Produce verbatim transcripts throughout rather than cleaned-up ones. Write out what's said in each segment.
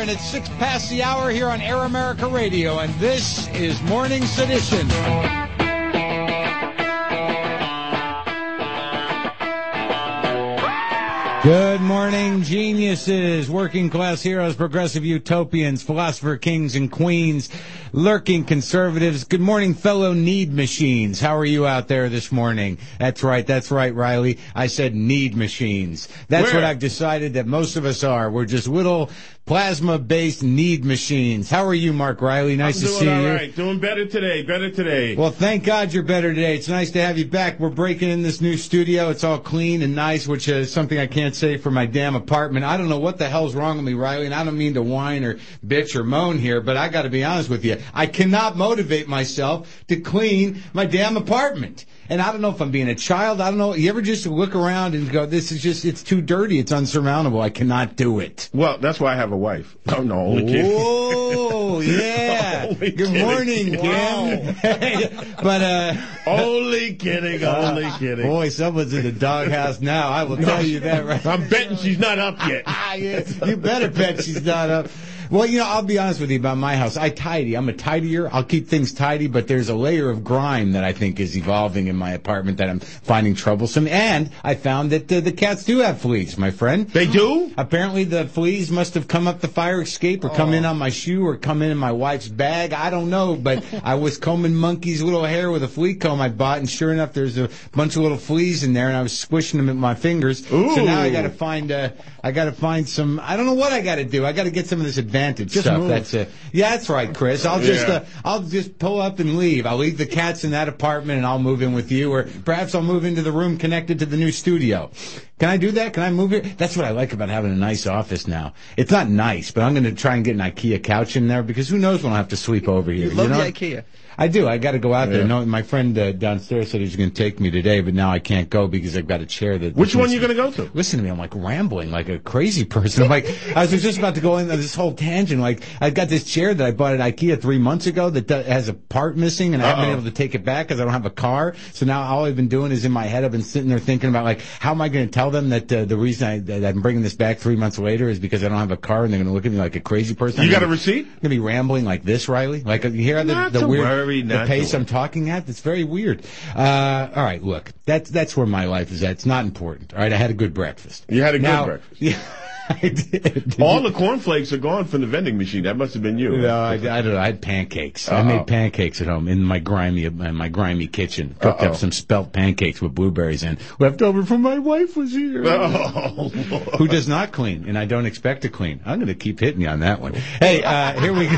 and it's six past the hour here on Air America Radio, and this is Morning Sedition. Good morning, geniuses, working class heroes, progressive utopians, philosopher kings and queens, lurking conservatives. Good morning, fellow need machines. How are you out there this morning? That's right, that's right, Riley. I said need machines. That's Where? what I've decided that most of us are. We're just little plasma-based need machines. How are you, Mark Riley? Nice I'm to see doing you. all right. Doing better today. Better today. Well, thank God you're better today. It's nice to have you back. We're breaking in this new studio. It's all clean and nice, which is something I can't say for my damn apartment. I don't know what the hell's wrong with me, Riley, and I don't mean to whine or bitch or moan here, but I got to be honest with you. I cannot motivate myself to clean my damn apartment. And I don't know if I'm being a child. I don't know. You ever just look around and go, this is just, it's too dirty. It's unsurmountable. I cannot do it. Well, that's why I have a wife. Oh, no, only kidding. Oh, yeah. Only Good kidding. morning, Kim. But, uh. Only kidding, only kidding. Boy, someone's in the doghouse now. I will tell you that right I'm betting she's not up yet. You better bet she's not up. Well, you know, I'll be honest with you about my house. I tidy. I'm a tidier. I'll keep things tidy, but there's a layer of grime that I think is evolving in my apartment that I'm finding troublesome. And I found that uh, the cats do have fleas, my friend. They do? Apparently the fleas must have come up the fire escape or come Oh. in on my shoe or come in in my wife's bag. I don't know, but I was combing Monkey's little hair with a flea comb I bought, and sure enough, there's a bunch of little fleas in there, and I was squishing them with my fingers. Ooh. So now I got to find, uh, I got to find some. I don't know what I got to do. I got to get some of this advantage Just stuff. move. That's uh, yeah, that's right, Chris. I'll just, Yeah. uh, I'll just pull up and leave. I'll leave the cats in that apartment, and I'll move in with you, or perhaps I'll move into the room connected to the new studio. Can I do that? Can I move here? That's what I like about having a nice office now. It's not nice, but I'm going to try and get an IKEA couch in there because who knows when I'll have to sleep over here. You love know? the IKEA. I do. I got to go out there. Yeah. No, my friend uh, downstairs said he was going to take me today, but now I can't go because I've got a chair that. Which one are you going to go to? Listen to me. I'm like rambling like a crazy person. I'm like, I was just about to go into this whole tangent. Like, I've got this chair that I bought at IKEA three months ago that do- has a part missing, and I haven't Uh-oh. been able to take it back because I don't have a car. So now all I've been doing is in my head, I've been sitting there thinking about like, how am I going to tell them that uh, the reason I, that I'm bringing this back three months later is because I don't have a car, and they're going to look at me like a crazy person. You I'm got a gonna- receipt? I'm going to be rambling like this, Riley. Like, you hear the, Not the to weird, worry, the not pace to I'm talking at? It's very weird. Uh, all right, look, that's that's where my life is at. It's not important. All right, I had a good breakfast. You had a good Now- breakfast. Yeah, I did. Did All you- the cornflakes are gone from the vending machine. That must have been you. No, I, I don't know. I had pancakes. I Uh-oh. made pancakes at home in my grimy in my grimy kitchen. Cooked Uh-oh. up some spelt pancakes with blueberries in, left over from my wife was here. Oh, Who does not clean, and I don't expect to clean. I'm going to keep hitting you on that one. Hey, uh, here we go.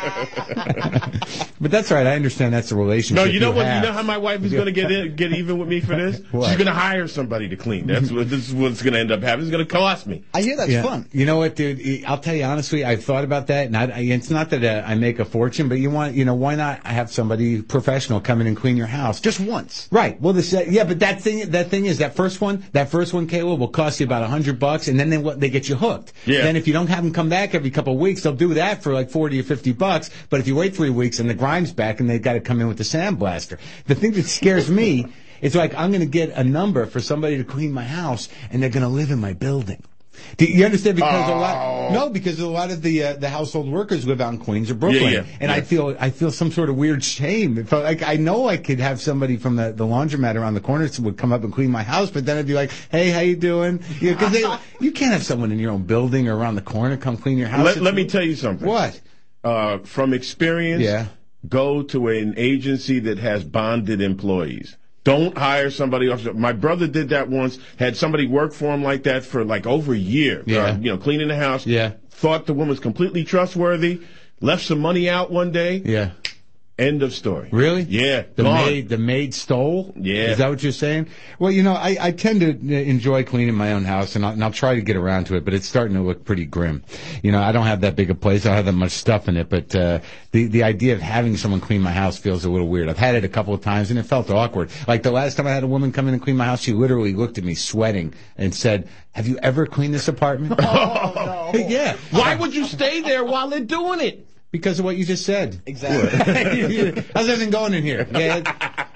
But that's all right. I understand that's the relationship. No, you know what? have. You know how my wife is going to get in, get even with me for this? What? She's going to hire somebody to clean. That's what this is what's going to end up happening. It's going to cost me. I hear that's Yeah. fun. You know what, dude? I'll tell you honestly, I've thought about that, and I, I, it's not that uh, I make a fortune, but you want, you know, why not have somebody professional come in and clean your house? Just once. Right. Well, this, uh, yeah, but that thing, that thing is that first one, that first one, Caleb, will cost you about a hundred bucks, and then they what they get you hooked. Yeah. Then if you don't have them come back every couple of weeks, they'll do that for like forty or fifty bucks. But if you wait three weeks and the grime's back, and they've got to come in with the sandblaster. The thing that scares me, it's like I'm going to get a number for somebody to clean my house, and they're going to live in my building. Do you understand? Because a lot, no, because a lot of the uh, the household workers live out in Queens or Brooklyn, Yeah, yeah, and yeah. I feel I feel some sort of weird shame. It felt like I know I could have somebody from the, the laundromat around the corner would come up and clean my house, but then I'd be like, "Hey, how you doing?" You know, 'cause they, you can't have someone in your own building or around the corner come clean your house. Let, It's- let me tell you something. what? Uh, from experience, Yeah. go to an agency that has bonded employees. Don't hire somebody else. My brother did that once, had somebody work for him like that for like over a year. Yeah. Uh, you know, cleaning the house. Yeah. Thought the woman was completely trustworthy, left some money out one day. Yeah. End of story. Really? Yeah. The gone. maid, the maid stole? Yeah. Is that what you're saying? Well, you know, I, I tend to uh, enjoy cleaning my own house, and I'll, and I'll try to get around to it, but it's starting to look pretty grim. You know, I don't have that big a place. I don't have that much stuff in it, but uh, the, the idea of having someone clean my house feels a little weird. I've had it a couple of times, and it felt awkward. Like the last time I had a woman come in and clean my house, she literally looked at me sweating and said, "Have you ever cleaned this apartment?" Oh, no. Yeah. Why would you stay there while they're doing it? Because of what you just said. Exactly. How's everything going in here? Yeah.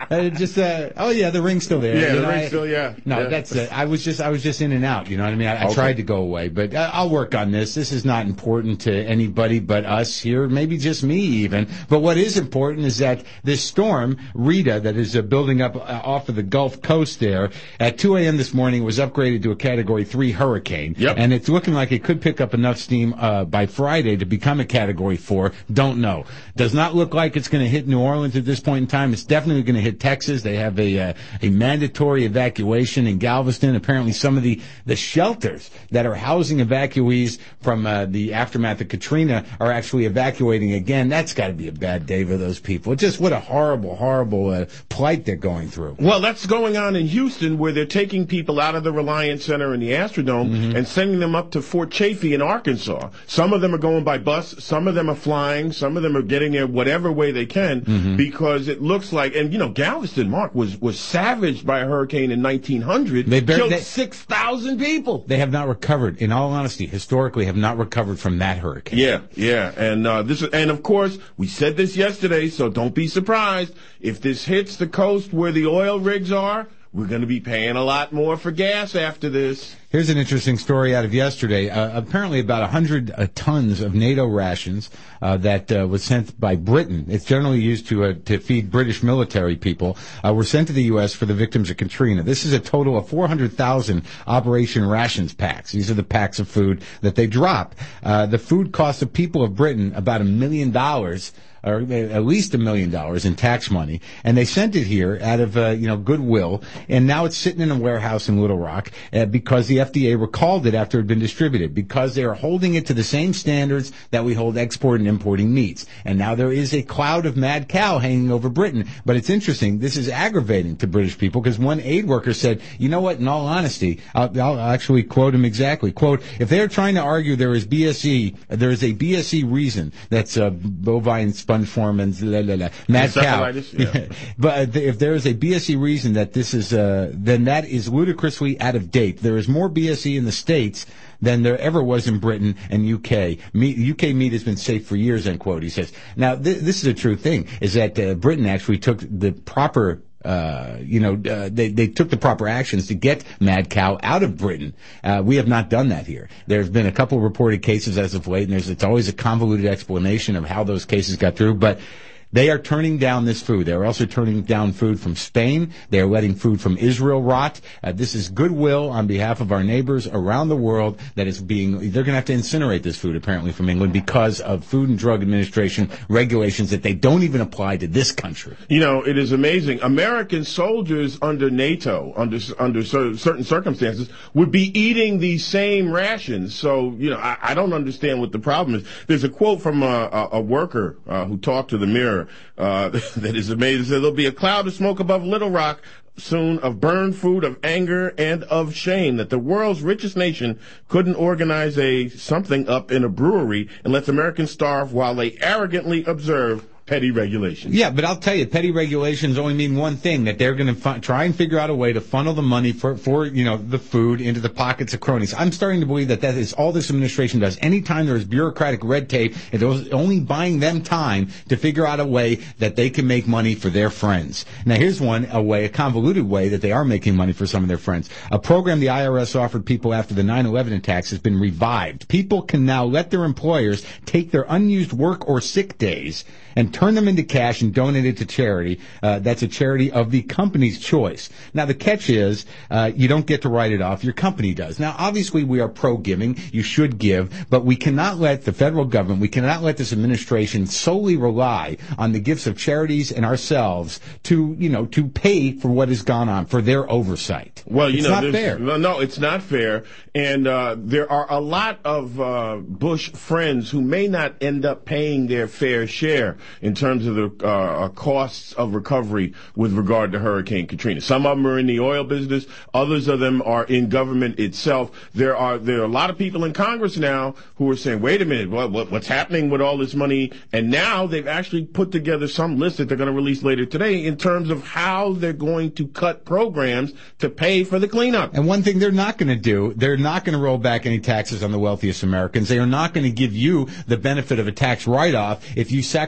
uh, just uh, oh yeah, the ring's still there. Yeah, you the know, ring's I, still yeah. No, yeah. that's it. I was just I was just in and out. You know what I mean? I, I okay. tried to go away, but uh, I'll work on this. This is not important to anybody but us here, maybe just me even. But what is important is that this storm, Rita, that is uh, building up uh, off of the Gulf Coast there, at two a.m. this morning was upgraded to a Category three hurricane. Yep. And it's looking like it could pick up enough steam uh, by Friday to become a Category four. Don't know. Does not look like it's going to hit New Orleans at this point in time. It's definitely going to hit Texas. They have a uh, a mandatory evacuation in Galveston. Apparently some of the, the shelters that are housing evacuees from uh, the aftermath of Katrina are actually evacuating again. That's got to be a bad day for those people. Just what a horrible, horrible uh, plight they're going through. Well, that's going on in Houston, where they're taking people out of the Reliance Center and the Astrodome mm-hmm. and sending them up to Fort Chaffee in Arkansas. Some of them are going by bus. Some of them are flying. Some of them are getting there whatever way they can mm-hmm. because it looks like, and you know, Galveston, Mark, was, was savaged by a hurricane in nineteen hundred. They bar- killed they, six thousand people. They have not recovered, in all honesty, historically have not recovered from that hurricane. Yeah, yeah. And, uh, this, and of course, we said this yesterday, so don't be surprised. If this hits the coast where the oil rigs are, we're going to be paying a lot more for gas after this. Here's an interesting story out of yesterday. Uh, apparently about one hundred uh, tons of NATO rations uh, that uh, was sent by Britain. It's generally used to uh, to feed British military people, uh, were sent to the U S for the victims of Katrina. This is a total of four hundred thousand Operation Rations packs. These are the packs of food that they drop. Uh, the food cost the people of Britain about a million dollars, or at least a million dollars in tax money, and they sent it here out of, uh, you know, goodwill, and now it's sitting in a warehouse in Little Rock uh, because the F D A recalled it after it had been distributed, because they are holding it to the same standards that we hold export and importing meats. And now there is a cloud of mad cow hanging over Britain. But it's interesting, this is aggravating to British people, because one aid worker said, you know what, in all honesty, I'll, I'll actually quote him exactly, quote, if they're trying to argue there is B S E, there is a B S E reason, that's uh, bovine sponge form and la, la, la, mad cow. Yeah. But if there is a B S E reason that this is, uh, then that is ludicrously out of date. There is more B S E in the States than there ever was in Britain and U K. Meat, U K meat has been safe for years, end quote, he says. Now, th- this is a true thing, is that uh, Britain actually took the proper Uh, you know, uh, they, they took the proper actions to get mad cow out of Britain. Uh, we have not done that here. There's been a couple of reported cases as of late, and there's, it's always a convoluted explanation of how those cases got through, but they are turning down this food. They are also turning down food from Spain. They are letting food from Israel rot. Uh, this is goodwill on behalf of our neighbors around the world that is being, they're going to have to incinerate this food apparently from England because of Food and Drug Administration regulations that they don't even apply to this country. You know, it is amazing. American soldiers under NATO, under under cer- certain circumstances, would be eating these same rations. So, you know, I, I don't understand what the problem is. There's a quote from a, a, a worker uh, who talked to the Mirror Uh, that is amazing. So there'll be a cloud of smoke above Little Rock soon of burned food, of anger, and of shame that the world's richest nation couldn't organize a something up in a brewery and let Americans starve while they arrogantly observe petty regulations. Yeah, but I'll tell you, petty regulations only mean one thing, that they're going to fu- try and figure out a way to funnel the money for, for, you know, the food into the pockets of cronies. I'm starting to believe that that is all this administration does. Anytime there is bureaucratic red tape, it was only buying them time to figure out a way that they can make money for their friends. Now, here's one, a way, a convoluted way that they are making money for some of their friends. A program the I R S offered people after the nine eleven attacks has been revived. People can now let their employers take their unused work or sick days and turn them into cash and donate it to charity. Uh, that's a charity of the company's choice. Now, the catch is, uh, you don't get to write it off. Your company does. Now, obviously, we are pro-giving. You should give. But we cannot let the federal government, we cannot let this administration solely rely on the gifts of charities and ourselves to, you know, to pay for what has gone on, for their oversight. Well, you it's know, not fair. No, it's not fair. And uh, there are a lot of uh, Bush friends who may not end up paying their fair share in terms of the uh, costs of recovery with regard to Hurricane Katrina. Some of them are in the oil business. Others of them are in government itself. There are there are a lot of people in Congress now who are saying, wait a minute, what, what what's happening with all this money? And now they've actually put together some list that they're going to release later today in terms of how they're going to cut programs to pay for the cleanup. And one thing they're not going to do, they're not going to roll back any taxes on the wealthiest Americans. They are not going to give you the benefit of a tax write-off if you sacrifice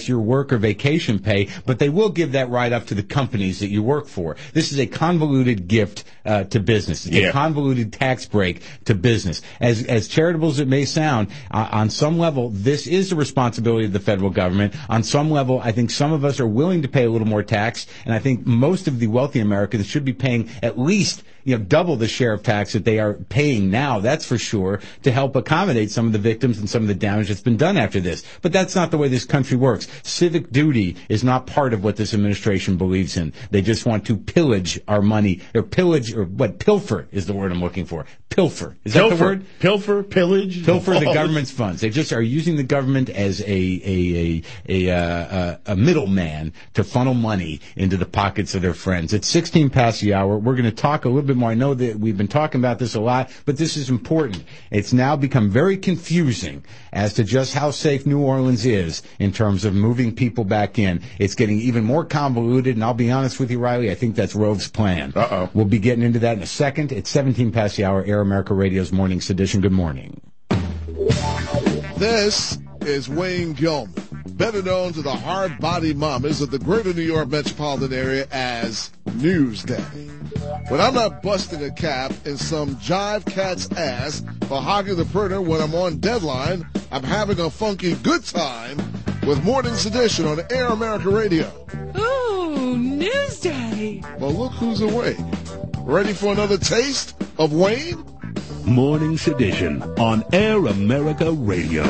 sacrifice your work or vacation pay, but they will give that right up to the companies that you work for. This is a convoluted gift uh, to business. It's yeah. a convoluted tax break to business. As as charitable as it may sound, uh, on some level, this is the responsibility of the federal government. On some level, I think some of us are willing to pay a little more tax, and I think most of the wealthy Americans should be paying at least you know, double the share of tax that they are paying now, that's for sure, to help accommodate some of the victims and some of the damage that's been done after this. But that's not the way this country works. Civic duty is not part of what this administration believes in. They just want to pillage our money, or pillage, or what, pilfer is the word I'm looking for. Pilfer. Is Pilfer. that the word? Pilfer, pillage. Pilfer the oh. government's funds. They just are using the government as a, a, a, a, uh, a middleman to funnel money into the pockets of their friends. It's sixteen past the hour. We're going to talk a little bit more. I know that we've been talking about this a lot, but this is important. It's now become very confusing as to just how safe New Orleans is in terms of moving people back in. It's getting even more convoluted, and I'll be honest with you, Riley, I think that's Rove's plan. Uh-oh. We'll be getting into that in a second. It's seventeen past the hour, Air America Radio's Morning Sedition. Good morning. This is Wayne Gilman, better known to the hard-body mamas of the greater New York metropolitan area as Newsday. When I'm not busting a cap in some jive cat's ass for hogging the printer when I'm on deadline, I'm having a funky good time with Morning Sedition on Air America Radio. Ooh, Newsday. Well, look who's awake. Ready for another taste of Wayne? Morning Sedition on Air America Radio.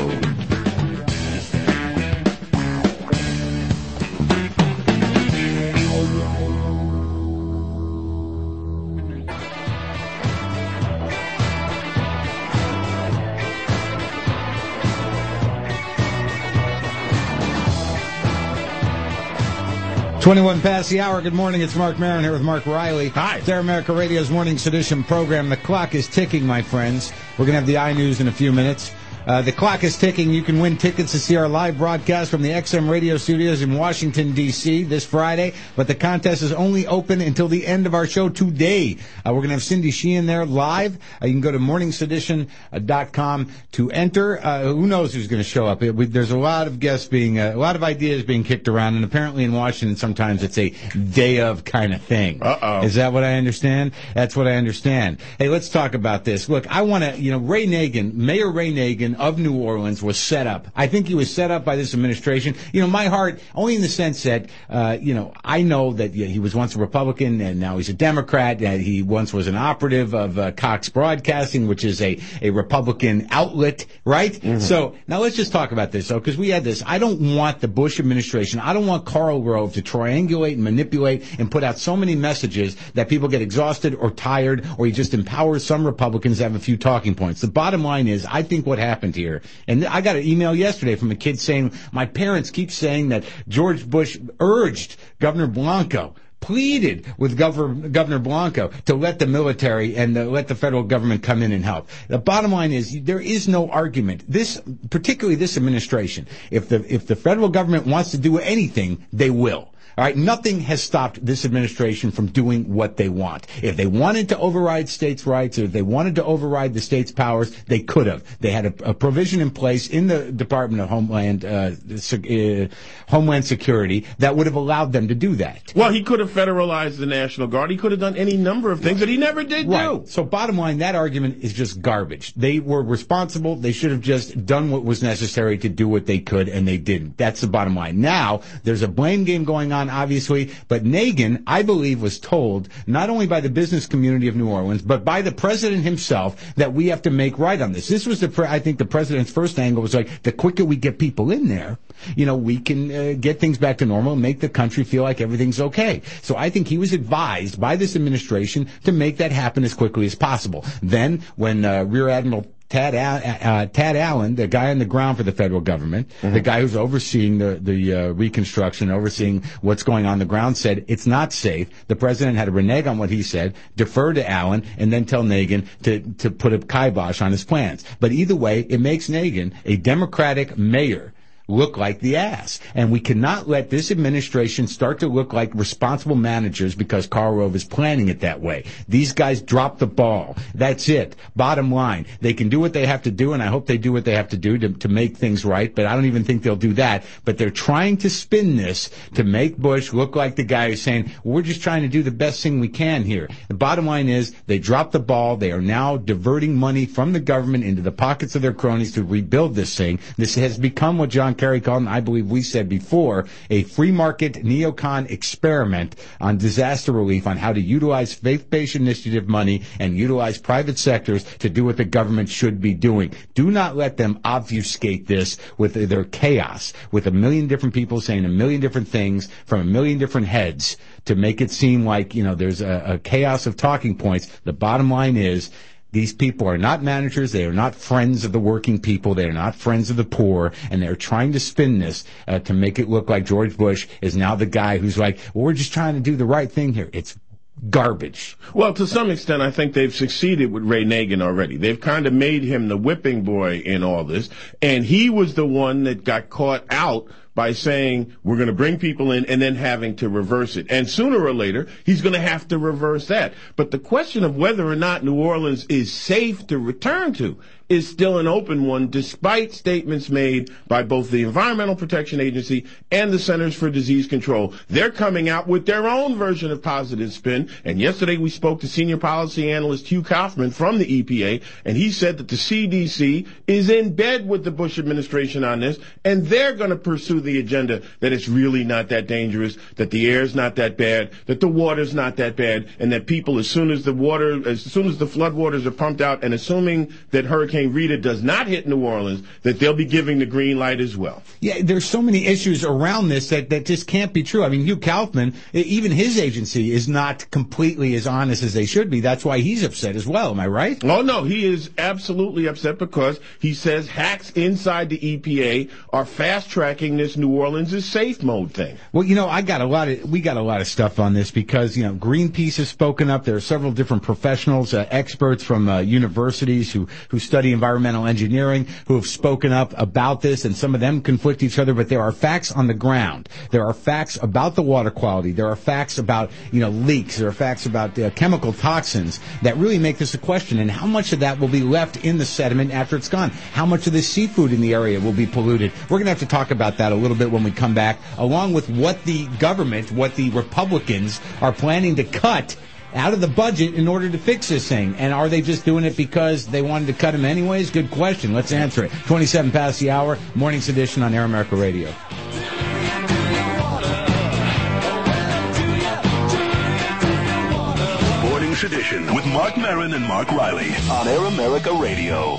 twenty-one past the hour. Good morning. It's Mark Maron here with Mark Riley. Hi. It's Air America Radio's Morning Sedition program. The clock is ticking, my friends. We're going to have the iNews in a few minutes. Uh, the clock is ticking. You can win tickets to see our live broadcast from the X M radio studios in Washington, D C this Friday, but the contest is only open until the end of our show today. Uh, we're going to have Cindy Sheehan there live. Uh, you can go to morning sedition dot com to enter. Uh, who knows who's going to show up? It, we, there's a lot of guests being, uh, a lot of ideas being kicked around, and apparently in Washington sometimes it's a day of kind of thing. Uh-oh. Is that what I understand? That's what I understand. Hey, let's talk about this. Look, I want to, you know, Ray Nagin, Mayor Ray Nagin of New Orleans was set up. I think he was set up by this administration. You know, my heart, only in the sense that, uh, you know, I know that yeah, he was once a Republican and now he's a Democrat, and he once was an operative of uh, Cox Broadcasting, which is a, a Republican outlet, right? Mm-hmm. So now let's just talk about this, though, because we had this. I don't want the Bush administration, I don't want Karl Rove to triangulate and manipulate and put out so many messages that people get exhausted or tired, or he just empowers some Republicans to have a few talking points. The bottom line is, I think what happened here, and I got an email yesterday from a kid saying, my parents keep saying that George Bush urged Governor Blanco, pleaded with Governor, Governor Blanco to let the military and the, let the federal government come in and help. The bottom line is, there is no argument. This, particularly this administration, if the, if the federal government wants to do anything, they will. All right, nothing has stopped this administration from doing what they want. If they wanted to override states' rights, or if they wanted to override the states' powers, they could have. They had a, a provision in place in the Department of Homeland uh, uh, Homeland Security that would have allowed them to do that. Well, he could have federalized the National Guard. He could have done any number of things that he never did right. do. So bottom line, that argument is just garbage. They were responsible. They should have just done what was necessary to do what they could, and they didn't. That's the bottom line. Now, there's a blame game going on, obviously, but Nagin, I believe, was told not only by the business community of New Orleans, but by the president himself, that we have to make right on this. This was the, pre- I think the president's first angle was like, the quicker we get people in there, you know, we can uh, get things back to normal and make the country feel like everything's okay. So I think he was advised by this administration to make that happen as quickly as possible. Then, when uh, Rear Admiral Tad, uh, Tad Allen, the guy on the ground for the federal government, mm-hmm. the guy who's overseeing the, the uh, reconstruction, overseeing what's going on the ground, said it's not safe. The president had to renege on what he said, defer to Allen, and then tell Nagin to, to put a kibosh on his plans. But either way, it makes Nagin a Democratic mayor look like the ass. And we cannot let this administration start to look like responsible managers because Karl Rove is planning it that way. These guys drop the ball. That's it. Bottom line. They can do what they have to do, and I hope they do what they have to do to, to make things right, but I don't even think they'll do that. But they're trying to spin this to make Bush look like the guy who's saying, we're just trying to do the best thing we can here. The bottom line is they dropped the ball. They are now diverting money from the government into the pockets of their cronies to rebuild this thing. This has become what John Kerry called, and I believe we said before, a free market neocon experiment on disaster relief, on how to utilize faith-based initiative money and utilize private sectors to do what the government should be doing. Do not let them obfuscate this with their chaos, with a million different people saying a million different things from a million different heads to make it seem like, you know, there's a, a chaos of talking points. The bottom line is, these people are not managers. They are not friends of the working people. They are not friends of the poor. And they're trying to spin this uh, to make it look like George Bush is now the guy who's like, well, we're just trying to do the right thing here. It's garbage. Well, to some extent, I think they've succeeded with Ray Nagin already. They've kind of made him the whipping boy in all this. And he was the one that got caught out by saying we're going to bring people in and then having to reverse it. And sooner or later, he's going to have to reverse that. But the question of whether or not New Orleans is safe to return to is still an open one, despite statements made by both the Environmental Protection Agency and the Centers for Disease Control. They're coming out with their own version of positive spin. And yesterday we spoke to senior policy analyst Hugh Kaufman from the E P A, and he said that the C D C is in bed with the Bush administration on this, and they're going to pursue the agenda that it's really not that dangerous, that the air's not that bad, that the water's not that bad, and that people, as soon as the water, as soon as the floodwaters are pumped out, and assuming that Hurricane Rita does not hit New Orleans, that they'll be giving the green light as well. Yeah, there's so many issues around this that, that just can't be true. I mean, Hugh Kaufman, even his agency is not completely as honest as they should be. That's why he's upset as well. Am I right? Oh, no, he is absolutely upset because he says hacks inside the E P A are fast-tracking this New Orleans is safe mode thing. Well, you know, I got a lot of, we got a lot of stuff on this because, you know, Greenpeace has spoken up. There are several different professionals, uh, experts from uh, universities who, who study environmental engineering who have spoken up about this, and some of them conflict each other, but there are facts on the ground. There are facts about the water quality. There are facts about, you know, leaks. There are facts about uh, chemical toxins that really make this a question, and how much of that will be left in the sediment after it's gone? How much of the seafood in the area will be polluted? We're going to have to talk about that a little bit when we come back, along with what the government, what the Republicans are planning to cut out of the budget in order to fix this thing. And are they just doing it because they wanted to cut him anyways? Good question. Let's answer it. twenty-seven past the hour, Morning's Edition on Air America Radio. Morning's Edition with Mark Maron and Mark Riley on Air America Radio.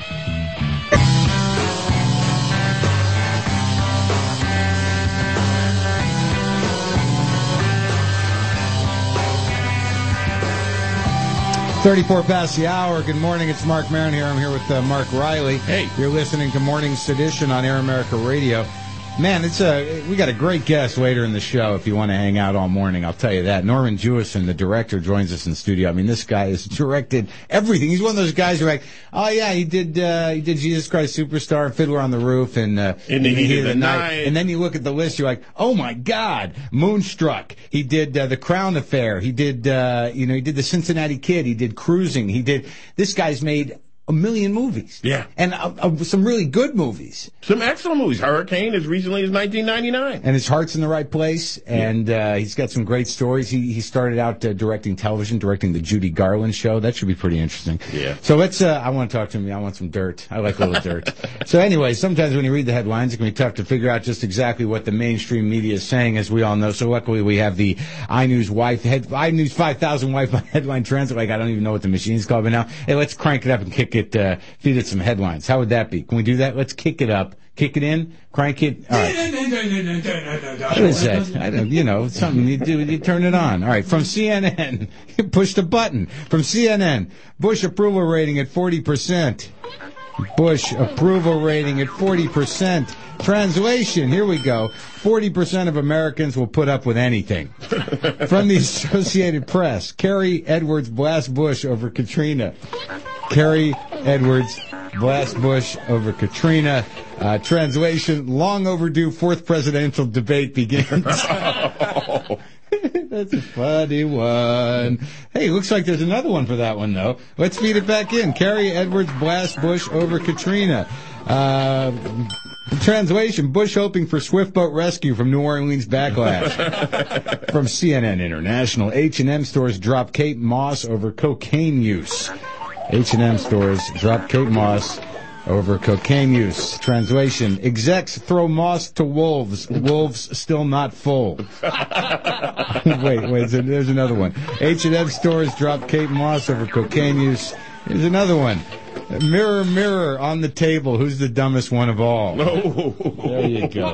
thirty-four past the hour. Good morning. It's Mark Maron here. I'm here with uh, Mark Riley. Hey. You're listening to Morning's Edition on Air America Radio. Man, it's a, we got a great guest later in the show if you want to hang out all morning. I'll tell you that. Norman Jewison, the director, joins us in the studio. I mean, this guy has directed everything. He's one of those guys who are like, oh yeah, he did, uh, he did Jesus Christ Superstar, Fiddler on the Roof, and, uh, In the Heat of the Night. And then you look at the list, you're like, oh my God, Moonstruck. He did, uh, The Crown Affair. He did, uh, you know, he did The Cincinnati Kid. He did Cruising. He did, this guy's made a million movies. Yeah. And uh, uh, some really good movies. Some excellent movies. Hurricane as recently as nineteen ninety-nine. And his heart's in the right place, and uh, he's got some great stories. He he started out uh, directing television, directing the Judy Garland show. That should be pretty interesting. Yeah. So let's, uh, I want to talk to him. I want some dirt. I like a little dirt. So anyway, sometimes when you read the headlines, it can be tough to figure out just exactly what the mainstream media is saying, as we all know. So luckily we have the iNews Wife, head, iNews five thousand Wi-Fi headline translate. Like, I don't even know what the machine's called by now. Hey, let's crank it up and kick it, uh, feed it some headlines. How would that be? Can we do that? Let's kick it up. Kick it in, crank it. All right. What is that? I don't, you know, something you do, you turn it on. All right. From C N N, you push the button. From C N N, Bush approval rating at forty percent. Bush approval rating at forty percent. Translation, here we go. forty percent of Americans will put up with anything. From the Associated Press, Carrie Edwards blasts Bush over Katrina. Carrie Edwards blast Bush over Katrina. Uh, translation, long overdue fourth presidential debate begins. That's a funny one. Hey, looks like there's another one for that one, though. Let's feed it back in. Carrie Edwards blast Bush over Katrina. Uh, translation, Bush hoping for swift boat rescue from New Orleans backlash. From C N N International, H and M stores drop Kate Moss over cocaine use. H and M stores drop Kate Moss over cocaine use. Translation, execs throw Moss to wolves. Wolves still not full. wait, wait, there's another one. H and M stores drop Kate Moss over cocaine use. Here's another one. Mirror, mirror on the table, who's the dumbest one of all? There you go.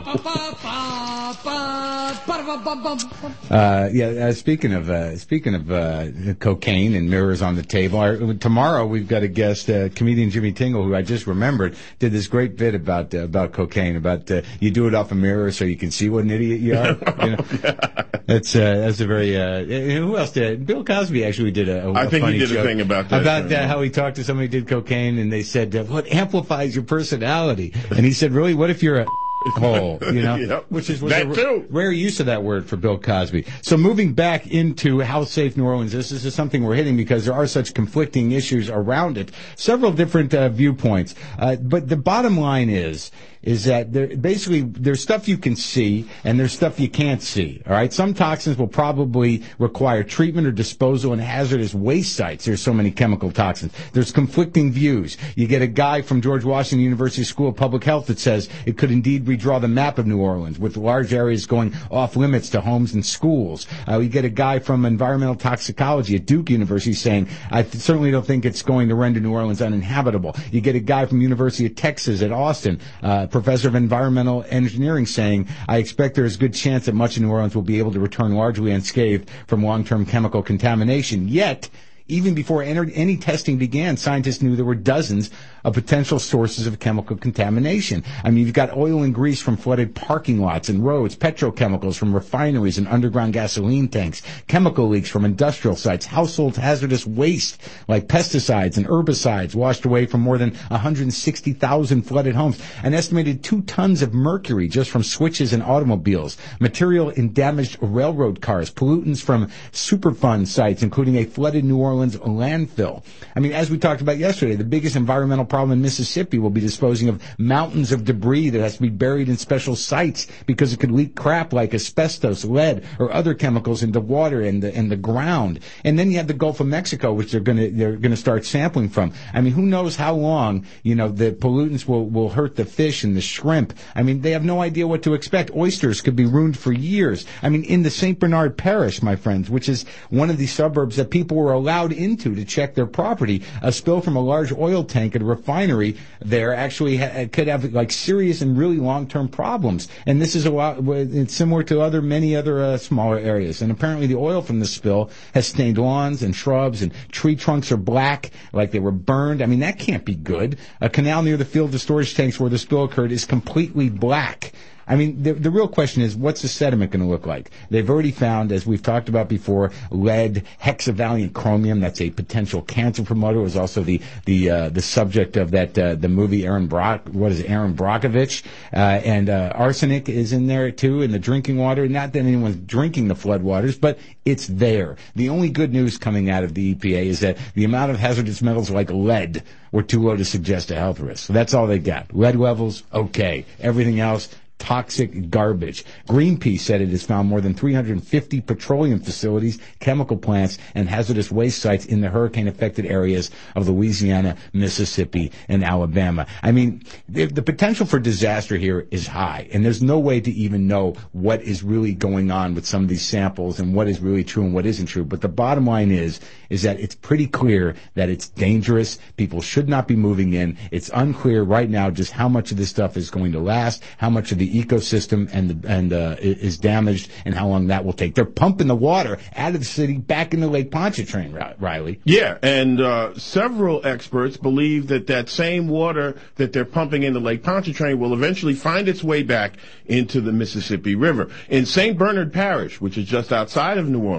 Uh, yeah, uh, speaking of uh, speaking of uh, cocaine and mirrors on the table, our, tomorrow we've got a guest, uh, comedian Jimmy Tingle, who I just remembered did this great bit about uh, about cocaine, about uh, you do it off a mirror so you can see what an idiot you are. You know? That's uh, that's a very. Uh, who else did? Bill Cosby actually did a. a I think funny he did joke a thing about that. About uh, how he talked to somebody who did cocaine, and they said, uh, "What amplifies your personality?" And he said, "Really, what if you're a hole?" You know, yep. Which is was that a too. rare use of that word for Bill Cosby. So moving back into how safe New Orleans is, this is something we're hitting because there are such conflicting issues around it. Several different uh, viewpoints, uh, but the bottom line is. is that there, basically there's stuff you can see and there's stuff you can't see, all right? Some toxins will probably require treatment or disposal in hazardous waste sites. There's so many chemical toxins. There's conflicting views. You get a guy from George Washington University School of Public Health that says it could indeed redraw the map of New Orleans, with large areas going off limits to homes and schools. Uh, you get a guy from environmental toxicology at Duke University saying, I th- certainly don't think it's going to render New Orleans uninhabitable. You get a guy from University of Texas at Austin, uh, professor of environmental engineering, saying, I expect there is a good chance that much of New Orleans will be able to return largely unscathed from long-term chemical contamination. Yet, even before any testing began, scientists knew there were dozens of potential sources of chemical contamination. I mean, you've got oil and grease from flooded parking lots and roads, petrochemicals from refineries and underground gasoline tanks, chemical leaks from industrial sites, household hazardous waste like pesticides and herbicides washed away from more than one hundred sixty thousand flooded homes, an estimated two tons of mercury just from switches and automobiles, material in damaged railroad cars, pollutants from Superfund sites, including a flooded New Orleans landfill. I mean, as we talked about yesterday, the biggest environmental problem in Mississippi will be disposing of mountains of debris that has to be buried in special sites because it could leak crap like asbestos, lead, or other chemicals into water and the, and the ground. And then you have the Gulf of Mexico, which they're going to they're going to start sampling from. I mean, who knows how long, you know, the pollutants will will hurt the fish and the shrimp. I mean, they have no idea what to expect. Oysters could be ruined for years. I mean, in the Saint Bernard Parish, my friends, which is one of the suburbs that people were allowed into to check their property, a spill from a large oil tank at a refinery there actually ha- could have like serious and really long-term problems. And this is a lot, it's similar to other many other uh, smaller areas. And apparently the oil from the spill has stained lawns and shrubs, and tree trunks are black like they were burned. I mean, that can't be good. A canal near the field of storage tanks where the spill occurred is completely black. I mean, the, the real question is, what's the sediment going to look like? They've already found, as we've talked about before, lead, hexavalent chromium. That's a potential cancer promoter. It was also the the uh, the subject of that uh, the movie Aaron Brock. What is it, Aaron Brockovich? Uh, and uh, arsenic is in there too in the drinking water. Not that anyone's drinking the floodwaters, but it's there. The only good news coming out of the E P A is that the amount of hazardous metals like lead were too low to suggest a health risk. So that's all they got. Lead levels, okay. Everything else, toxic garbage. Greenpeace said it has found more than three hundred fifty petroleum facilities, chemical plants, and hazardous waste sites in the hurricane-affected areas of Louisiana, Mississippi, and Alabama. I mean, the, the potential for disaster here is high, and there's no way to even know what is really going on with some of these samples and what is really true and what isn't true. But the bottom line is, is that it's pretty clear that it's dangerous. People should not be moving in. It's unclear right now just how much of this stuff is going to last, how much of the ecosystem and the, and uh, is damaged, and how long that will take. They're pumping the water out of the city back into Lake Pontchartrain, Riley. Yeah, and uh, several experts believe that that same water that they're pumping into Lake Pontchartrain will eventually find its way back into the Mississippi River. In Saint Bernard Parish, which is just outside of New Orleans,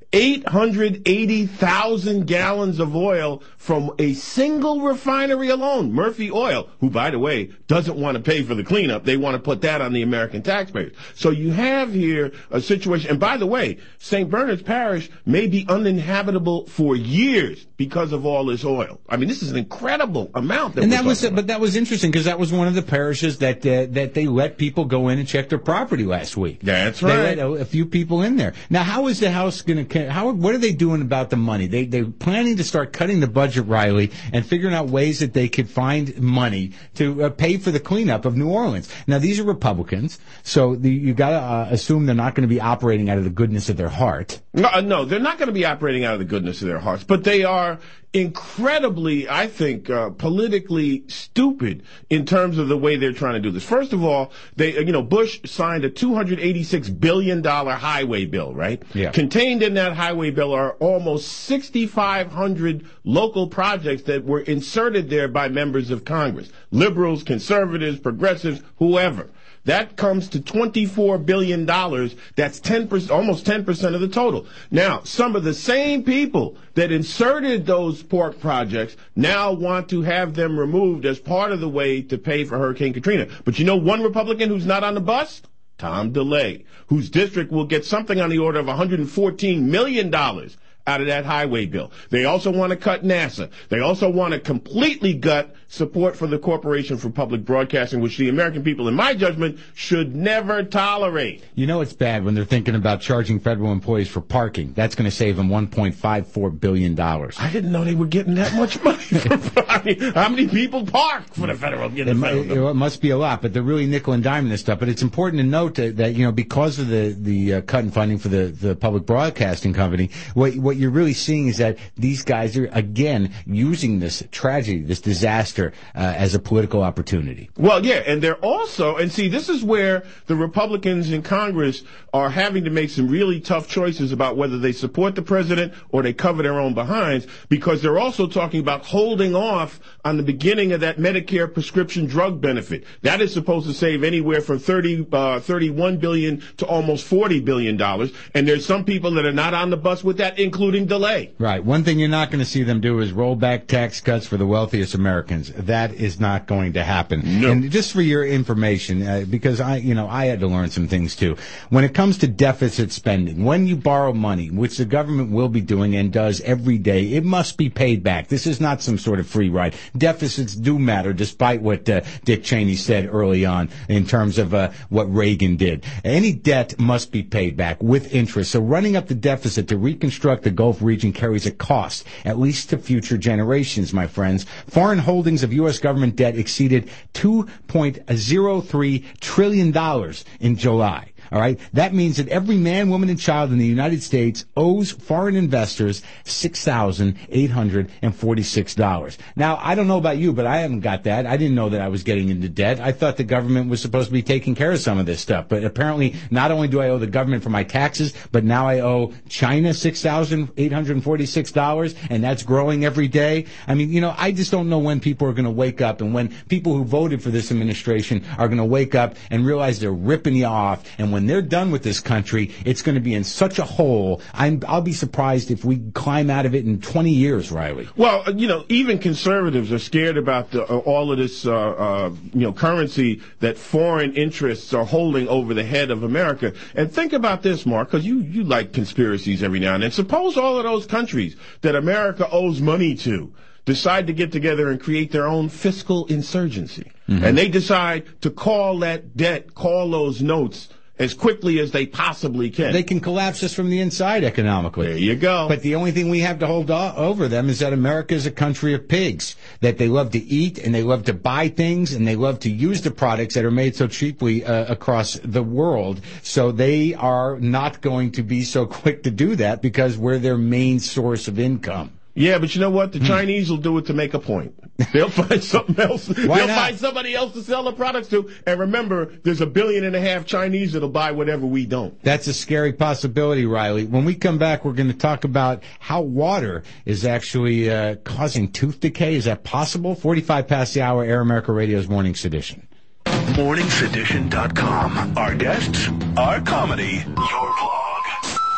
eight hundred eighty thousand gallons of oil from a single refinery alone, Murphy Oil, who, by the way, doesn't want to pay for the cleanup. They want to put that on the American taxpayers. So you have here a situation, and by the way, Saint Bernard's Parish may be uninhabitable for years because of all this oil. I mean, this is an incredible amount. That and we're that was, talking but about. that was interesting because that was one of the parishes that uh, that they let people go in and check their property last week. That's They right. let a, a few people in there. Now, how is the House going to? How? What are they doing about the money? They they're planning to start cutting the budget, Riley, and figuring out ways that they could find money to uh, pay for the cleanup of New Orleans. Now, these are Republicans, so the, you got to uh, assume they're not going to be operating out of the goodness of their heart. No, no, they're not going to be operating out of the goodness of their hearts, but they are incredibly, I think, uh, politically stupid in terms of the way they're trying to do this. First of all, they, you know, Bush signed a two hundred eighty-six billion dollars highway bill, right? Yeah. Contained in that highway bill are almost sixty-five hundred local projects that were inserted there by members of Congress. Liberals, conservatives, progressives, whoever. That comes to twenty-four billion dollars. That's ten percent, almost ten percent of the total. Now, some of the same people that inserted those pork projects now want to have them removed as part of the way to pay for Hurricane Katrina. But you know one Republican who's not on the bus? Tom DeLay, whose district will get something on the order of one hundred fourteen million dollars out of that highway bill. They also want to cut NASA. They also want to completely gut support for the Corporation for Public Broadcasting, which the American people, in my judgment, should never tolerate. You know it's bad when they're thinking about charging federal employees for parking. That's going to save them one point five four billion dollars. I didn't know they were getting that much money for parking. How many people park for the federal? It, mu- it must be a lot, but they're really nickel and diming this stuff. But it's important to note that, that you know, because of the the uh, cut in funding for the, the public broadcasting company, what what you're really seeing is that these guys are again using this tragedy, this disaster, uh, as a political opportunity. Well, yeah, and they're also, and see, this is where the Republicans in Congress are having to make some really tough choices about whether they support the president or they cover their own behinds, because they're also talking about holding off on the beginning of that Medicare prescription drug benefit. That is supposed to save anywhere from thirty, uh, thirty-one billion dollars to almost forty billion dollars, and there's some people that are not on the bus with that, including DeLay. Right. One thing you're not going to see them do is roll back tax cuts for the wealthiest Americans. That is not going to happen. No. And just for your information, uh, because I, you know, I had to learn some things too. When it comes to deficit spending, when you borrow money, which the government will be doing and does every day, it must be paid back. This is not some sort of free ride. Deficits do matter, despite what uh, Dick Cheney said early on in terms of uh, what Reagan did. Any debt must be paid back with interest. So running up the deficit to reconstruct the Gulf region carries a cost, at least to future generations, my friends. Foreign holdings of U S government debt exceeded two point zero three trillion dollars in July. All right. That means that every man, woman, and child in the United States owes foreign investors six thousand eight hundred forty-six dollars. Now, I don't know about you, but I haven't got that. I didn't know that I was getting into debt. I thought the government was supposed to be taking care of some of this stuff. But apparently, not only do I owe the government for my taxes, but now I owe China six thousand eight hundred forty-six dollars, and that's growing every day. I mean, you know, I just don't know when people are going to wake up and when people who voted for this administration are going to wake up and realize they're ripping you off. And when When they're done with this country, it's going to be in such a hole. I'm, I'll be surprised if we climb out of it in twenty years, Riley. Well, you know, even conservatives are scared about the, uh, all of this, uh, uh, you know, currency that foreign interests are holding over the head of America. And think about this, Mark, because you, you like conspiracies every now and then. Suppose all of those countries that America owes money to decide to get together and create their own fiscal insurgency. Mm-hmm. And they decide to call that debt, call those notes as quickly as they possibly can. They can collapse us from the inside economically. There you go. But the only thing we have to hold o- over them is that America is a country of pigs, that they love to eat and they love to buy things and they love to use the products that are made so cheaply uh, across the world. So they are not going to be so quick to do that because we're their main source of income. Yeah, but you know what? The Chinese will do it to make a point. They'll find something else. Why They'll not? find somebody else to sell the products to. And remember, there's a billion and a half Chinese that'll buy whatever we don't. That's a scary possibility, Riley. When we come back, we're going to talk about how water is actually uh, causing tooth decay. Is that possible? forty-five past the hour, Air America Radio's Morning Sedition. morning sedition dot com. Our guests, our comedy, your blog.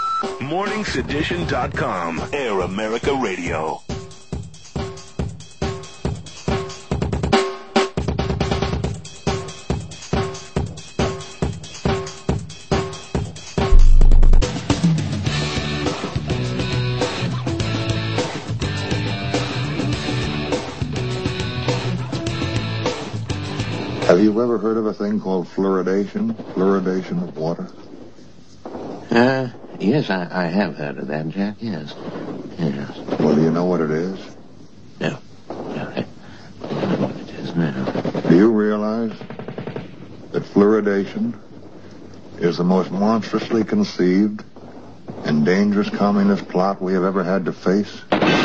morning sedition dot com. Air America Radio. Have you ever heard of a thing called fluoridation? Fluoridation of water? Uh, yes, I, I have heard of that, Jack, yes. Yes. Well, do you know what it is? No. No, I don't know what it is now. Do you realize that fluoridation is the most monstrously conceived and dangerous communist plot we have ever had to face?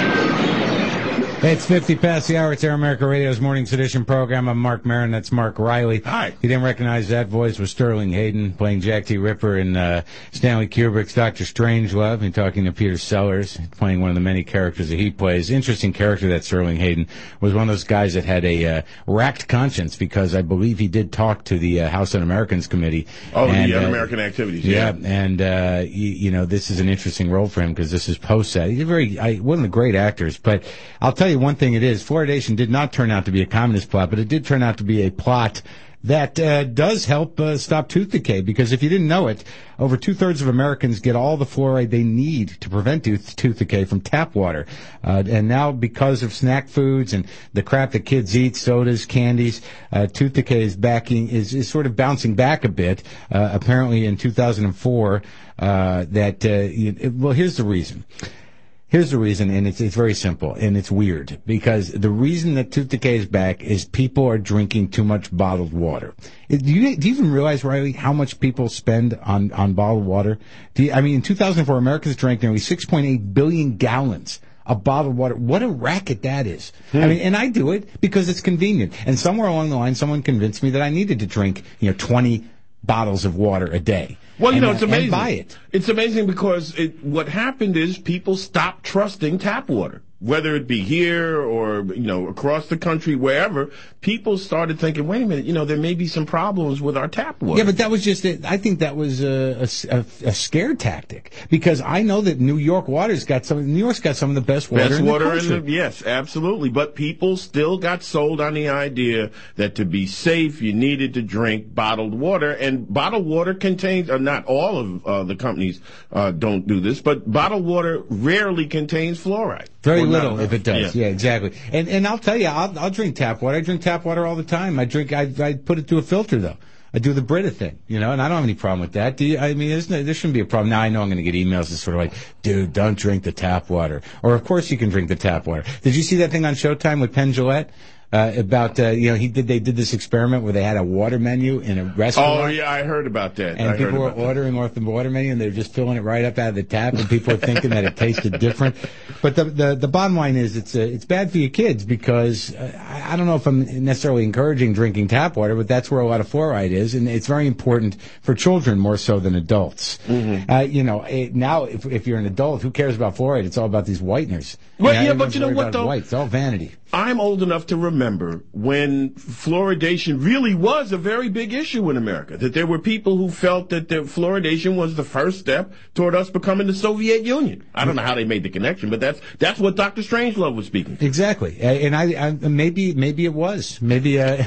Hey, it's fifty past the hour. It's Air America Radio's Morning Sedition program. I'm Mark Maron. That's Mark Riley. Hi. You didn't recognize that voice was Sterling Hayden playing Jack T. Ripper in uh, Stanley Kubrick's Doctor Strangelove, and talking to Peter Sellers, playing one of the many characters that he plays. Interesting character, that Sterling Hayden. Was one of those guys that had a uh, racked conscience, because I believe he did talk to the uh, House Un-Americans Committee. Oh, and, the uh, Un-American Activities, yeah. yeah. And, uh, you, you know, this is an interesting role for him, because this is post-set. He's a very, I, one of the great actors. But I'll tell you one thing it is. Fluoridation did not turn out to be a communist plot, but it did turn out to be a plot that uh, does help uh, stop tooth decay, because if you didn't know it, over two-thirds of Americans get all the fluoride they need to prevent tooth, tooth decay from tap water. Uh, and now, because of snack foods and the crap that kids eat, sodas, candies, uh, tooth decay is backing is, is sort of bouncing back a bit. Uh, apparently in two thousand four, uh, that, uh, it, well, here's the reason. Here's the reason, and it's it's very simple, and it's weird, because the reason that tooth decay is back is people are drinking too much bottled water. Do you, do you even realize, Riley, how much people spend on, on bottled water? Do you, I mean, in two thousand four, Americans drank nearly six point eight billion gallons of bottled water. What a racket that is. Hmm. I mean, and I do it because it's convenient. And somewhere along the line, someone convinced me that I needed to drink, you know, twenty bottles of water a day. Well, you and, know, it's amazing. And buy it. It's amazing because it, what happened is people stopped trusting tap water. Whether it be here or, you know, across the country, wherever, people started thinking, wait a minute, you know, there may be some problems with our tap water. Yeah, but that was just, a, I think that was a, a, a scare tactic, because I know that New York water's got some, New York's got some of the best water best in water the country. In the, yes, absolutely. But people still got sold on the idea that to be safe, you needed to drink bottled water. And bottled water contains, uh, not all of uh, the companies uh, don't do this, but bottled water rarely contains fluoride. Very Well, little, if it does. Yeah. yeah, exactly. And and I'll tell you, I'll, I'll drink tap water. I drink tap water all the time. I drink. I I put it through a filter though. I do the Brita thing, you know, and I don't have any problem with that. Do you? I mean, there's no, there shouldn't be a problem. Now I know I'm going to get emails that's sort of like, dude, don't drink the tap water. Or of course you can drink the tap water. Did you see that thing on Showtime with Penn Jillette? Uh, about, uh, you know, he did, they did this experiment where they had a water menu in a restaurant. Oh, yeah, I heard about that. And I people were that. ordering off the water menu, and they were just filling it right up out of the tap, and people were thinking that it tasted different. But the, the, the bottom line is it's, uh, it's bad for your kids, because uh, I, I don't know if I'm necessarily encouraging drinking tap water, but that's where a lot of fluoride is, and it's very important for children more so than adults. Mm-hmm. Uh, you know, it, now if, if you're an adult, who cares about fluoride? It's all about these whiteners. Well, you know, yeah, but you know what, though? White. It's all vanity. I'm old enough to remember when fluoridation really was a very big issue in America, that there were people who felt that the fluoridation was the first step toward us becoming the Soviet Union. I don't know how they made the connection, but that's that's what Doctor Strangelove was speaking. Exactly. And I, I maybe maybe it was. Maybe uh,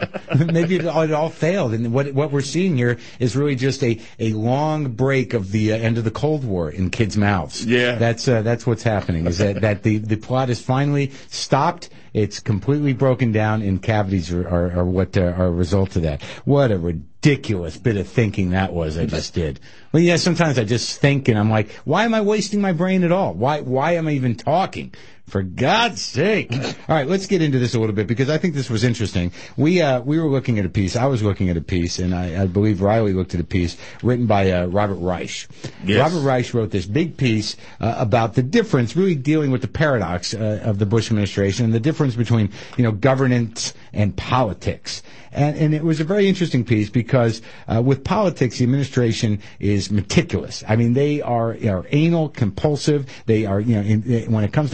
maybe it all, it all failed. And what what we're seeing here is really just a, a long break of the uh, end of the Cold War in kids' mouths. Yeah. That's uh, that's what's happening, is that, that the, the plot is finally stopped. It's completely broken down, and cavities are, are, are what uh, are a result of that. What a ridiculous bit of thinking that was I just did. Well, yeah, sometimes I just think, and I'm like, why am I wasting my brain at all? Why why am I even talking? For God's sake. All right, let's get into this a little bit, because I think this was interesting. We uh, we were looking at a piece. I was looking at a piece, and I, I believe Riley looked at a piece written by uh, Robert Reich. Yes. Robert Reich wrote this big piece uh, about the difference, really dealing with the paradox uh, of the Bush administration and the difference between, you know, governance and politics. And, and it was a very interesting piece, because uh, with politics, the administration is meticulous. I mean, they are, are anal, compulsive. They are, you know, in, in, when it comes to consolidating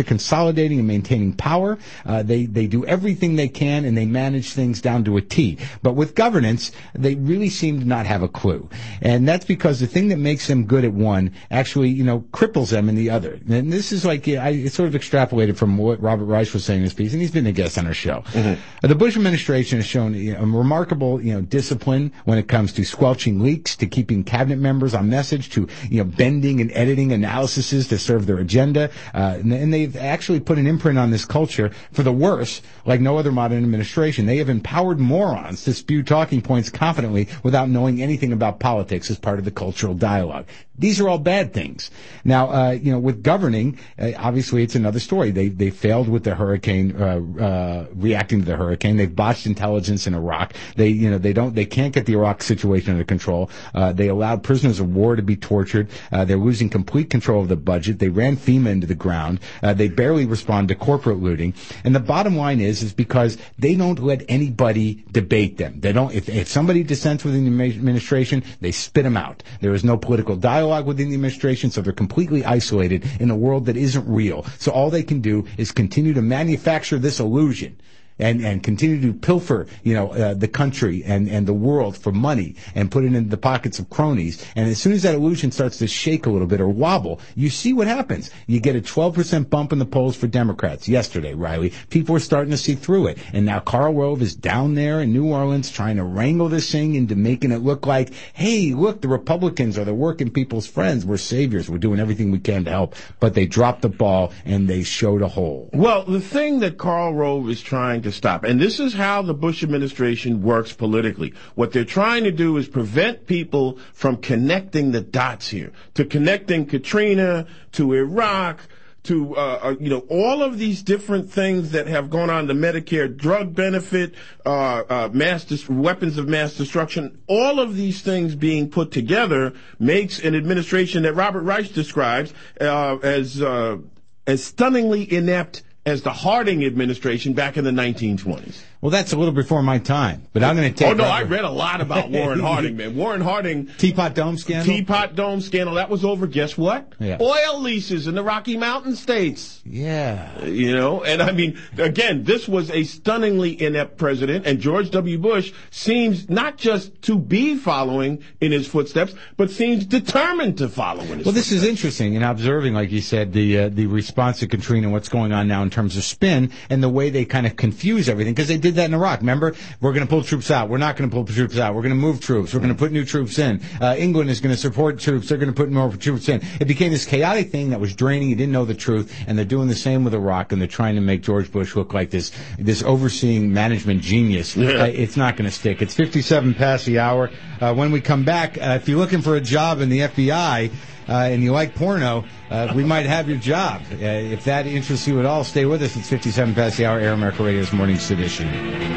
consolidating and maintaining power. Uh, they, they do everything they can, and they manage things down to a T. But with governance, they really seem to not have a clue. And that's because the thing that makes them good at one actually, you know, cripples them in the other. And this is like, I it's sort of extrapolated from what Robert Reich was saying in his piece, and he's been a guest on our show. Mm-hmm. Uh, the Bush administration has shown you know, a remarkable, you know, discipline when it comes to squelching leaks, to keeping cabinet members on message, to, you know, bending and editing analyses to serve their agenda. Uh, and, and they've actually put an imprint on this culture for the worse, like no other modern administration. They have empowered morons to spew talking points confidently without knowing anything about politics as part of the cultural dialogue. These are all bad things. Now, uh, you know, with governing, uh, obviously it's another story. They they failed with the hurricane, uh, uh, reacting to the hurricane. They've botched intelligence in Iraq. They, you know, they don't, they can't get the Iraq situation under control. Uh, they allowed prisoners of war to be tortured. Uh, they're losing complete control of the budget. They ran FEMA into the ground. Uh, they barely respond to corporate looting. And the bottom line is, is because they don't let anybody debate them. They don't, if, if somebody dissents within the administration, they spit them out. There is no political dialogue within the administration, so they're completely isolated in a world that isn't real. So all they can do is continue to manufacture this illusion and, and continue to pilfer, you know, uh, the country and, and the world for money and put it in the pockets of cronies. And as soon as that illusion starts to shake a little bit or wobble, you see what happens. You get a twelve percent bump in the polls for Democrats yesterday, Riley. People are starting to see through it. And now Karl Rove is down there in New Orleans trying to wrangle this thing into making it look like, hey, look, the Republicans are the working people's friends. We're saviors. We're doing everything we can to help. But they dropped the ball and they showed a hole. Well, the thing that Karl Rove is trying to stop, and this is how the Bush administration works politically. What they're trying to do is prevent people from connecting the dots here, to connecting Katrina to Iraq, to, uh, you know, all of these different things that have gone on, the Medicare drug benefit, uh, uh, mass dis- weapons of mass destruction. All of these things being put together makes an administration that Robert Reich describes uh, as uh, as stunningly inept as the Harding administration back in the nineteen twenties. Well, that's a little before my time, but I'm going to take... Oh, no, I read a lot about Warren Harding, man. Warren Harding... Teapot Dome scandal? Teapot Dome scandal. That was over. Guess what? Yeah. Oil leases in the Rocky Mountain states. Yeah. You know, and I mean, again, this was a stunningly inept president, and George W. Bush seems not just to be following in his footsteps, but seems determined to follow in his Well, this footsteps. is interesting in observing, like you said, the uh, the response to Katrina and what's going on now in terms of spin and the way they kind of confuse everything, because they did that in Iraq. Remember, we're going to pull troops out. We're not going to pull troops out. We're going to move troops. We're going to put new troops in. Uh, England is going to support troops. They're going to put more troops in. It became this chaotic thing that was draining. You didn't know the truth, and they're doing the same with Iraq, and they're trying to make George Bush look like this this overseeing management genius. Yeah. Uh, it's not going to stick. It's fifty-seven past the hour. Uh, when we come back, uh, if you're looking for a job in the F B I, Uh, and you like porno, uh, we might have your job. Uh, if that interests you at all, stay with us. It's fifty-seven past the hour, Air America Radio's Morning Sedition.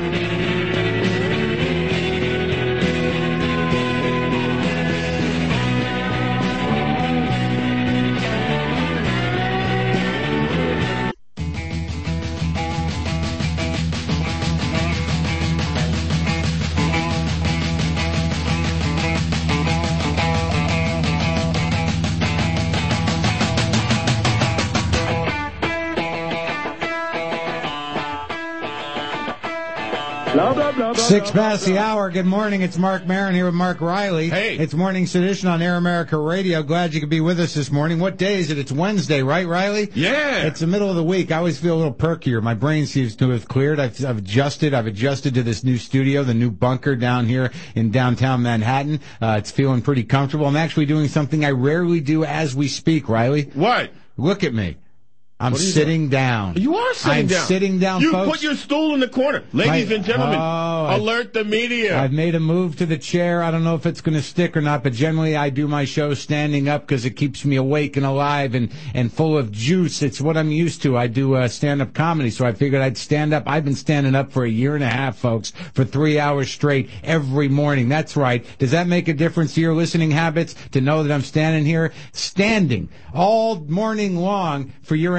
Six past the hour. Good morning. It's Mark Maron here with Mark Riley. Hey. It's Morning Sedition on Air America Radio. Glad you could be with us this morning. What day is it? It's Wednesday, right, Riley? Yeah. It's the middle of the week. I always feel a little perkier. My brain seems to have cleared. I've, I've adjusted. I've adjusted to this new studio, the new bunker down here in downtown Manhattan. Uh, it's feeling pretty comfortable. I'm actually doing something I rarely do as we speak, Riley. What? Look at me. I'm What are you sitting doing? down. You are sitting I'm down. sitting down, You folks. put your stool in the corner. Ladies My- and gentlemen, Oh, alert the media. I've made a move to the chair. I don't know if it's going to stick or not, but generally I do my show standing up because it keeps me awake and alive and, and full of juice. It's what I'm used to. I do uh, stand-up comedy, so I figured I'd stand up. I've been standing up for a year and a half, folks, for three hours straight every morning. That's right. Does that make a difference to your listening habits to know that I'm standing here? Standing all morning long for your entertainment.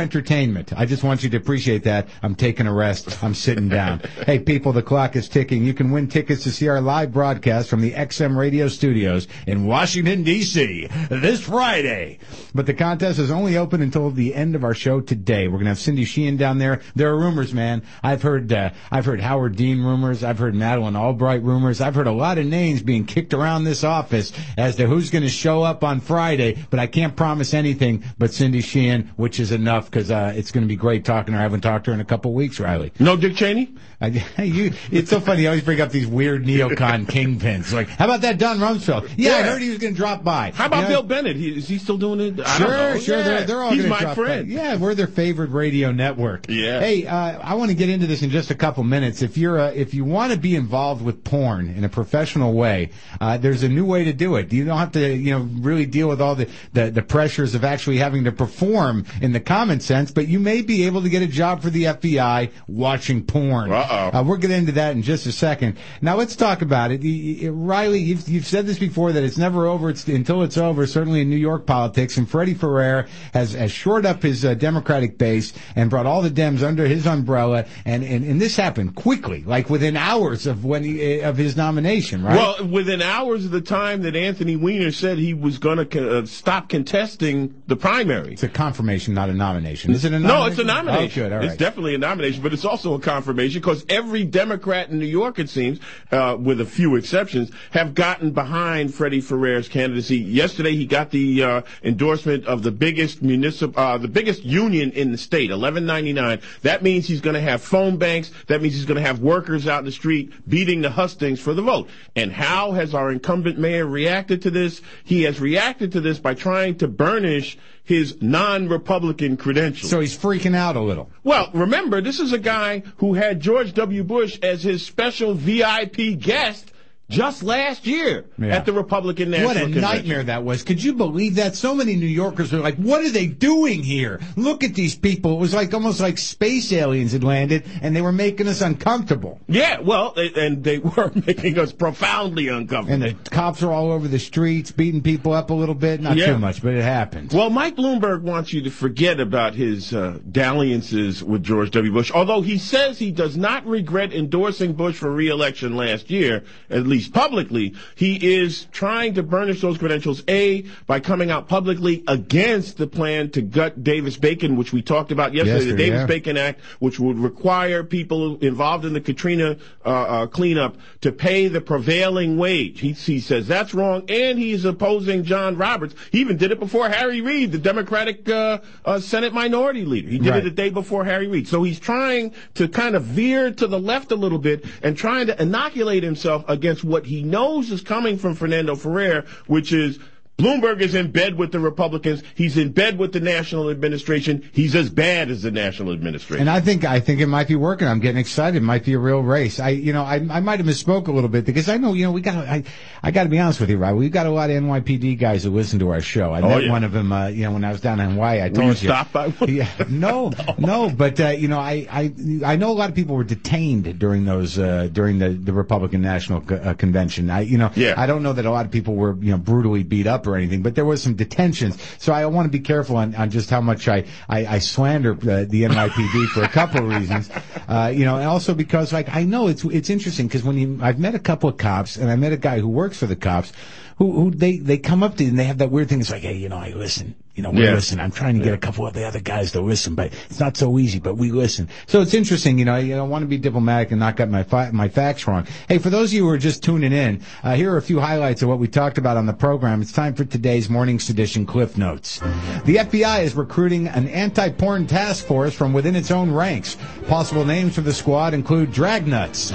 entertainment. I just want you to appreciate that. I'm taking a rest. I'm sitting down. Hey, people, the clock is ticking. You can win tickets to see our live broadcast from the X M Radio Studios in Washington, D C this Friday. But the contest is only open until the end of our show today. We're going to have Cindy Sheehan down there. There are rumors, man. I've heard, uh, I've heard Howard Dean rumors. I've heard Madeleine Albright rumors. I've heard a lot of names being kicked around this office as to who's going to show up on Friday, but I can't promise anything but Cindy Sheehan, which is enough because uh, it's going to be great talking to her. I haven't talked to her in a couple weeks, Riley. No Dick Cheney? I, you, it's so funny. You always bring up these weird neocon kingpins. Like, how about that Don Rumsfeld? Yeah, yeah. I heard he was going to drop by. How about you know? Bill Bennett? He, is he still doing it? I sure, don't know. sure. Yeah. They're, they're all He's going to my drop friend. by. Yeah, we're their favorite radio network. Yeah. Hey, uh, I want to get into this in just a couple minutes. If you're uh, if you want to be involved with porn in a professional way, uh, there's a new way to do it. You don't have to, you know, really deal with all the, the, the pressures of actually having to perform in the common sense, but you may be able to get a job for the F B I watching porn. Uh-oh. Uh, we'll get into that in just a second. Now let's talk about it. Riley, you've, you've said this before that it's never over it's, until it's over, certainly in New York politics, and Freddie Ferrer has, has shored up his uh, Democratic base and brought all the Dems under his umbrella, and, and, and this happened quickly, like within hours of when he, of his nomination, right? Well, within hours of the time that Anthony Weiner said he was going to uh, stop contesting the primary. It's a confirmation, not a nomination. Is it a nomination? No, it's a nomination. Oh, good. All it's right. definitely a nomination, but it's also a confirmation because every Democrat in New York, it seems, uh, with a few exceptions, have gotten behind Freddie Ferrer's candidacy. Yesterday, he got the uh, endorsement of the biggest municipal, uh, the biggest union in the state, eleven ninety-nine. That means he's going to have phone banks. That means he's going to have workers out in the street beating the hustings for the vote. And how has our incumbent mayor reacted to this? He has reacted to this by trying to burnish his non-Republican credentials. So he's freaking out a little. Well, remember, this is a guy who had George W. Bush as his special V I P guest just last year yeah. at the Republican National What a Convention. nightmare that was. Could you believe that? So many New Yorkers were like, what are they doing here? Look at these people. It was like almost like space aliens had landed, and they were making us uncomfortable. Yeah, well, and they were making us profoundly uncomfortable. And the cops are all over the streets, beating people up a little bit. Not yeah. too much, but it happened. Well, Mike Bloomberg wants you to forget about his uh, dalliances with George W. Bush, although he says he does not regret endorsing Bush for re-election last year, at least publicly. He is trying to burnish those credentials, A, by coming out publicly against the plan to gut Davis-Bacon, which we talked about yesterday, Yes, the yeah. Davis-Bacon Act, which would require people involved in the Katrina uh, uh, cleanup to pay the prevailing wage. He, he says that's wrong, and he's opposing John Roberts. He even did it before Harry Reid, the Democratic uh, uh, Senate Minority Leader. He did Right. it the day before Harry Reid. So he's trying to kind of veer to the left a little bit and trying to inoculate himself against what he knows is coming from Fernando Ferrer, which is Bloomberg is in bed with the Republicans. He's in bed with the national administration. He's as bad as the national administration. And I think I think it might be working. I'm getting excited. It might be a real race. I you know I I might have misspoke a little bit because I know you know we got I I got to be honest with you, right? We've got a lot of N Y P D guys who listen to our show. I Oh, met yeah. one of them. Uh, you know when I was down in Hawaii, I Were told you you. stopped by one? Yeah, no, no, but uh, you know I I I know a lot of people were detained during those uh, during the the Republican National Co- uh, Convention. I you know Yeah. I don't know that a lot of people were you know brutally beat up or anything, but there was some detentions. So I want to be careful on, on just how much I, I, I slander uh, the N Y P D for a couple of reasons. Uh, you know, and also because like I know it's it's interesting because when you I've met a couple of cops and I met a guy who works for the cops who who they they come up to you and they have that weird thing. It's like, hey, you know, I listen. You know, we Yeah. listen. I'm trying to get a couple of the other guys to listen, but it's not so easy, but we listen. So it's interesting, you know, I, I want to be diplomatic and not get my fi- my facts wrong. Hey, for those of you who are just tuning in, uh, here are a few highlights of what we talked about on the program. It's time for today's Morning's Edition Cliff Notes. The F B I is recruiting an anti-porn task force from within its own ranks. Possible names for the squad include Dragnuts,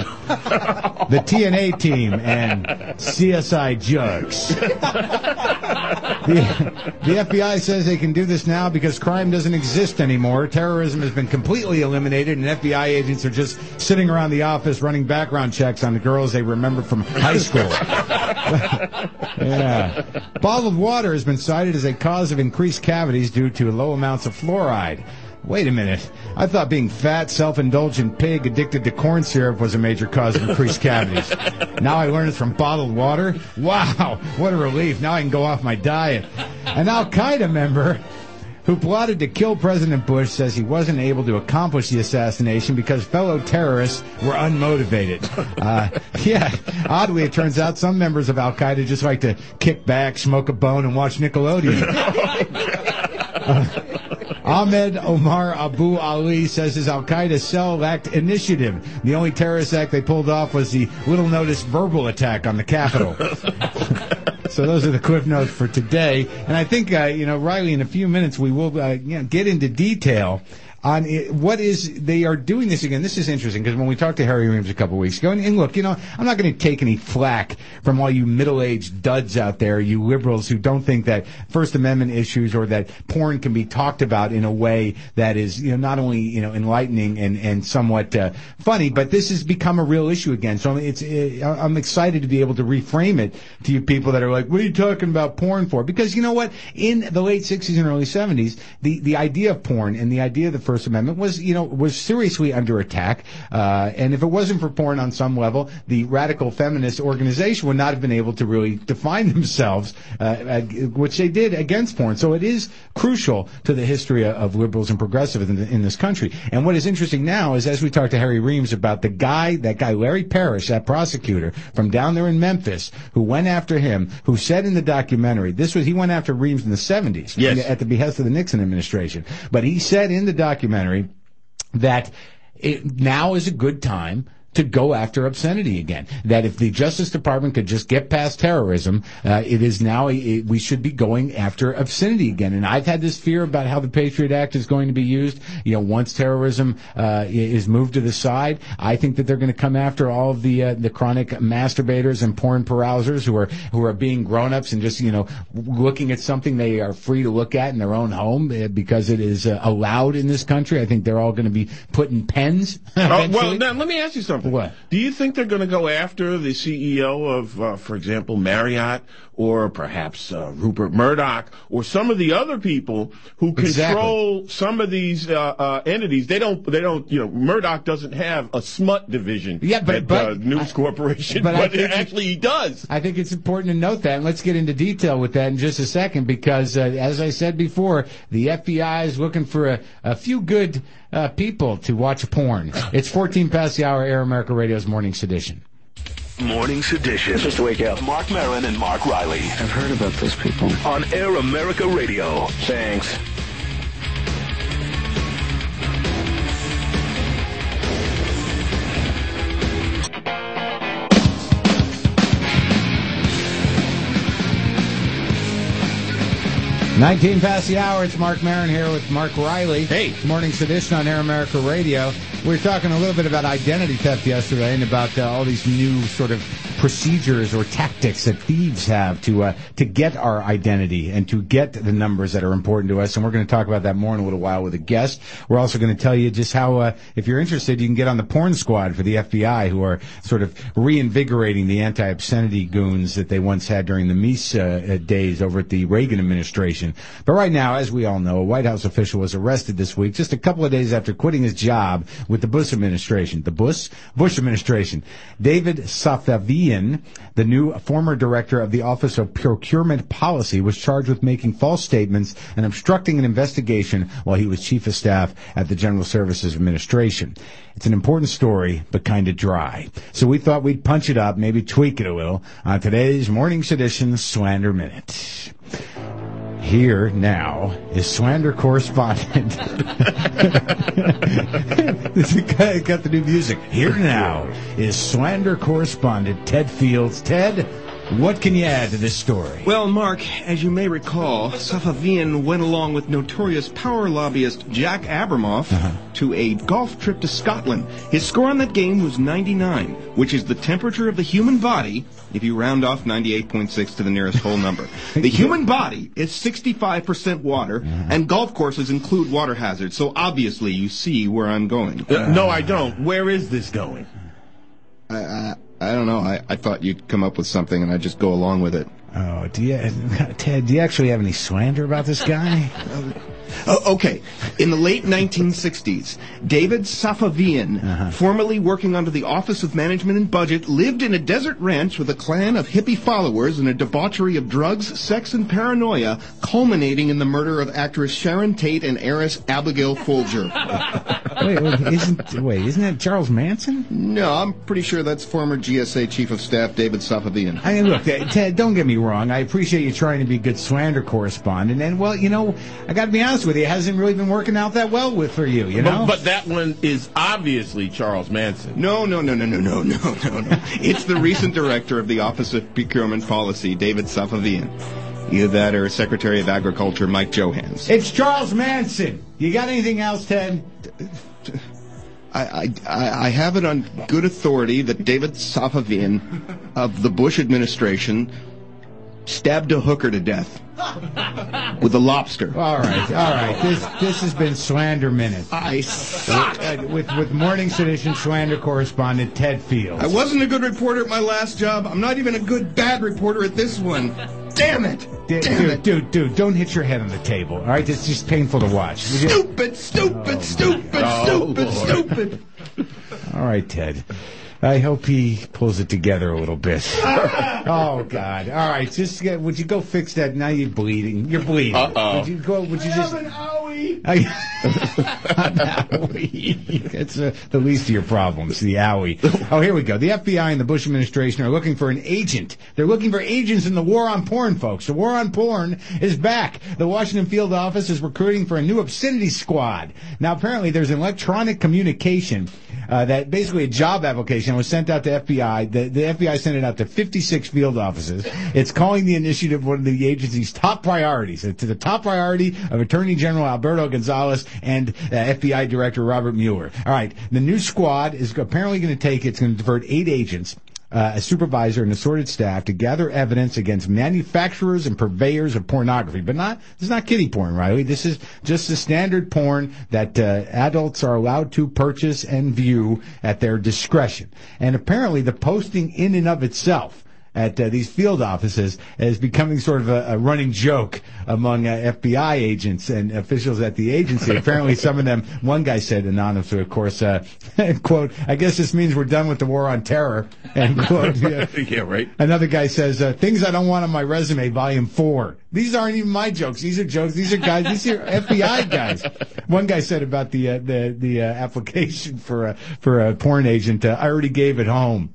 the T N A team, and C S I Jugs. The, the F B I says they can do this now because crime doesn't exist anymore. Terrorism has been completely eliminated, and F B I agents are just sitting around the office running background checks on the girls they remember from high school. Yeah. Bottled water has been cited as a cause of increased cavities due to low amounts of fluoride. Wait a minute. I thought being fat, self-indulgent pig addicted to corn syrup was a major cause of increased cavities. Now I learned it's from bottled water? Wow, what a relief. Now I can go off my diet. An Al-Qaeda member who plotted to kill President Bush, says he wasn't able to accomplish the assassination because fellow terrorists were unmotivated. Uh, yeah, oddly, it turns out some members of Al-Qaeda just like to kick back, smoke a bone, and watch Nickelodeon. uh, Ahmed Omar Abu Ali says his Al-Qaeda cell lacked initiative. The only terrorist act they pulled off was the little-noticed verbal attack on the Capitol. So those are the cliff notes for today. And I think, uh, you know, Riley, in a few minutes we will uh, you know, get into detail on it, what is, they are doing this again. This is interesting because when we talked to Harry Reams a couple of weeks ago, and, and look, you know, I'm not going to take any flack from all you middle-aged duds out there, you liberals who don't think that First Amendment issues or that porn can be talked about in a way that is, you know, not only, you know, enlightening and, and somewhat uh, funny, but this has become a real issue again. So it's, it, I'm excited to be able to reframe it to you people that are like, what are you talking about porn for? Because you know what? In the late sixties and early seventies, the, the idea of porn and the idea of the First First Amendment was, you know, was seriously under attack. Uh, and if it wasn't for porn on some level, the radical feminist organization would not have been able to really define themselves, uh, which they did against porn. So it is crucial to the history of liberals and progressives in, in this country. And what is interesting now is, as we talked to Harry Reams about the guy, that guy Larry Parrish, that prosecutor from down there in Memphis, who went after him, who said in the documentary, this was, he went after Reams in the seventies, yes, at the behest of the Nixon administration. But he said in the documentary that it now is a good time to go after obscenity again. That if the Justice Department could just get past terrorism, uh, it is now, a, it, we should be going after obscenity again. And I've had this fear about how the Patriot Act is going to be used. You know, once terrorism uh, is moved to the side, I think that they're going to come after all of the uh, the chronic masturbators and porn carousers who are who are being grown-ups and just, you know, looking at something they are free to look at in their own home uh, because it is uh, allowed in this country. I think they're all going to be put in pens. uh, well, now, let me ask you something. What? Do you think they're going to go after the C E O of, uh, for example, Marriott, or perhaps uh, Rupert Murdoch, or some of the other people who control exactly. some of these uh, uh, entities? They don't. They don't. You know, Murdoch doesn't have a smut division. Yeah, but, at but uh, News I, Corporation, but, but it, actually he does. I think it's important to note that, and let's get into detail with that in just a second, because uh, as I said before, the F B I is looking for a, a few good uh, people to watch porn. It's fourteen past the hour. Air America Radio's Morning Sedition. Morning Sedition. Just wake up. Mark Maron and Mark Riley. I've heard about those people. On Air America Radio. Thanks. nineteen past the hour. It's Mark Maron here with Mark Riley. Hey. Morning Sedition on Air America Radio. We were talking a little bit about identity theft yesterday and about uh, all these new sort of procedures or tactics that thieves have to uh, to get our identity and to get the numbers that are important to us. And we're going to talk about that more in a little while with a guest. We're also going to tell you just how, uh, if you're interested, you can get on the porn squad for the F B I, who are sort of reinvigorating the anti-obscenity goons that they once had during the Mies uh, days over at the Reagan administration. But right now, as we all know, a White House official was arrested this week, just a couple of days after quitting his job with the Bush administration. The Bush Bush administration. David Safavian, the new former director of the Office of Procurement Policy, was charged with making false statements and obstructing an investigation while he was chief of staff at the General Services Administration. It's an important story, but kind of dry. So we thought we'd punch it up, maybe tweak it a little, on today's Morning Sedition Slander Minute. Here now is slander correspondent. This guy got the new music. Here now is slander correspondent Ted Fields. Ted, what can you add to this story? Well, Mark, as you may recall, Safavian went along with notorious power lobbyist Jack Abramoff uh-huh. to a golf trip to Scotland. His score on that game was ninety-nine, which is the temperature of the human body if you round off ninety-eight point six to the nearest whole number. The human body is sixty-five percent water, uh-huh. and golf courses include water hazards, so obviously you see where I'm going. Uh, no, I don't. Where is this going? I... I I don't know. I, I thought you'd come up with something, and I'd just go along with it. Oh, do you, Ted, do you actually have any slander about this guy? Uh, okay, in the late nineteen sixties, David Safavian, uh-huh. formerly working under the Office of Management and Budget, lived in a desert ranch with a clan of hippie followers and a debauchery of drugs, sex, and paranoia, culminating in the murder of actress Sharon Tate and heiress Abigail Folger. wait, wait, isn't, wait, isn't that Charles Manson? No, I'm pretty sure that's former G S A Chief of Staff David Safavian. I mean, look, Ted, don't get me wrong. I appreciate you trying to be a good slander correspondent, and, well, you know, I got to be honest with you, it hasn't really been working out that well with for you, you know? But, but that one is obviously Charles Manson. No, no, no, no, no, no, no, no, no. It's the recent director of the Office of Procurement Policy, David Safavian. Either that or Secretary of Agriculture, Mike Johans. It's Charles Manson. You got anything else, Ted? I, I, I have it on good authority that David Safavian of the Bush administration stabbed a hooker to death with a lobster. All right, all right. This this has been Slander Minute. I suck. With, with, with Morning Sedition slander correspondent Ted Fields. I wasn't a good reporter at my last job. I'm not even a good bad reporter at this one. Damn it! D- Damn dude, it. dude, dude, don't hit your head on the table. All right, it's just painful to watch. Stupid, stupid, oh, stupid, oh, stupid, stupid. All right, Ted. I hope he pulls it together a little bit. Oh God! All right, just get, would you go fix that? Now you're bleeding. You're bleeding. Uh-oh. Would you go? Would you I just? have an owie. An owie. That's uh, the least of your problems. The owie. Oh, here we go. The F B I and the Bush administration are looking for an agent. They're looking for agents in the war on porn, folks. The war on porn is back. The Washington field office is recruiting for a new obscenity squad. Now, apparently, there's an electronic communication. Uh, that basically a job application was sent out to F B I. The, the F B I sent it out to fifty-six field offices. It's calling the initiative one of the agency's top priorities. It's the top priority of Attorney General Alberto Gonzales and uh, F B I Director Robert Mueller. All right, the new squad is apparently going to take, it's going to divert eight agents, Uh, a supervisor and assorted staff to gather evidence against manufacturers and purveyors of pornography. But not, this is not kiddie porn, Riley. This is just the standard porn that uh, adults are allowed to purchase and view at their discretion. And apparently the posting in and of itself at uh, these field offices is becoming sort of a, a running joke among uh, F B I agents and officials at the agency. Apparently some of them, one guy said anonymously, of course, uh, quote, I guess this means we're done with the war on terror, end quote. Yeah, yeah right. Another guy says, uh, things I don't want on my resume, volume four. These aren't even my jokes. These are jokes. These are guys, these are F B I guys. One guy said about the, uh, the, the, uh, application for a, for a porn agent, uh, I already gave it home.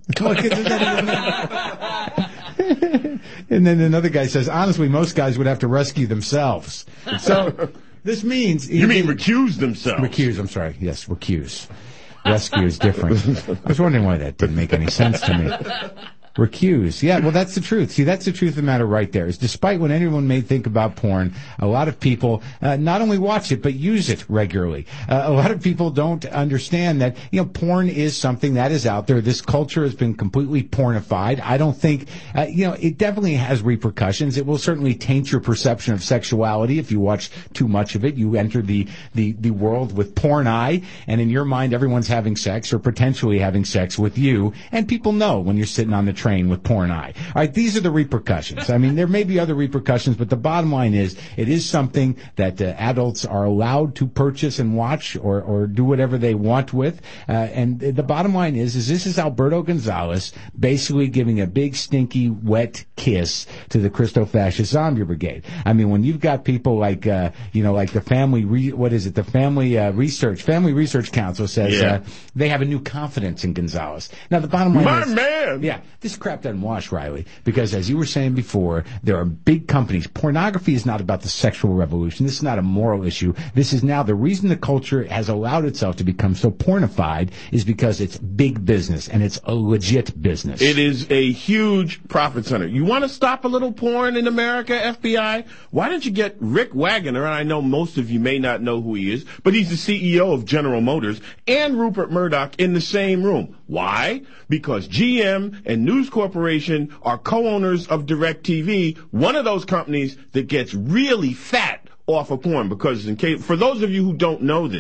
And then another guy says, honestly, most guys would have to rescue themselves. So this means... You mean recuse themselves? Recuse, I'm sorry. Yes, recuse. Rescue is different. I was wondering why that didn't make any sense to me. Recuse. Yeah, well, that's the truth. See, that's the truth of the matter right there, is despite what anyone may think about porn, a lot of people uh, not only watch it, but use it regularly. Uh, a lot of people don't understand that, you know, porn is something that is out there. This culture has been completely pornified. I don't think, uh, you know, it definitely has repercussions. It will certainly taint your perception of sexuality if you watch too much of it. You enter the, the, the world with porn eye, and in your mind, everyone's having sex or potentially having sex with you, and people know when you're sitting on the train with porn eye. All right, these are the repercussions. I mean, there may be other repercussions, but the bottom line is it is something that uh, adults are allowed to purchase and watch or, or do whatever they want with. Uh, and the bottom line is, is this is Alberto Gonzales basically giving a big, stinky, wet kiss to the Christo-fascist zombie brigade. I mean, when you've got people like, uh, you know, like the family, re- what is it, the Family uh, Research, Family Research Council says yeah. uh, they have a new confidence in Gonzales. Now, the bottom line My is... man! Yeah, this crap doesn't wash, Riley, because as you were saying before, there are big companies. Pornography is not about the sexual revolution. This is not a moral issue. This is now the reason the culture has allowed itself to become so pornified is because it's big business, and it's a legit business. It is a huge profit center. You want to stop a little porn in America, F B I? Why don't you get Rick Wagoner, and I know most of you may not know who he is, but he's the C E O of General Motors, and Rupert Murdoch in the same room. Why? Because G M and News Corporation are co-owners of DirecTV, one of those companies that gets really fat off of porn. Because in case, for those of you who don't know this,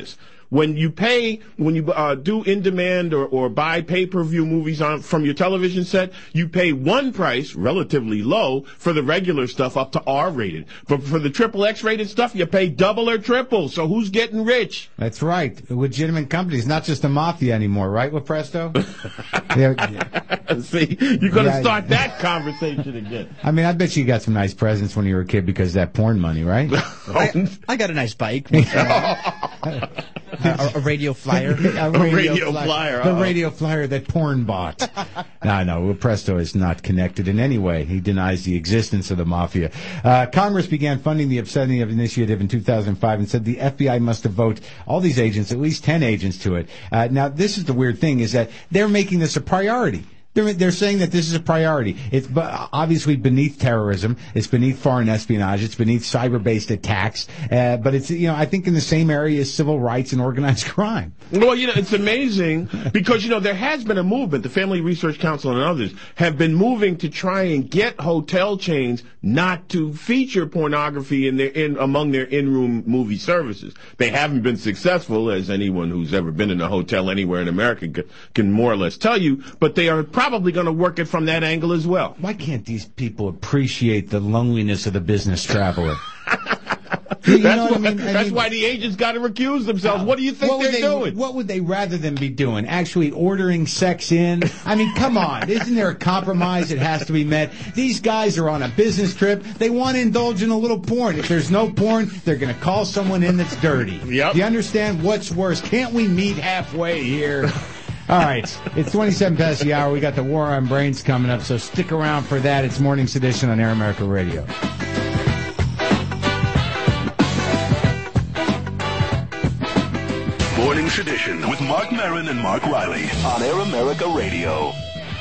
When you pay, when you uh, do in-demand or, or buy pay-per-view movies on from your television set, you pay one price, relatively low, for the regular stuff up to R-rated. But for the triple X-rated stuff, you pay double or triple. So who's getting rich? That's right. Legitimate companies, not just the mafia anymore, right, with Presto? yeah, yeah. See, you're going to yeah, start that conversation again. I mean, I bet you got some nice presents when you were a kid because of that porn money, right? I, I got a nice bike. a, a radio flyer. A radio, radio flyer. flyer. The radio flyer that porn bought. no, no, well, Presto is not connected in any way. He denies the existence of the mafia. Uh, Congress began funding the Obscenity Initiative in two thousand five and said the F B I must devote all these agents, at least ten agents, to it. Uh, now, this is the weird thing, is that they're making this a priority. They're, they're saying that this is a priority. It's obviously beneath terrorism. It's beneath foreign espionage. It's beneath cyber-based attacks. Uh, but it's, you know, I think in the same area as civil rights and organized crime. Well, you know, it's amazing because, you know, there has been a movement. The Family Research Council and others have been moving to try and get hotel chains not to feature pornography in their in among their in-room movie services. They haven't been successful, as anyone who's ever been in a hotel anywhere in America can, can more or less tell you, but they are probably going to work it from that angle as well. Why can't these people appreciate the loneliness of the business traveler? You know that's what why, I mean? I that's mean, why the agents got to recuse themselves. What do you think they're they, doing? What would they rather than be doing? Actually ordering sex in? I mean, come on. Isn't there a compromise that has to be met? These guys are on a business trip. They want to indulge in a little porn. If there's no porn, they're going to call someone in that's dirty. Yep. Do you understand what's worse? Can't we meet halfway here? All right, it's twenty-seven past the hour. We got the War on Brains coming up, so stick around for that. It's Morning's Edition on Air America Radio. Morning's Edition with Mark Maron and Mark Riley on Air America Radio.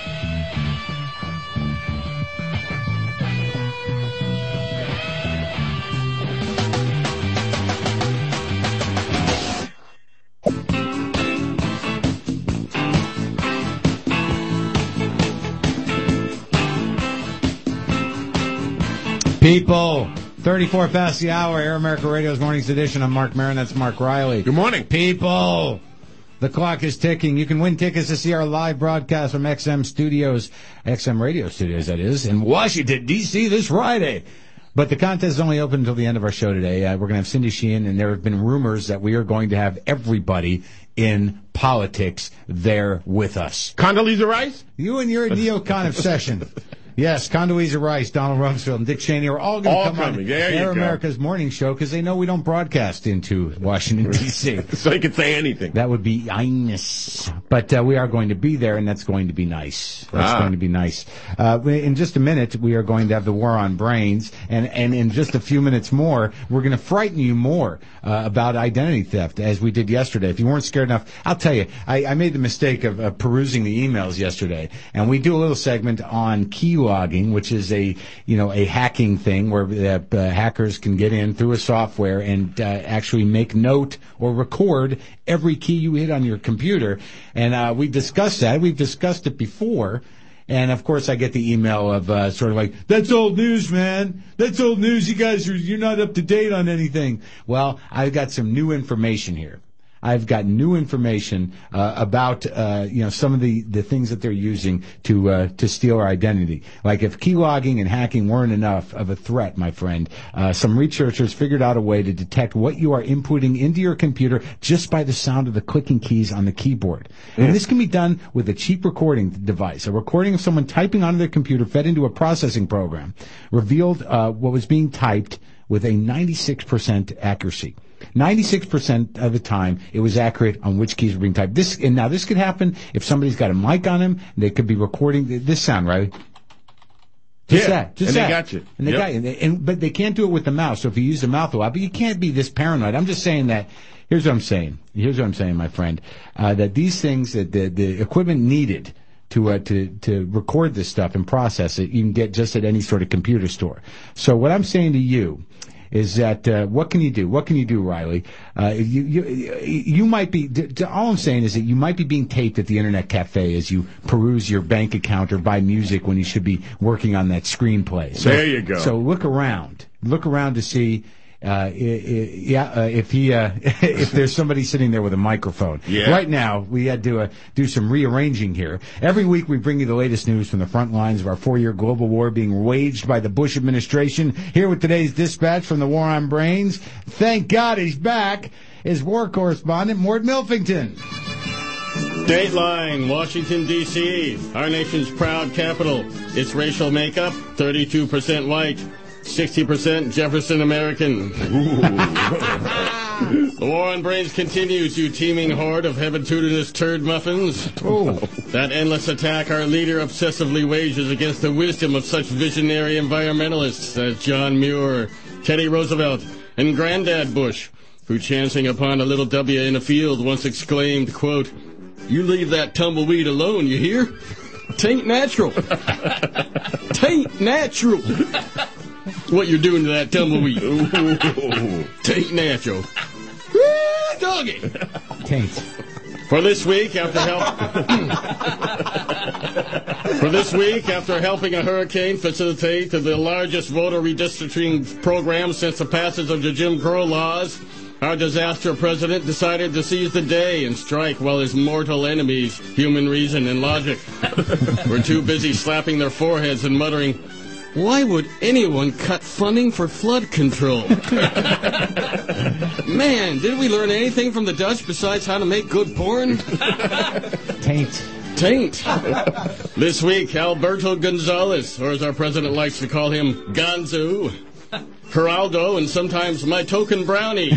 People, thirty-four past the hour, Air America Radio's Morning's Edition. I'm Mark Maron. That's Mark Riley. Good morning. People, the clock is ticking. You can win tickets to see our live broadcast from X M Studios, X M Radio Studios, that is, in Washington, D C this Friday. But the contest is only open until the end of our show today. Uh, we're going to have Cindy Sheehan, and there have been rumors that we are going to have everybody in politics there with us. Condoleezza Rice? You and your neocon obsession. Yes, Condoleezza Rice, Donald Rumsfeld, and Dick Cheney are all going to come coming. on there Air you America's go. morning show because they know we don't broadcast into Washington, D C So they can say anything. That would be nice. But uh, we are going to be there, and that's going to be nice. That's Ah. going to be nice. Uh, in just a minute, we are going to have the War on Brains, and, and in just a few minutes more, we're going to frighten you more uh, about identity theft, as we did yesterday. If you weren't scared enough, I'll tell you, I, I made the mistake of uh, perusing the emails yesterday, and we do a little segment on keylogging, which is a, you know, a hacking thing where uh, uh, hackers can get in through a software and uh, actually make note or record every key you hit on your computer. And uh, we discussed that. We've discussed it before. And of course, I get the email of uh, sort of like, "That's old news, man. That's old news. You guys are you're not up to date on anything." Well, I've got some new information here. I've got new information uh, about uh, you know some of the, the things that they're using to uh, to steal our identity. Like if keylogging and hacking weren't enough of a threat, my friend, uh, some researchers figured out a way to detect what you are inputting into your computer just by the sound of the clicking keys on the keyboard. Mm. And this can be done with a cheap recording device. A recording of someone typing onto their computer fed into a processing program revealed uh, what was being typed with a ninety-six percent accuracy. ninety-six percent of the time, it was accurate on which keys were being typed. This, and now this could happen if somebody's got a mic on them. They could be recording this sound, right? Just yeah, that. Just and that. they got you. And they yep. got you. And, and, but they can't do it with the mouse. So if you use the mouth a lot, but you can't be this paranoid. I'm just saying that. Here's what I'm saying. Here's what I'm saying, my friend. Uh, that these things, that the, the equipment needed to uh, to to record this stuff and process it, you can get just at any sort of computer store. So what I'm saying to you is that uh, what can you do? What can you do, Riley? Uh, you, you you might be. D- d- all I'm saying is that you might be being taped at the internet cafe as you peruse your bank account or buy music when you should be working on that screenplay. So, there you go. So look around. Look around to see uh, i- i- yeah, uh, if he, uh, if there's somebody sitting there with a microphone. Yeah. Right now, we had to uh, do some rearranging here. Every week we bring you the latest news from the front lines of our four-year global war being waged by the Bush administration. Here with today's dispatch from the War on Brains. Thank God he's back. Is war correspondent Mort Milfington. Dateline, Washington, D C, our nation's proud capital. Its racial makeup, thirty-two percent white, sixty percent Jefferson American. The war on brains continues, you teeming horde of heaven-tootinous turd muffins. Ooh. That endless attack our leader obsessively wages against the wisdom of such visionary environmentalists as John Muir, Teddy Roosevelt, and Granddad Bush, who, chancing upon a little W in a field, once exclaimed, quote, "You leave that tumbleweed alone, you hear? Tain't natural. Tain't natural. What you're doing to that tumbleweed. Tain't natural. Woo, doggy." Taint. For this week, after help... For this week, after helping a hurricane facilitate the largest voter redistricting program since the passage of the Jim Crow laws, our disaster president decided to seize the day and strike while his mortal enemies, human reason and logic, were too busy slapping their foreheads and muttering, "Why would anyone cut funding for flood control?" Man, did we learn anything from the Dutch besides how to make good porn? Taint. Taint. This week, Alberto Gonzalez, or as our president likes to call him, Gonzo, Geraldo, and sometimes my token brownie,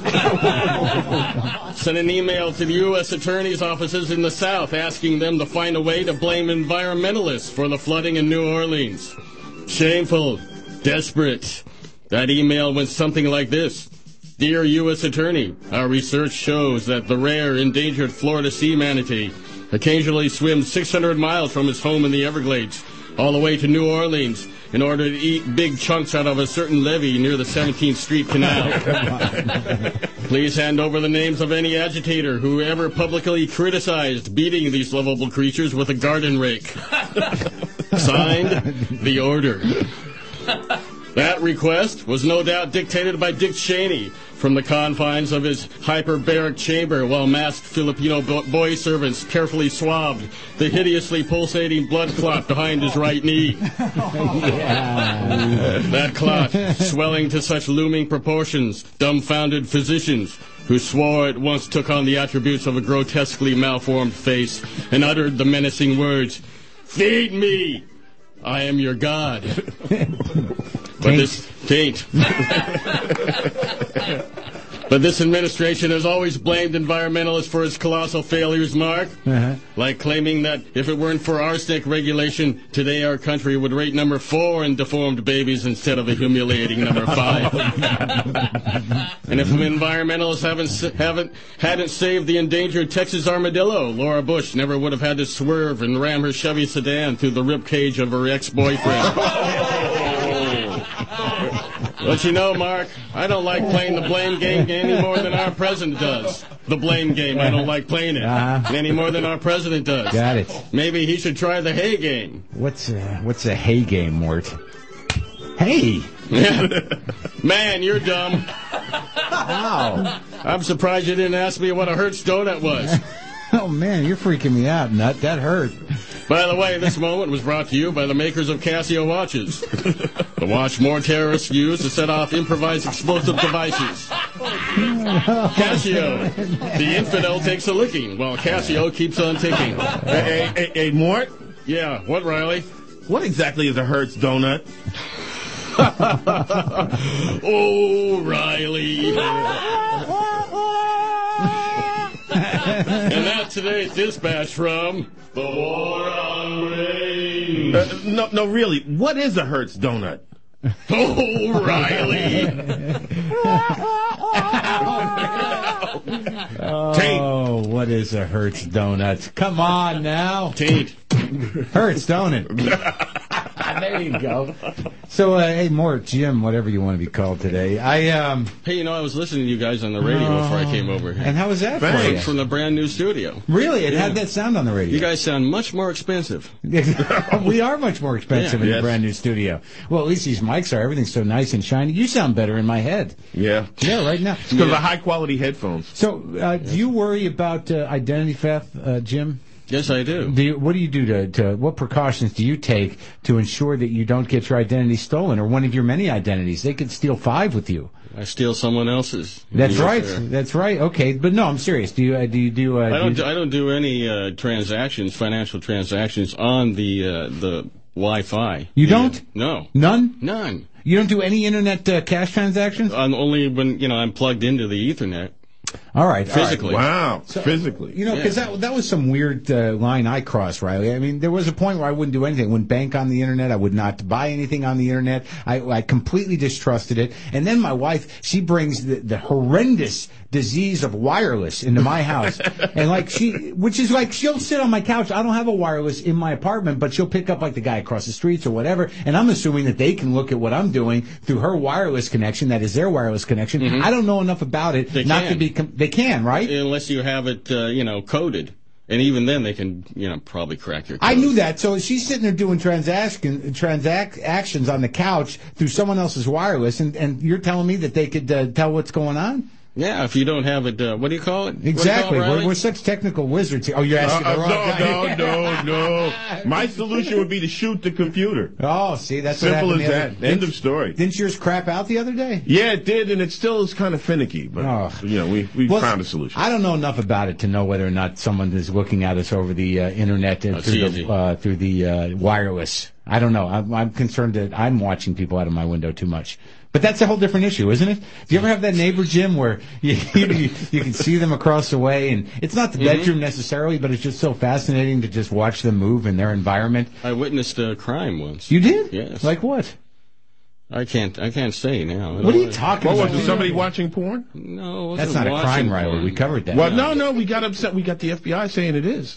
sent an email to the U S attorney's offices in the South asking them to find a way to blame environmentalists for the flooding in New Orleans. Shameful. Desperate. That email went something like this. Dear U S Attorney, our research shows that the rare endangered Florida sea manatee occasionally swims six hundred miles from his home in the Everglades all the way to New Orleans in order to eat big chunks out of a certain levee near the seventeenth Street Canal. Please hand over the names of any agitator who ever publicly criticized beating these lovable creatures with a garden rake. Signed, The Order. That request was no doubt dictated by Dick Cheney from the confines of his hyperbaric chamber while masked Filipino bo- boy servants carefully swabbed the hideously pulsating blood clot behind his right knee. Yeah. That clot, swelling to such looming proportions, dumbfounded physicians who swore it once took on the attributes of a grotesquely malformed face and uttered the menacing words, "Feed me! I am your God." But this taint. But this administration has always blamed environmentalists for its colossal failures, Mark. Uh-huh. Like claiming that if it weren't for arsenic regulation, today our country would rate number four in deformed babies instead of a humiliating number five. And if environmentalists haven't haven't hadn't saved the endangered Texas armadillo, Laura Bush never would have had to swerve and ram her Chevy sedan through the ribcage of her ex-boyfriend. But you know, Mark, I don't like playing the blame game any more than our president does. The blame game, I don't like playing it Uh-huh. any more than our president does. Got it. Maybe he should try the hay game. What's uh, what's a hay game, Mort? Hey. Man, you're dumb. Ow. I'm surprised you didn't ask me what a Hertz donut was. Oh, man, you're freaking me out, Nut. That hurt. By the way, this moment was brought to you by the makers of Casio watches. The watch more terrorists use to set off improvised explosive devices. Casio. The infidel takes a licking, while Casio keeps on ticking. Hey, hey, hey, hey, Mort? Yeah, what, Riley? What exactly is a Hertz donut? Oh, Riley. And that's today's dispatch from the War on Brains. Uh, no, no, really. What is a Hertz donut? Oh, Riley. Oh, what is a Hertz donut? Come on now. Taint. Hurts, don't it? There you go. So, uh, hey, Mort, Jim, whatever you want to be called today. I um. Hey, you know, I was listening to you guys on the radio Oh. before I came over here. And how was that for Thanks. you? From the brand new studio. Really? It Yeah. had that sound on the radio. You guys sound much more expensive. We are much more expensive Yeah. in Yes. the brand new studio. Well, at least these mics are. Everything's so nice and shiny. You sound better in my head. Yeah. Yeah, right now. It's because of high quality headphones. So, uh, do you worry about uh, identity theft, uh, Jim? Yes, I do. Do you, what do you do to, to, what precautions do you take to ensure that you don't get your identity stolen or one of your many identities? They could steal five with you. I steal someone else's. That's Yes, right. sir. That's right. Okay, but no, I'm serious. Do you uh, do you do? Uh, I don't. do Do, you, I don't do any uh, transactions, financial transactions on the uh, the Wi-Fi. You Yeah. don't? No. None? None. You don't do any internet uh, cash transactions? On only when you know I'm plugged into the Ethernet. All right, all right. Physically. Wow. Physically. You know, because that that was some weird uh, line I crossed, Riley. I mean, there was a point where I wouldn't do anything. I wouldn't bank on the internet. I would not buy anything on the internet. I, I completely distrusted it. And then my wife, she brings the, the horrendous disease of wireless into my house, and like she, which is like she'll sit on my couch. I don't have a wireless in my apartment, but she'll pick up like the guy across the streets or whatever. And I'm assuming that they can look at what I'm doing through her wireless connection. That is their wireless connection. Mhm. I don't know enough about it They not can. to be. Com- they can, right? Unless you have it, uh, you know, coded. And even then, they can, you know, probably crack your code. I knew that. So she's sitting there doing transaction transactions on the couch through someone else's wireless, and, and you're telling me that they could uh, tell what's going on? Yeah, if you don't have it, uh, what do you call it? Exactly. What do you call it, we're, Riley? we're such technical wizards here. Oh, you're asking Uh, the uh, wrong guy. no, no, no, no. My solution would be to shoot the computer. Oh, see, that's Simple what happened as the that. other- End Didn't- of story. Didn't yours crap out the other day? Yeah, it did, and it still is kind of finicky. But Oh. you know, we we Well, found a solution. I don't know enough about it to know whether or not someone is looking at us over the uh, internet and That's through easy. the, uh, through the uh, wireless. I don't know. I'm, I'm concerned that I'm watching people out of my window too much. But that's a whole different issue, isn't it? Do you ever have that neighbor, Jim, where you, you, you can see them across the way, and it's not the Mhm. bedroom necessarily, but it's just so fascinating to just watch them move in their environment? I witnessed a crime once. You did? Yes. Like what? I can't. I can't say now. What are you talking What about? was it? Somebody watching porn? No, it wasn't That's not a watching crime, Riley. porn. We covered that. Well, no, no. We got upset. We got the F B I saying it is.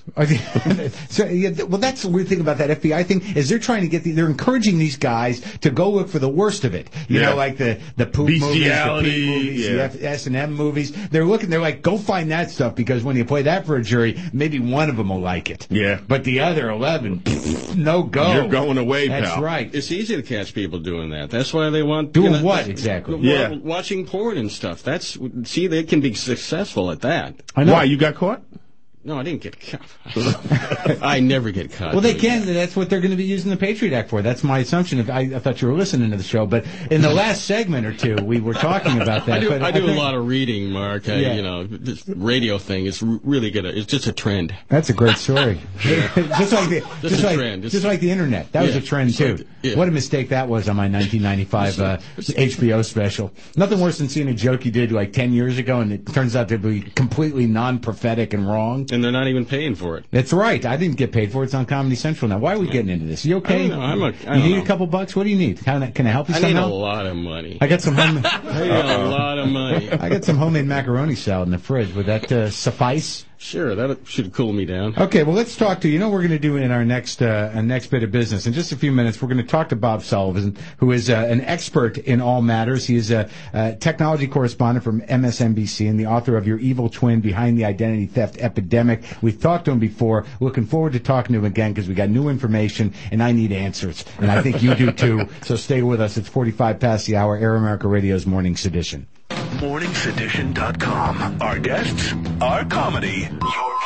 so, yeah, th- well, that's the weird thing about that F B I thing is they're trying to get the, they're encouraging these guys to go look for the worst of it. You Yeah. know, like the the poop movies, the Bestiality, pee movies, the yeah. F- S and M movies. They're looking. They're like, go find that stuff because when you play that for a jury, maybe one of them will like it. Yeah. But the other eleven, pfft, no go. You're going away, That's pal. right. It's easy to catch people doing that. That's why they want Doing you know, what that- exactly? wa- Yeah. watching porn and stuff. That's see, they can be successful at that. I know. Why, you got caught? No, I didn't get caught. I never get caught. Well, they doing can. That's what they're going to be using the Patriot Act for. That's my assumption. If I, I thought you were listening to the show, but in the last segment or two, we were talking about that. I do, but I do think- a lot of reading, Mark. I, Yeah. You know, this radio thing is r- really good. It's just a trend. That's a great story. just like the Just just a like trend. It's- just like the internet. That was Yeah, a trend it's too. like- yeah. What a mistake that was on my nineteen ninety-five uh, H B O special. Nothing worse than seeing a joke you did like ten years ago, and it turns out to be completely non-prophetic and wrong. And they're not even paying for it. That's right. I didn't get paid for it. It's on Comedy Central now. Why are we getting into this? You okay? I don't know. I'm a- I you don't need know. a couple bucks? What do you need? Can I, can I help you I need somehow? a lot of money. I got some home. I need a lot of money. I got some homemade macaroni salad in the fridge. Would that uh, suffice? Sure, that should cool me down. Okay, well, let's talk to you. know what we're going to do in our next uh, uh, next bit of business. In just a few minutes, we're going to talk to Bob Sullivan, who is uh, an expert in all matters. He is a, a technology correspondent from M S N B C and the author of Your Evil Twin: Behind the Identity Theft Epidemic. We've talked to him before. Looking forward to talking to him again because we got new information and I need answers, and I think you do too. So stay with us. It's forty-five past the hour. Air America Radio's Morning Sedition. morning sedition dot com. Our guests, our comedy, your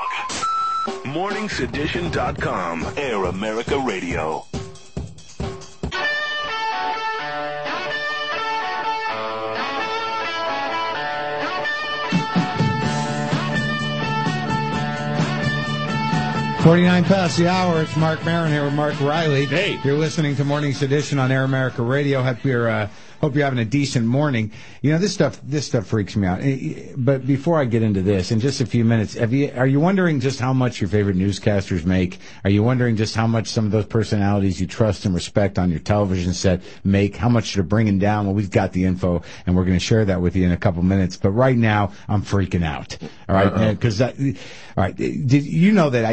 vlog. morning sedition dot com. Air America Radio. forty-nine past the hour. It's Mark Maron here with Mark Riley. Hey. You're listening to Morning Sedition on Air America Radio. Hope you're, uh, hope you're having a decent morning. You know, this stuff, this stuff freaks me out. Eh, But before I get into this, in just a few minutes, have you, are you wondering just how much your favorite newscasters make? Are you wondering just how much some of those personalities you trust and respect on your television set make? How much they're bringing down? Well, we've got the info, and we're going to share that with you in a couple minutes. But right now, I'm freaking out. All right, because all right, did you know that identity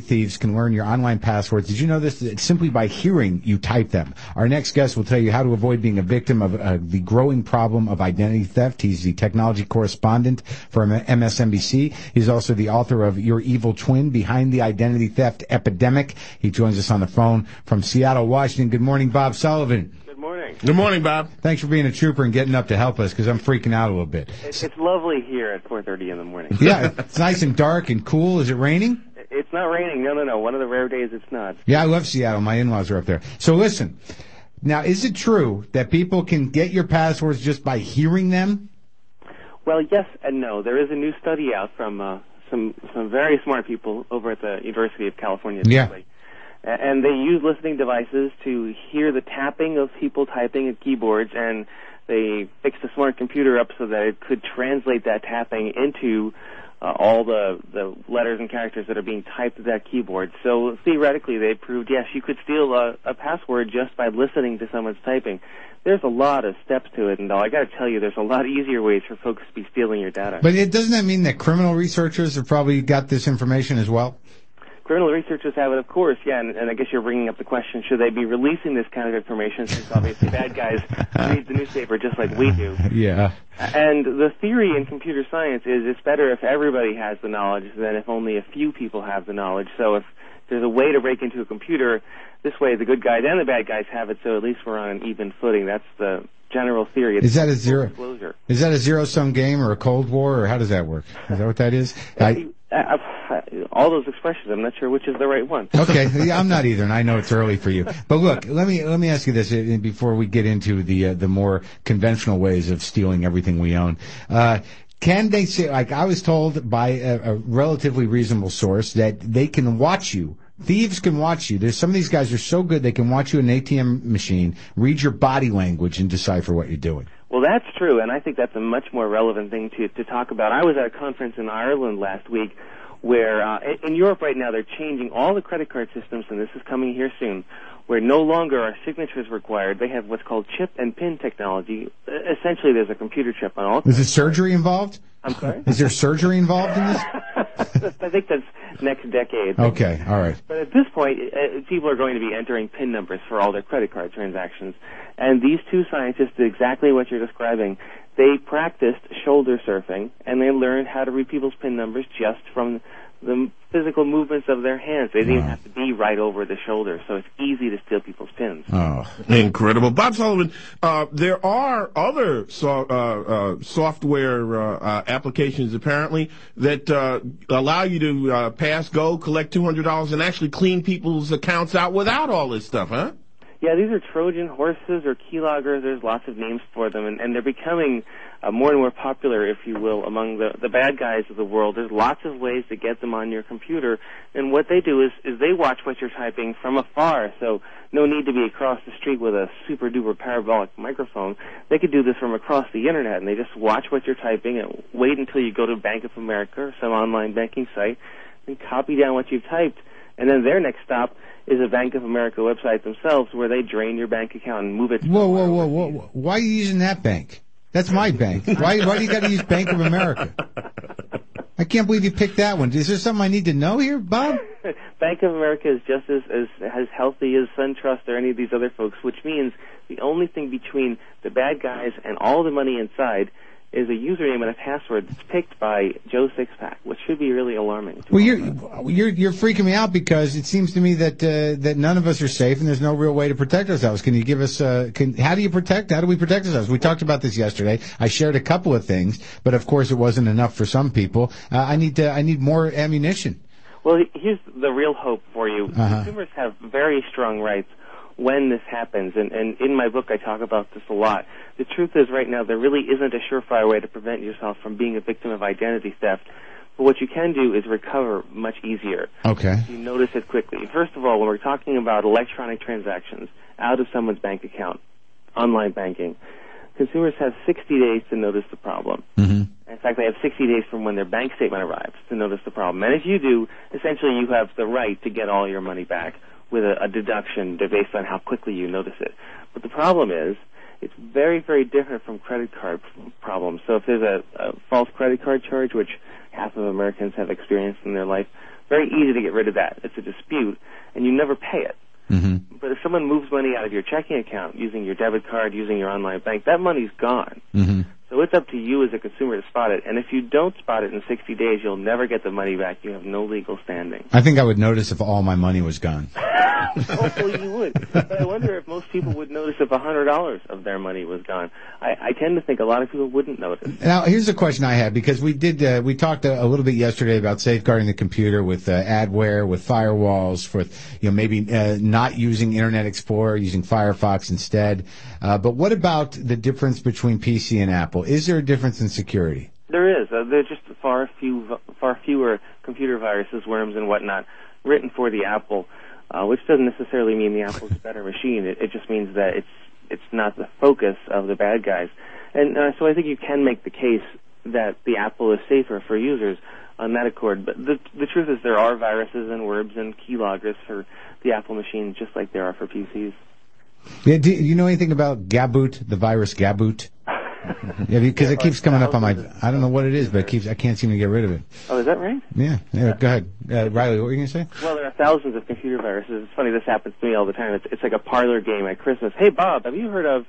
thieves can learn your online passwords. Did you know this? It's simply by hearing you type them. Our next guest will tell you how to avoid being a victim of uh, the growing problem of identity theft. He's the technology correspondent for M S N B C. He's also the author of Your Evil Twin, Behind the Identity Theft Epidemic. He joins us on the phone from Seattle, Washington. Good morning, Bob Sullivan. Good morning. Good morning, Bob. Thanks for being a trooper and getting up to help us, because I'm freaking out a little bit. It's, it's lovely here at four thirty in the morning. Yeah, it's nice and dark and cool. Is it raining? It's not raining. No, no, no. One of the rare days it's not. Yeah, I love Seattle. My in-laws are up there. So listen, now, is it true that people can get your passwords just by hearing them? Well, yes and no. There is a new study out from uh, some some very smart people over at the University of California. Yeah. Berkeley. And they use listening devices to hear the tapping of people typing at keyboards, and they fixed a smart computer up so that it could translate that tapping into uh, all the, the letters and characters that are being typed at that keyboard. So theoretically, they proved, yes, you could steal a, a password just by listening to someone's typing. There's a lot of steps to it, and I got to tell you, there's a lot easier ways for folks to be stealing your data. But it doesn't that mean that criminal researchers have probably got this information as well? Criminal researchers have it, of course, yeah, and, and I guess you're bringing up the question, should they be releasing this kind of information, since obviously bad guys read the newspaper just like we do. Yeah. And the theory in computer science is it's better if everybody has the knowledge than if only a few people have the knowledge. So if there's a way to break into a computer, this way the good guys and the bad guys have it, so at least we're on an even footing. That's the general theory. It's is that a zero? Disclosure. Is that a zero-sum game or a Cold War, or how does that work? Is that what that is? I, Uh, all those expressions, I'm not sure which is the right one. Okay, yeah, I'm not either, and I know it's early for you. But look, let me let me ask you this uh, before we get into the uh, the more conventional ways of stealing everything we own. Uh, can they say, like I was told by a, a relatively reasonable source, that they can watch you? Thieves can watch you. There's some of these guys are so good they can watch you in an A T M machine, read your body language, and decipher what you're doing. Well, that's true, and I think that's a much more relevant thing to, to talk about. I was at a conference in Ireland last week where, uh, in Europe right now, they're changing all the credit card systems, and this is coming here soon, where no longer are signatures required. They have what's called chip and pin technology. Essentially, there's a computer chip on all. Is there surgery involved? I'm sorry? Is there surgery involved in this? I think that's next decade. Okay, all right. But at this point, uh, people are going to be entering PIN numbers for all their credit card transactions. And these two scientists did exactly what you're describing. They practiced shoulder surfing, and they learned how to read people's PIN numbers just from the physical movements of their hands. They didn't even have to be right over the shoulder, so it's easy to steal people's pins. Oh, incredible. Bob Sullivan, uh, there are other so, uh, uh, software uh, uh, applications, apparently, that uh, allow you to uh, pass go, collect two hundred dollars, and actually clean people's accounts out without all this stuff, huh? Yeah, these are Trojan horses or keyloggers. There's lots of names for them, and, and they're becoming uh, more and more popular, if you will, among the, the bad guys of the world. There's lots of ways to get them on your computer, and what they do is, is they watch what you're typing from afar, so no need to be across the street with a super-duper parabolic microphone. They could do this from across the Internet, and they just watch what you're typing and wait until you go to Bank of America or some online banking site and copy down what you've typed. And then their next stop is a Bank of America website themselves where they drain your bank account and move it. Whoa, whoa, whoa, whoa, whoa. Why are you using that bank? That's my bank. Why, why do you got to use Bank of America? I can't believe you picked that one. Is there something I need to know here, Bob? Bank of America is just as, as, as healthy as SunTrust or any of these other folks, which means the only thing between the bad guys and all the money inside is a username and a password that's picked by Joe Sixpack, which should be really alarming. Well, you're you're you're freaking me out because it seems to me that uh, that none of us are safe and there's no real way to protect ourselves. Can you give us? Uh, can how do you protect? How do we protect ourselves? We talked about this yesterday. I shared a couple of things, but of course it wasn't enough for some people. Uh, I need to, I need more ammunition. Well, here's the real hope for you. Uh-huh. Consumers have very strong rights when this happens, and, and in my book I talk about this a lot. The truth is right now there really isn't a surefire way to prevent yourself from being a victim of identity theft, but what you can do is recover much easier. Okay. You notice it quickly. First of all, when we're talking about electronic transactions out of someone's bank account, online banking, consumers have sixty days to notice the problem. Mm-hmm. In fact, they have sixty days from when their bank statement arrives to notice the problem. And if you do, essentially you have the right to get all your money back with a, a deduction based on how quickly you notice it. But the problem is, it's very, very different from credit card problems. So if there's a, a false credit card charge, which half of Americans have experienced in their life, very easy to get rid of that. It's a dispute, and you never pay it. Mm-hmm. But if someone moves money out of your checking account using your debit card, using your online bank, that money's gone. Mm-hmm. So it's up to you as a consumer to spot it. And if you don't spot it in sixty days, you'll never get the money back. You have no legal standing. I think I would notice if all my money was gone. Hopefully you would. But I wonder if most people would notice if one hundred dollars of their money was gone. I, I tend to think a lot of people wouldn't notice. Now, here's a question I had, because we did, uh, we talked a, a little bit yesterday about safeguarding the computer with uh, adware, with firewalls, with, you know, maybe uh, not using Internet Explorer, using Firefox instead. Uh, but what about the difference between P C and Apple? Is there a difference in security? There is. Uh, there are just far few, far fewer computer viruses, worms, and whatnot written for the Apple, uh, which doesn't necessarily mean the Apple's a better machine. It, it just means that it's it's not the focus of the bad guys. And uh, so I think you can make the case that the Apple is safer for users on that accord. But the the truth is there are viruses and worms and keyloggers for the Apple machine, just like there are for P Cs. Yeah, do you know anything about Gaboot, the virus Gaboot? Yeah, because it keeps coming up on my, I don't know what it is, but it keeps, I can't seem to get rid of it. Oh, is that right? Yeah, yeah, go ahead. Uh, Riley, what were you going to say? Well, there are thousands of computer viruses. It's funny, this happens to me all the time. It's, it's like a parlor game at Christmas. Hey, Bob, have you heard of...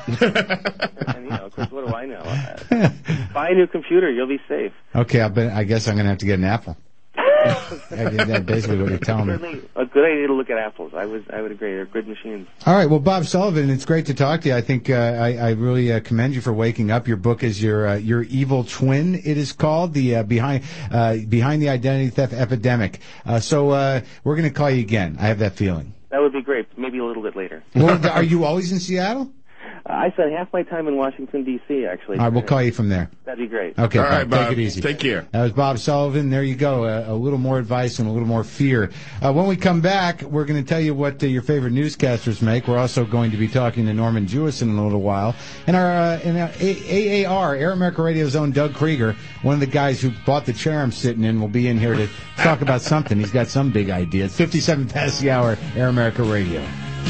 and, you know, of course, what do I know? Uh, buy a new computer, you'll be safe. Okay, I'll bet, I guess I'm going to have to get an Apple. That's basically what you're telling me. Certainly a good idea to look at Apples. I would, I would agree. They're good machines. All right. Well, Bob Sullivan, it's great to talk to you. I think uh, I, I really uh, commend you for waking up. Your book is your uh, your evil twin. It is called the uh, behind uh, behind the identity theft epidemic. Uh, so uh, we're going to call you again. I have that feeling. That would be great. Maybe a little bit later. Well, are you always in Seattle? Uh, I spent half my time in Washington, D C, actually. All right, we'll call you from there. That'd be great. Okay, All right, Bob, Bob. take it easy. Take care. That was Bob Sullivan. There you go. A, a little more advice and a little more fear. Uh, when we come back, we're going to tell you what uh, your favorite newscasters make. We're also going to be talking to Norman Jewison in a little while. And our, uh, and our A A R, Air America Radio's own Doug Krieger, one of the guys who bought the chair I'm sitting in, will be in here to talk about something. He's got some big idea. It's fifty-seven past the hour, Air America Radio.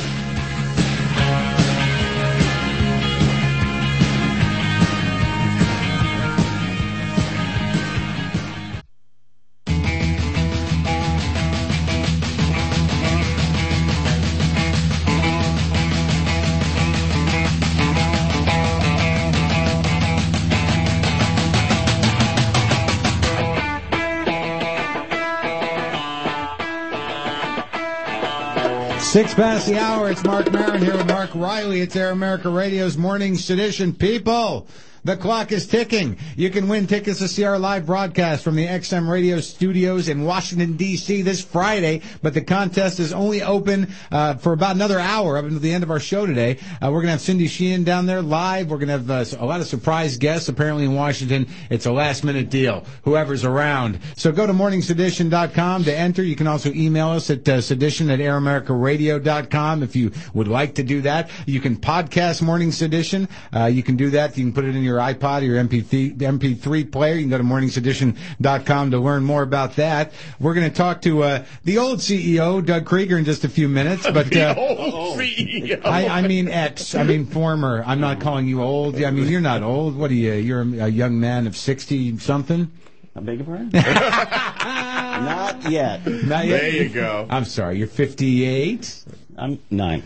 Six past the hour. It's Mark Maron here with Mark Riley. It's Air America Radio's Morning Sedition. People, the clock is ticking. You can win tickets to see our live broadcast from the X M Radio studios in Washington, D C this Friday, but the contest is only open uh, for about another hour up until the end of our show today. Uh, we're going to have Cindy Sheehan down there live. We're going to have uh, a lot of surprise guests apparently in Washington. It's a last-minute deal, whoever's around. So go to morning sedition dot com to enter. You can also email us at uh, sedition at air america radio dot com if you would like to do that. You can podcast Morning Sedition. Uh, you can do that. You can put it in your iPod or your M P three player. You can go to morning sedition dot com to learn more about that. We're going to talk to uh, the old C E O, Doug Krieger, in just a few minutes. But uh, the old C E O. I, I mean ex. I mean former. I'm not calling you old. I mean, you're not old. What are you? You're a young man of sixty-something? I beg your pardon? Not yet. Not yet? There you go. I'm sorry. You're fifty-eight? I'm nine.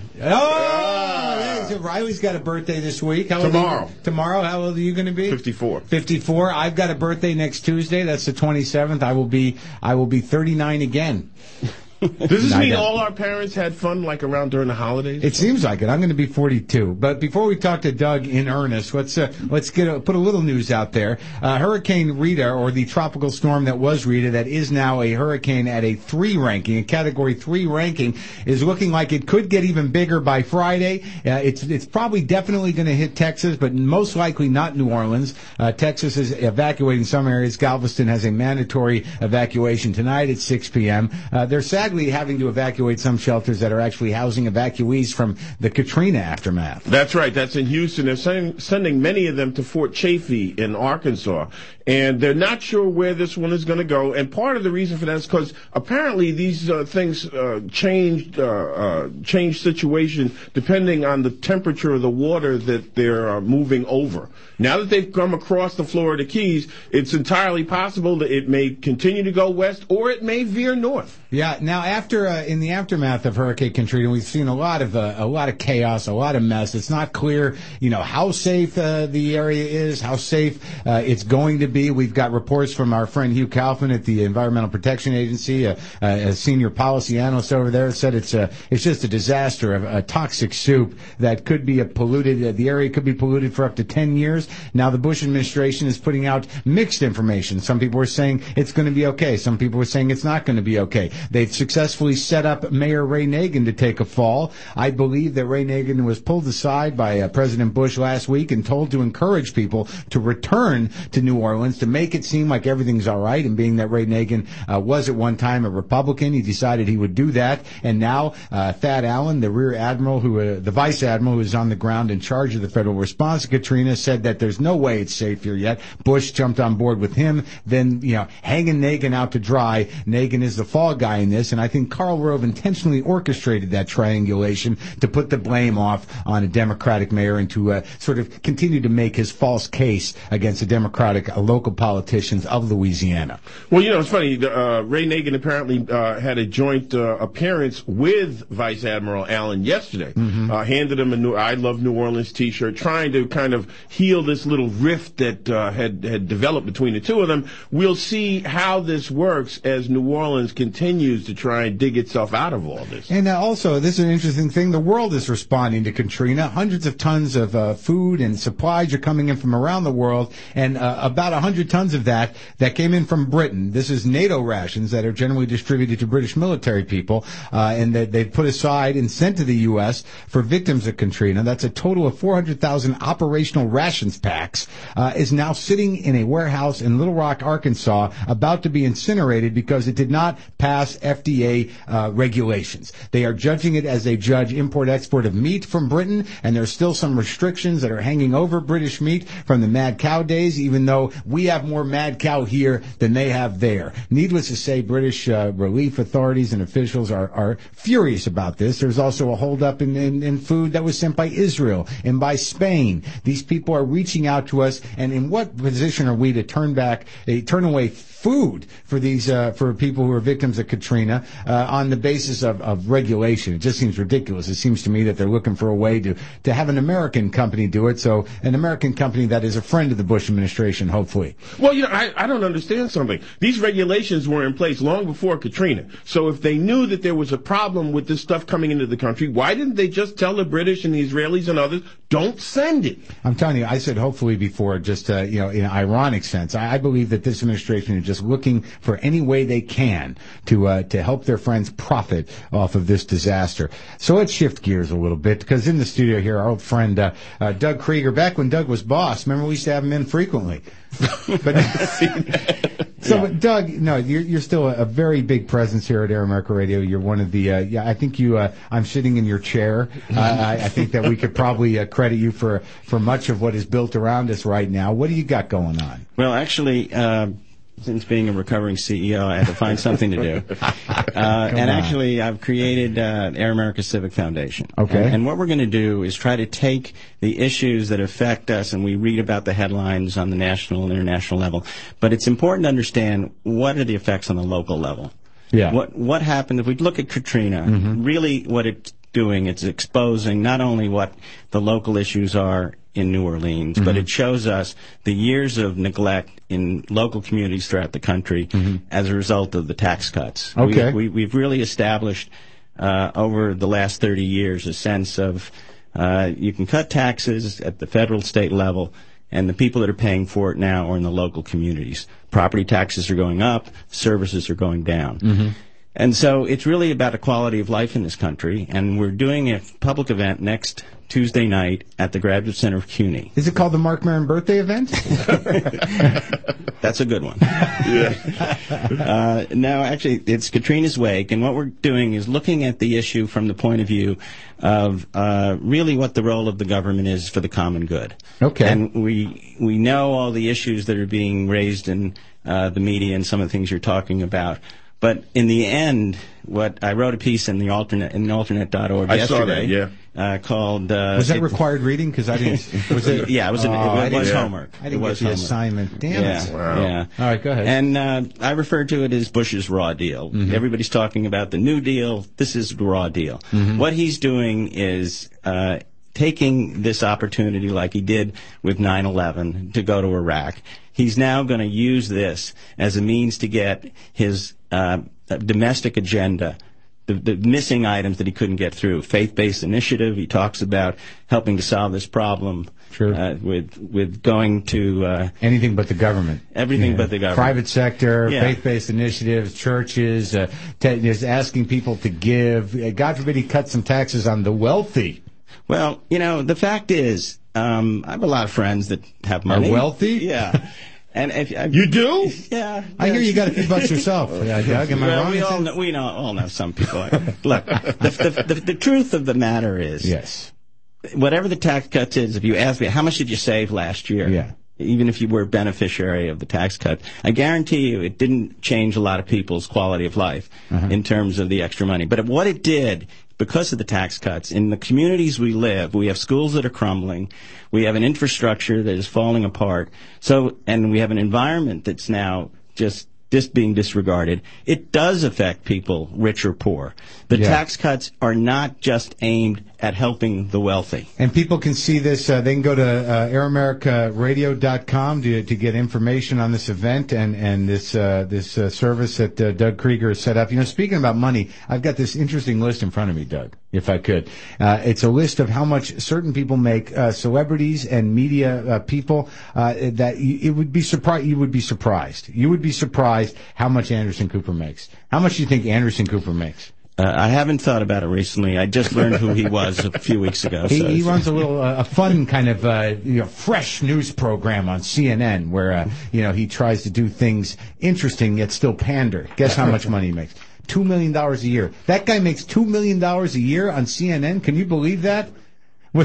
Oh! So Riley's got a birthday this week. How old Tomorrow. Are you? Tomorrow. How old are you going to be? fifty-four. fifty-four. I've got a birthday next Tuesday. That's the twenty-seventh. I will be. I will be thirty-nine again. Does this No, mean I don't. all our parents had fun like around during the holidays? It seems like it. I'm going to be forty-two. But before we talk to Doug in earnest, let's uh, let's get a, put a little news out there. Uh, Hurricane Rita, or the tropical storm that was Rita, that is now a hurricane at a three ranking, a category three ranking, is looking like it could get even bigger by Friday. Uh, it's it's probably definitely going to hit Texas, but most likely not New Orleans. Uh, Texas is evacuating some areas. Galveston has a mandatory evacuation tonight at six p.m. Uh, they're sad sadly having to evacuate some shelters that are actually housing evacuees from the Katrina aftermath. That's right. That's in Houston. They're sending, sending many of them to Fort Chaffee in Arkansas. And they're not sure where this one is going to go. And part of the reason for that is because apparently these uh, things uh, changed, uh, uh, change situation depending on the temperature of the water that they're uh, moving over. Now that they've come across the Florida Keys, it's entirely possible that it may continue to go west or it may veer north. Yeah. Now, after uh, in the aftermath of Hurricane Katrina, we've seen a lot of uh, a lot of chaos, a lot of mess. It's not clear, you know, how safe uh, the area is, how safe uh, it's going to be. We've got reports from our friend Hugh Kaufman at the Environmental Protection Agency, uh, uh, a senior policy analyst over there, said it's a it's just a disaster, a, a toxic soup that could be a polluted. Uh, the area could be polluted for up to ten years. Now, the Bush administration is putting out mixed information. Some people are saying it's going to be okay. Some people are saying it's not going to be okay. They've successfully set up Mayor Ray Nagin to take a fall. I believe that Ray Nagin was pulled aside by uh, President Bush last week and told to encourage people to return to New Orleans to make it seem like everything's all right. And being that Ray Nagin uh, was at one time a Republican, he decided he would do that. And now uh, Thad Allen, the Rear Admiral, who uh, the Vice Admiral who is on the ground in charge of the federal response to Katrina, said that there's no way it's safe here yet. Bush jumped on board with him, then, you know, hanging Nagin out to dry. Nagin is the fall guy in this, and I think Karl Rove intentionally orchestrated that triangulation to put the blame off on a Democratic mayor and to uh, sort of continue to make his false case against the Democratic uh, local politicians of Louisiana. Well, you know, it's funny. Uh, Ray Nagin apparently uh, had a joint uh, appearance with Vice Admiral Allen yesterday. Mm-hmm. Uh, handed him a new I Love New Orleans T-shirt, trying to kind of heal this little rift that uh, had had developed between the two of them. We'll see how this works as New Orleans continues to try and dig itself out of all this. And uh, also, this is an interesting thing. The world is responding to Katrina. Hundreds of tons of uh, food and supplies are coming in from around the world, and uh, about one hundred tons of that that came in from Britain. This is NATO rations that are generally distributed to British military people, uh, and that they've put aside and sent to the U S for victims of Katrina. That's a total of four hundred thousand operational rations packs, uh, is now sitting in a warehouse in Little Rock, Arkansas, about to be incinerated because it did not pass F D A uh, regulations. They are judging it as they judge import-export of meat from Britain, and there's still some restrictions that are hanging over British meat from the mad cow days, even though we have more mad cow here than they have there. Needless to say, British uh, relief authorities and officials are, are furious about this. There's also a holdup in, in, in food that was sent by Israel and by Spain. These people are reaching out to us, and in what position are we to turn back, uh, turn away food for these uh, for people who are victims of Katrina uh, on the basis of, of regulation? It just seems ridiculous. It seems to me that they're looking for a way to, to have an American company do it, so an American company that is a friend of the Bush administration, hopefully. Well, you know, I, I don't understand something. These regulations were in place long before Katrina. So if they knew that there was a problem with this stuff coming into the country, why didn't they just tell the British and the Israelis and others, don't send it? I'm telling you, I said hopefully before, just, uh, you know, in an ironic sense. I, I believe that this administration is just looking for any way they can to uh, to help their friends profit off of this disaster. So let's shift gears a little bit, because in the studio here, our old friend uh, uh, Doug Krieger, back when Doug was boss, remember we used to have him in frequently. But so, yeah. Doug, no, you're, you're still a, a very big presence here at Air America Radio. You're one of the, uh, yeah, I think you, uh, I'm sitting in your chair. Uh, I, I think that we could probably uh, credit you for, for much of what is built around us right now. What do you got going on? Well, actually, uh, since being a recovering C E O, I had to find something to do. Uh, and actually, I've created uh, Air America Civic Foundation. Okay. And, and what we're going to do is try to take the issues that affect us, and we read about the headlines on the national and international level, but it's important to understand what are the effects on the local level. Yeah. What, what happened, if we look at Katrina, mm-hmm. really what it's doing, it's exposing not only what the local issues are in New Orleans, mm-hmm. but it shows us the years of neglect in local communities throughout the country mm-hmm. as a result of the tax cuts. Okay. We, we, we've really established uh, over the last thirty years a sense of uh, you can cut taxes at the federal, state level, and the people that are paying for it now are in the local communities. Property taxes are going up, services are going down. Mm-hmm. And so it's really about a quality of life in this country, and we're doing a public event next Tuesday night at the Graduate Center of CUNY. Is it called the Mark Maron birthday event? That's a good one. Yeah. uh, no, actually, it's Katrina's Wake, and what we're doing is looking at the issue from the point of view of uh, really what the role of the government is for the common good. Okay. And we we know all the issues that are being raised in uh, the media and some of the things you're talking about. But in the end, what I wrote a piece in the alternate in alternate dot org I yesterday. saw that, yeah. Uh, called uh, was that it, required reading? Because I didn't. Was it? Yeah, it was. An, oh, it, it was yeah. homework. I didn't it was get the homework. assignment. Damn yeah, it! Wow. Yeah. All right, go ahead. And uh, I refer to it as Bush's raw deal. Mm-hmm. Everybody's talking about the New Deal. This is the raw deal. Mm-hmm. What he's doing is uh, taking this opportunity, like he did with nine eleven, to go to Iraq. He's now going to use this as a means to get his uh, domestic agenda. The, the missing items that he couldn't get through. Faith-based initiative. He talks about helping to solve this problem. Sure. Uh, with with going to uh, anything but the government. Everything yeah. but the government. Private sector, yeah. faith-based initiatives, churches, uh, te- just asking people to give. Uh, God forbid he cuts some taxes on the wealthy. Well, you know, the fact is, um, I have a lot of friends that have money. Are wealthy? Yeah. And if I, you do? Yeah. I hear you got a few bucks yourself, uh, Doug. Am I well, wrong? We all know, we know, all know some people. Look, the, the, the, the truth of the matter is, yes, whatever the tax cuts is, if you ask me, how much did you save last year? Yeah. Even if you were a beneficiary of the tax cut, I guarantee you it didn't change a lot of people's quality of life uh-huh. in terms of the extra money. But what it did, because of the tax cuts, in the communities we live, we have schools that are crumbling, we have an infrastructure that is falling apart, so and we have an environment that's now just just being disregarded. It does affect people, rich or poor. The yeah. tax cuts are not just aimed at helping the wealthy. And people can see this. Uh, they can go to uh, air america radio dot com to to get information on this event and and this uh, this uh, service that uh, Doug Krieger has set up. You know, speaking about money, I've got this interesting list in front of me, Doug. If I could, uh, it's a list of how much certain people make, uh, celebrities and media uh, people. Uh, that you, it would be surprised. You would be surprised. You would be surprised how much Anderson Cooper makes. How much do you think Anderson Cooper makes? Uh, I haven't thought about it recently. I just learned who he was a few weeks ago. He, so. he runs a little, uh, a fun kind of, uh, you know, fresh news program on C N N where, uh, you know, he tries to do things interesting yet still pander. Guess how much money he makes? Two million dollars a year. That guy makes two million dollars a year on C N N. Can you believe that? What,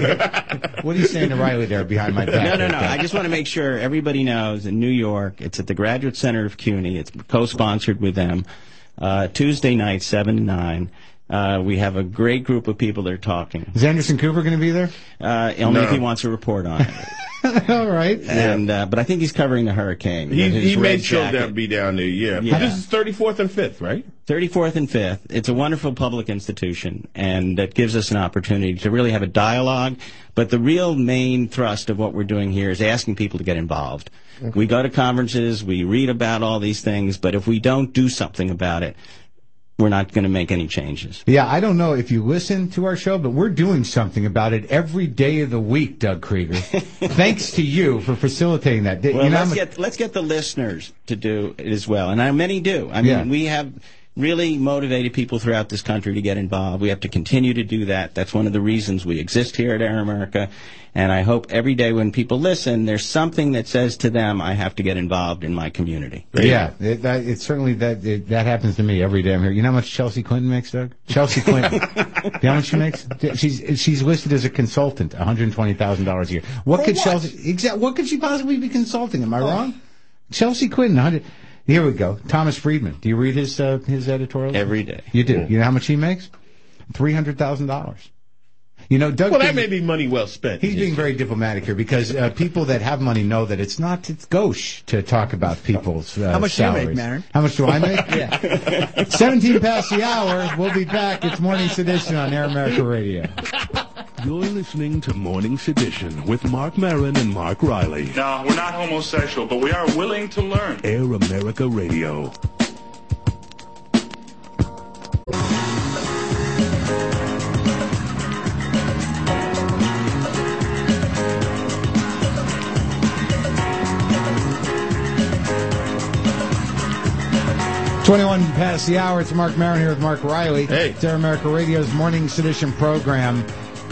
what, what are you saying to Riley there behind my back? No, no, no. I just want to make sure everybody knows in New York, it's at the Graduate Center of CUNY. It's co-sponsored with them. Uh, Tuesday night, seven to nine. Uh, we have a great group of people that are talking. Is Anderson Cooper going to be there? Uh, only No. if he wants to report on it. All right. And uh, but I think he's covering the hurricane. He, His he red made sure jacket. that be down there, yeah. Yeah. This is thirty-fourth and fifth, right? thirty-fourth and fifth. It's a wonderful public institution, and that gives us an opportunity to really have a dialogue. But the real main thrust of what we're doing here is asking people to get involved. Okay. We go to conferences, we read about all these things, but if we don't do something about it, we're not going to make any changes. Yeah, I don't know if you listen to our show, but we're doing something about it every day of the week, Doug Krieger. Thanks to you for facilitating that. Well, you know, let's get let's get the listeners to do it as well, and I, many do. I mean, Yeah. we have really motivated people throughout this country to get involved. We have to continue to do that. That's one of the reasons we exist here at Air America. And I hope every day when people listen, there's something that says to them, I have to get involved in my community. Yeah, it, that, it's certainly that it, that happens to me every day I'm here. You know how much Chelsea Clinton makes, Doug? Chelsea Clinton. You know how much she makes? She's she's listed as a consultant, one hundred twenty thousand dollars a year. What For could what? Chelsea? Exactly. What could she possibly be consulting? Am I wrong? Chelsea Clinton. one hundred Here we go. Thomas Friedman. Do you read his uh, his editorials? Every day. You do. You know how much he makes? Three hundred thousand dollars. You know, Doug. Well, that may be money well spent. He's being very diplomatic here because uh, people that have money know that it's not it's gauche to talk about people's uh, How much do you salaries. make, Marin? How much do I make? Yeah. seventeen past the hour. We'll be back. It's Morning Sedition on Air America Radio. You're listening to Morning Sedition with Mark Maron and Mark Riley. No, we're not homosexual, but we are willing to learn. Air America Radio. twenty-one past the hour. It's Mark Maron here with Mark Riley. Hey. It's Air America Radio's Morning Sedition program.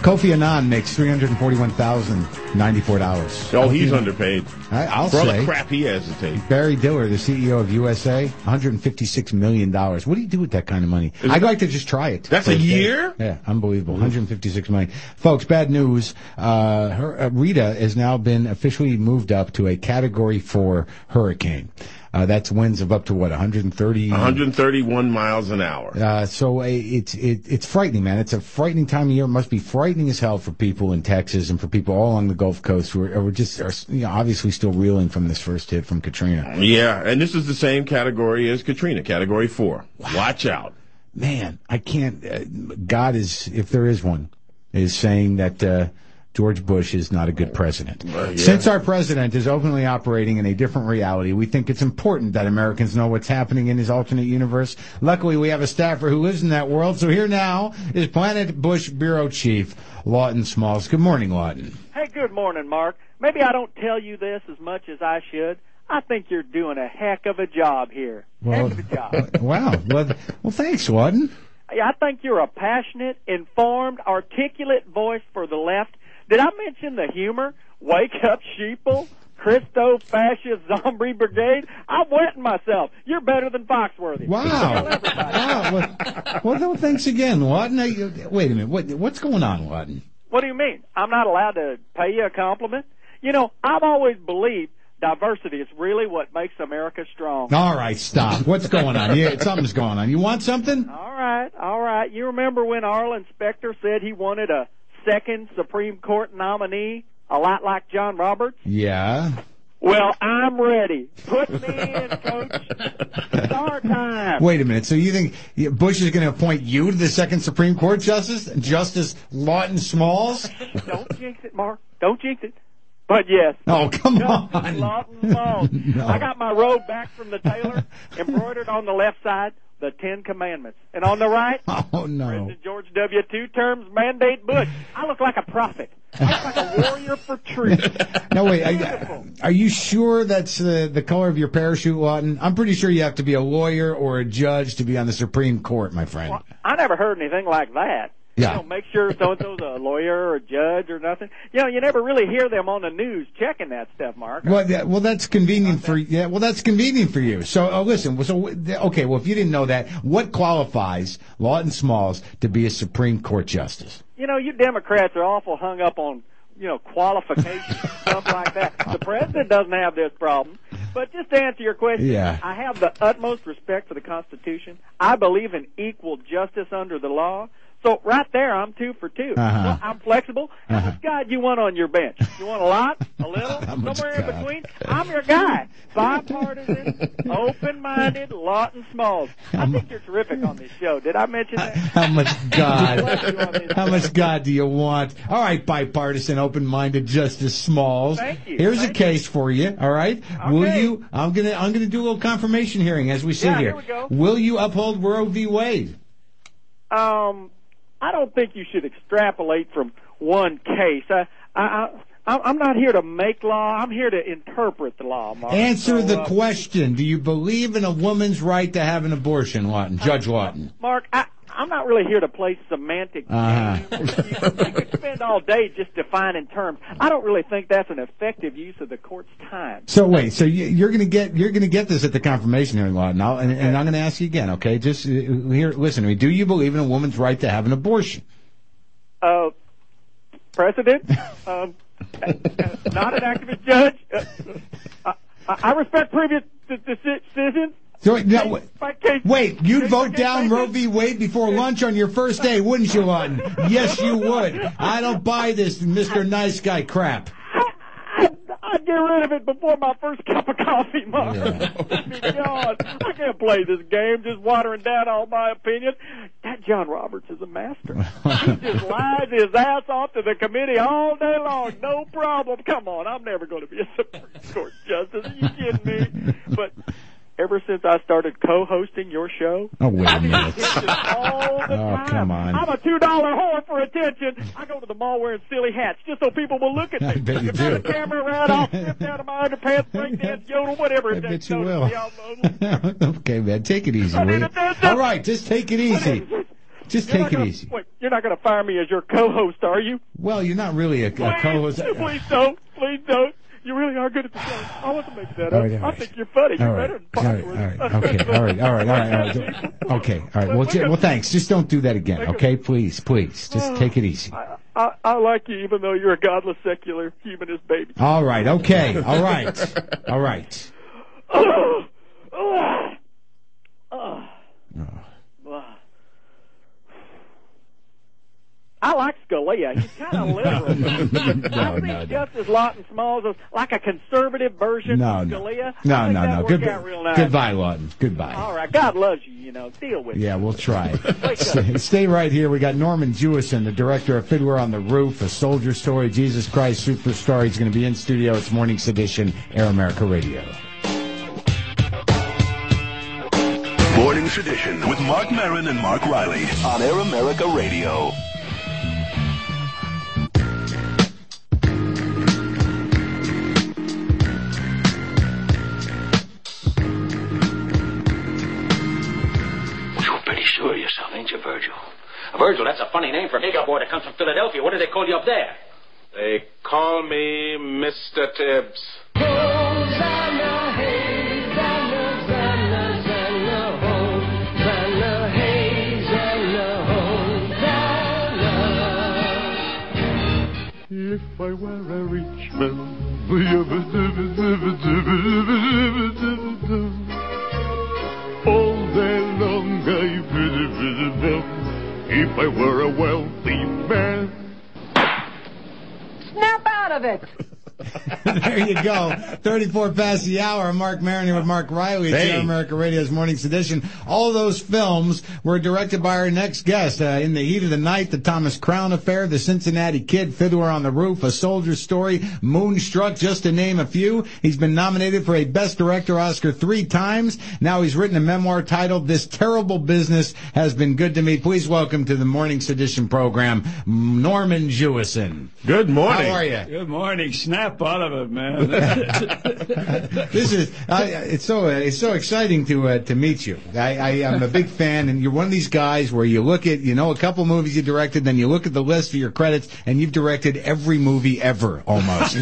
Kofi Annan makes three hundred forty-one thousand ninety-four dollars. Oh, he's underpaid. I, I'll For all say. the crap he has to take. Barry Diller, the C E O of U S A, one hundred fifty-six million dollars. What do you do with that kind of money? Is I'd it, like to just try it. That's a year? Yeah, unbelievable. one hundred fifty-six million dollars. Folks, bad news. Uh, her, uh, Rita has now been officially moved up to a Category four hurricane. Uh, that's winds of up to, what, one hundred thirty? one hundred thirty-one miles an hour. Uh, so uh, it's it, it's frightening, man. It's a frightening time of year. It must be frightening as hell for people in Texas and for people all along the Gulf Coast who are, who are just are, you know, obviously still reeling from this first hit from Katrina. Yeah, and this is the same category as Katrina, Category four. Wow. Watch out. Man, I can't. Uh, God is, if there is one, is saying that uh, George Bush is not a good president. Uh, yeah. Since our president is openly operating in a different reality, we think it's important that Americans know what's happening in his alternate universe. Luckily, we have a staffer who lives in that world. So here now is Planet Bush Bureau Chief Lawton Smalls. Good morning, Lawton. Hey, good morning, Mark. Maybe I don't tell you this as much as I should. I think you're doing a heck of a job here. Well, heck of a job. Wow. Well, well, thanks, Lawton. I think you're a passionate, informed, articulate voice for the left. Did I mention the humor? Wake up, sheeple. Christo-fascist zombie brigade. I'm wetting myself. You're better than Foxworthy. Wow. wow. Well, well, no, thanks again, Lawton. Now, you, wait a minute. What, what's going on, Lawton? What do you mean? I'm not allowed to pay you a compliment? You know, I've always believed diversity is really what makes America strong. All right, stop. What's going on? Yeah, something's going on. You want something? All right, all right. You remember when Arlen Specter said he wanted a second Supreme Court nominee, a lot like John Roberts? Yeah. Well, I'm ready. Put me in, Coach. Start time. Wait a minute. So you think Bush is going to appoint you to the second Supreme Court justice, Justice Lawton Smalls? Don't jinx it, Mark. Don't jinx it. But yes. Oh, come Justice on. Lawton Smalls. No. I got my robe back from the tailor, embroidered on the left side, the Ten Commandments. And on the right, oh, no. President George W. Two terms mandate Bush. I look like a prophet. I look like a warrior for truth. No, wait. Are, are you sure that's the, the color of your parachute, Lawton? I'm pretty sure you have to be a lawyer or a judge to be on the Supreme Court, my friend. Well, I never heard anything like that. Yeah. You know, make sure so-and-so's a lawyer or a judge or nothing. You know, you never really hear them on the news checking that stuff, Mark. Well, yeah, well, that's convenient for yeah. Well, that's convenient for you. So, uh, listen. So, okay. Well, if you didn't know that, what qualifies Lawton Smalls to be a Supreme Court justice? You know, you Democrats are awful hung up on, you know, qualifications and stuff like that. The president doesn't have this problem. But just to answer your question, yeah. I have the utmost respect for the Constitution. I believe in equal justice under the law. So right there, I'm two for two. Uh-huh. Well, I'm flexible. How Uh-huh. much God you want on your bench? You want a lot? A little? Somewhere in God? between? I'm your guy. Bipartisan, open-minded, Lawton Smalls. I think you're terrific on this show. Did I mention that? How much God? Love you on this How show. much God do you want? All right, bipartisan, open-minded Justice Smalls. Thank you. Here's Thank a case for you. All right. Will Okay. you? I'm gonna. I'm gonna do a little confirmation hearing as we sit Yeah, here. here we go. Will you uphold Roe v. Wade? Um, I don't think you should extrapolate from one case. I, I, I, I'm not here to make law. I'm here to interpret the law, Mark. Answer So, the uh, question. Do you believe in a woman's right to have an abortion, Lawton? Judge Lawton. Mark, I, I'm not really here to play semantic Uh-huh. games. You, you could spend all day just defining terms. I don't really think that's an effective use of the court's time. So wait, so you, you're going to get you're going to get this at the confirmation hearing, Lawton, I'll, and, and I'm going to ask you again, okay? Just uh, here, listen to me. Do you believe in a woman's right to have an abortion? Uh, President, um, not an activist judge. Uh, I, I respect previous d- decisions. So wait, no, wait, Case, wait, you'd case, vote case, down case, Roe v. Wade before lunch on your first day, wouldn't you, Lawton? Yes, you would. I don't buy this Mister Nice Guy crap. I'd get rid of it before my first cup of coffee, Mark. Yeah. God, I can't play this game just watering down all my opinions. That John Roberts is a master. He just lies his ass off to the committee all day long. No problem. Come on, I'm never going to be a Supreme Court justice. Are you kidding me? But ever since I started co-hosting your show, Oh, wait a I get minute. attention all the Oh, time. come on. I'm a two dollar whore for attention. I go to the mall wearing silly hats just so people will look at me. I bet you if there's a do. camera around, I'll slip down to my underpants, break dance, yodel, whatever I it bet takes. you to will. notice me. I'll- Okay, man, take it easy, will you? All right, just take it easy. Just You're take not it gonna, easy. Wait, you're not going to fire me as your co-host, are you? Well, you're not really a, a Please, co-host. please don't. Please don't. You really are good at the show. I want to make that All up. right, all I right. think you're funny. You're All right. better than All right, Bosworth. all right, okay, all right, all right, all right, all right. Okay, all right. Well, j- well, thanks. Just don't do that again, okay? Please, please. Just take it easy. I, I, I like you even though you're a godless, secular, humanist baby. All right, okay, all right, all right. Oh, oh, oh. Oh. I like Scalia. He's kind of liberal. no, I think no, no. Justice Lawton Smalls is like a conservative version No, of no. Scalia. No, I think no, that no. worked Good, out real nice. goodbye, Lawton. Goodbye. All right. God loves you, you know. Deal with it. Yeah, we'll try. stay, stay right here. We got Norman Jewison, the director of Fiddler on the Roof, A Soldier Story, Jesus Christ Superstar. He's going to be in studio. It's Morning Sedition, Air America Radio. Morning Sedition with Mark Maron and Mark Riley on Air America Radio. You're pretty sure of yourself, ain't you, Virgil? Virgil, that's a funny name for a big boy that comes from Philadelphia. What do they call you up there? They call me Mister Tibbs. If I were a rich man, all day long I if I were a wealthy man. Snap out of it. There you go. thirty-four past the hour. Mark Maron here with Mark Riley. It's Hey. Air America Radio's Morning Sedition. All those films were directed by our next guest. Uh, In the Heat of the Night, The Thomas Crown Affair, The Cincinnati Kid, Fiddler on the Roof, A Soldier Story, Moonstruck, just to name a few. He's been nominated for a Best Director Oscar three times. Now he's written a memoir titled This Terrible Business Has Been Good to Me. Please welcome to the Morning Sedition program, Norman Jewison. Good morning. How are you? Good morning. Snap out of it, man. This is I, it's so it's so exciting to uh, to meet you. I, I am a big fan, and you're one of these guys where you look at you know a couple movies you directed, then you look at the list of your credits, and you've directed every movie ever almost.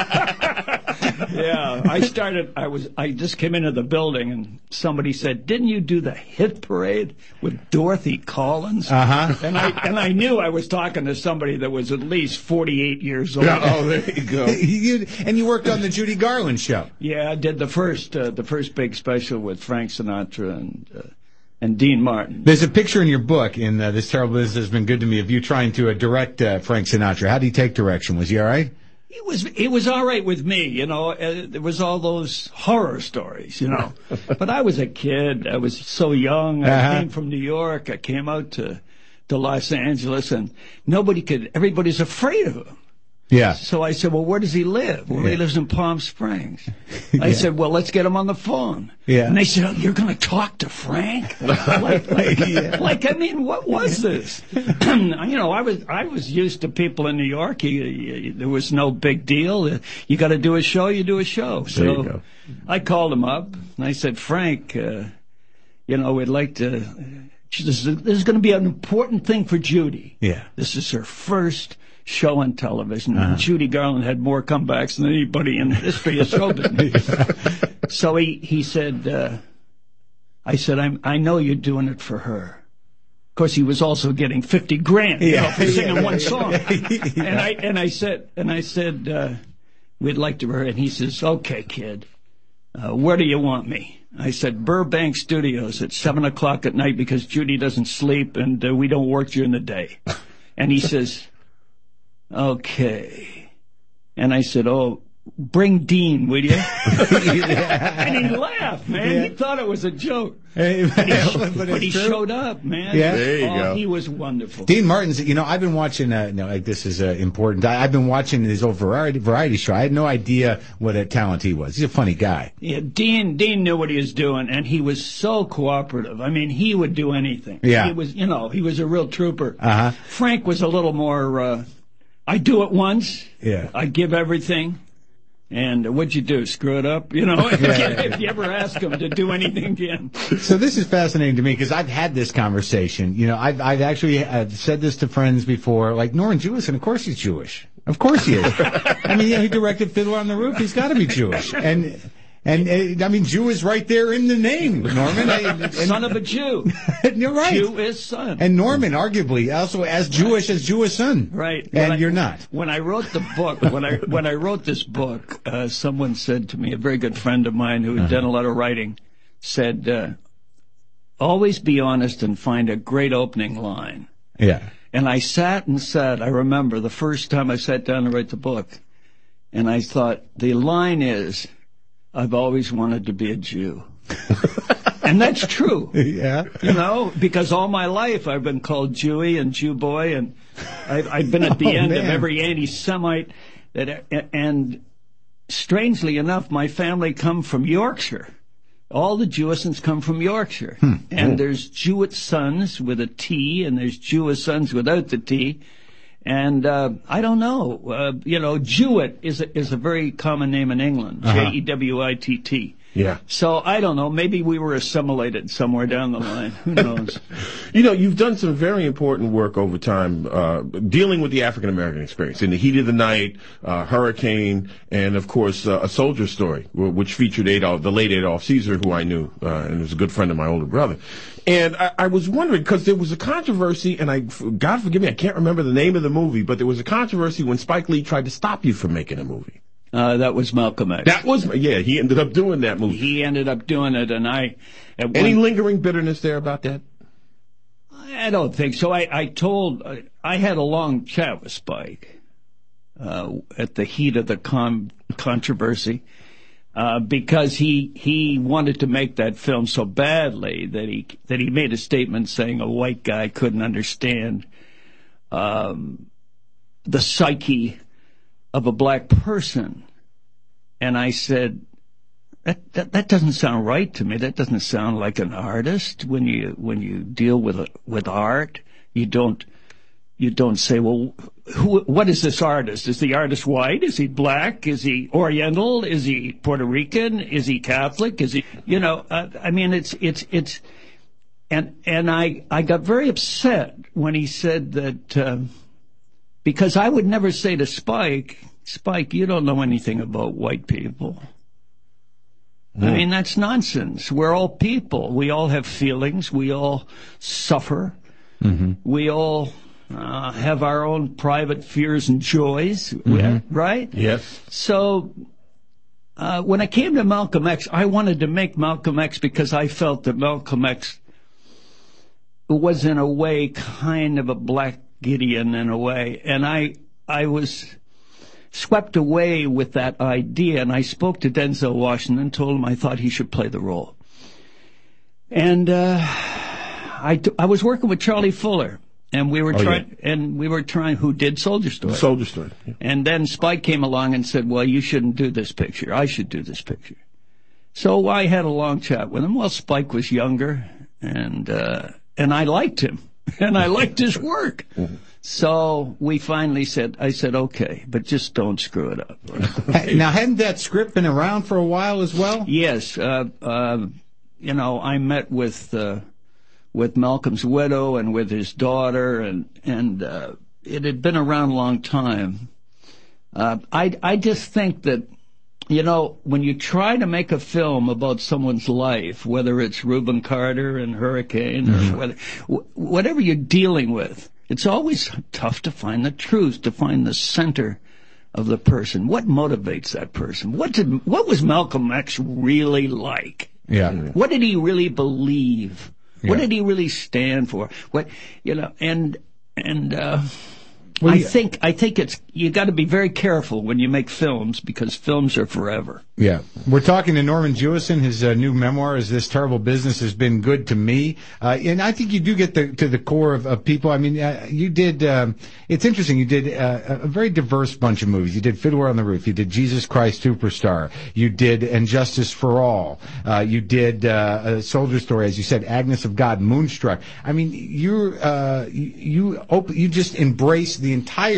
Yeah, I started. I was. I just came into the building, and somebody said, "Didn't you do the Hit Parade with Dorothy Collins?" Uh huh. And I and I knew I was talking to somebody that was at least forty-eight years old. Oh, there you go. you, and you worked on the Judy Garland show. Yeah, I did the first uh, the first big special with Frank Sinatra and uh, and Dean Martin. There's a picture in your book in uh, This Terrible Business Has Been Good to Me of you trying to uh, direct uh, Frank Sinatra. How did he take direction? Was he all right? It was it was all right with me, you know. Uh, there was all those horror stories, you know. But I was a kid. I was so young. I Uh-huh. came from New York. I came out to to Los Angeles, and nobody could. Everybody's afraid of him. Yeah. So I said, well, where does he live? Well, Yeah. he lives in Palm Springs. I Yeah. said, well, let's get him on the phone. Yeah. And they said, oh, you're going to talk to Frank? like, like, Yeah. like, I mean, what was this? You know, I was I was used to people in New York. You, you, there was no big deal. You got to do a show, you do a show. So There you go. I called him up, and I said, Frank, uh, you know, we'd like to... This is, this is going to be an important thing for Judy. Yeah. This is her first show on television. Uh-huh. Judy Garland had more comebacks than anybody in the history of show business. So he, he said, uh, I said, I'm, I know you're doing it for her. Of course, he was also getting fifty grand, you Yeah. know, for singing Yeah. one song. Yeah. And I, and I said, and I said, uh, we'd like to, and he says, okay, kid, uh, where do you want me? I said, Burbank Studios at seven o'clock at night because Judy doesn't sleep and uh, we don't work during the day. And he says, okay. And I said, oh, bring Dean, will you? And he laughed, man. Yeah. He thought it was a joke. Hey, But he, but but it's he true. showed up, man. Yeah. There you oh, go. He was wonderful. Dean Martin's, you know, I've been watching, uh, no, like this is uh, important. I, I've been watching his old variety, variety show. I had no idea what a talent he was. He's a funny guy. Yeah, Dean Dean knew what he was doing, and he was so cooperative. I mean, he would do anything. Yeah. He was, you know, he was a real trooper. Uh-huh. Frank was a little more, uh, I do it once. Yeah. I give everything. And what'd you do? Screw it up? You know, if, you, if you ever ask them to do anything again. So this is fascinating to me because I've had this conversation. You know, I've, I've actually uh, said this to friends before, like Norman Jewison, of course he's Jewish. Of course he is. I mean, yeah, he directed Fiddler on the Roof. He's got to be Jewish. And, and uh, I mean, Jew is right there in the name, Norman. And, son of a Jew. You're right. Jew is son. And Norman, arguably, also as Jewish as Jewish son. Right. And When I- you're not. When I wrote the book, when I when I wrote this book, uh, someone said to me, a very good friend of mine who had done a lot of writing, said, uh, always be honest and find a great opening line. Yeah. And I sat and sat, I remember the first time I sat down to write the book, and I thought, the line is, I've always wanted to be a Jew. And that's true. Yeah. You know, because all my life I've been called Jewy and Jew boy, and I've, I've been at the Oh, end of man. every anti-Semite. That, and strangely enough, my family come from Yorkshire. All the Jewisons come from Yorkshire. Hmm. And there's Jewett sons with a T, and there's Jewish sons without the T. And uh, I don't know. Uh, you know, Jewett is a, is a very common name in England, Uh-huh. J E W I T T. Yeah. So I don't know. Maybe we were assimilated somewhere down the line. Who knows? You know, you've done some very important work over time, uh, dealing with the African American experience. In the Heat of the Night, uh, Hurricane, and of course, uh, A Soldier Story, wh- which featured Adolf, the late Adolf Caesar, who I knew, uh, and was a good friend of my older brother. And I, I was wondering, because there was a controversy, and I, God forgive me, I can't remember the name of the movie, but there was a controversy when Spike Lee tried to stop you from making a movie. Uh, that was Malcolm X. That was, yeah, he ended up doing that movie. He ended up doing it, and I... At Any one, lingering bitterness there about that? I don't think so. I, I told... I, I had a long chat with Spike uh, at the heat of the con- controversy uh, because he he wanted to make that film so badly that he that he made a statement saying a white guy couldn't understand um, the psyche of a black person. And I said, that, that that doesn't sound right to me. That doesn't sound like an artist. When you when you deal with with art, you don't you don't say, well, who what is this artist? Is the artist white? Is he black? Is he Oriental? Is he Puerto Rican? Is he Catholic? Is he, you know, uh, I mean, it's it's it's and and I I got very upset when he said that. Um, Because I would never say to Spike, Spike, you don't know anything about white people. Mm. I mean, that's nonsense. We're all people. We all have feelings. We all suffer. Mm-hmm. We all uh, have our own private fears and joys, mm-hmm. right? Yes. So uh, when I came to Malcolm X, I wanted to make Malcolm X because I felt that Malcolm X was in a way kind of a black Gideon in a way, and I I was swept away with that idea, and I spoke to Denzel Washington, told him I thought he should play the role. And uh, I, I was working with Charlie Fuller, and we were oh, trying, yeah. and we were trying, who did Soldier Story. Soldier Story. Yeah. And then Spike came along and said, well, you shouldn't do this picture. I should do this picture. So I had a long chat with him. Well, Spike was younger, and uh, and I liked him. And I liked his work. Mm-hmm. So we finally said, I said, okay, but just don't screw it up. Now, hadn't that script been around for a while as well? Yes. Uh, uh, you know, I met with uh, with Malcolm's widow and with his daughter, and, and uh, it had been around a long time. Uh, I, I just think that, you know, when you try to make a film about someone's life, whether it's Reuben Carter and Hurricane or whether, whatever you're dealing with, it's always tough to find the truth, to find the center of the person. What motivates that person? What did, what was Malcolm X really like? Yeah. What did he really believe? Yeah. What did he really stand for? What, you know, and, and, uh, Well, I yeah. think I think it's you got to be very careful when you make films because films are forever. Yeah. We're talking to Norman Jewison. His uh, new memoir is This Terrible Business Has Been Good to Me. Uh, and I think you do get the, to the core of, of people. I mean, uh, you did, um, it's interesting, you did uh, a very diverse bunch of movies. You did Fiddler on the Roof. You did Jesus Christ Superstar. You did And Justice for All. Uh, you did uh, A Soldier Story, as you said, Agnes of God, Moonstruck. I mean, you're, uh, you, you, op- you just embrace the entire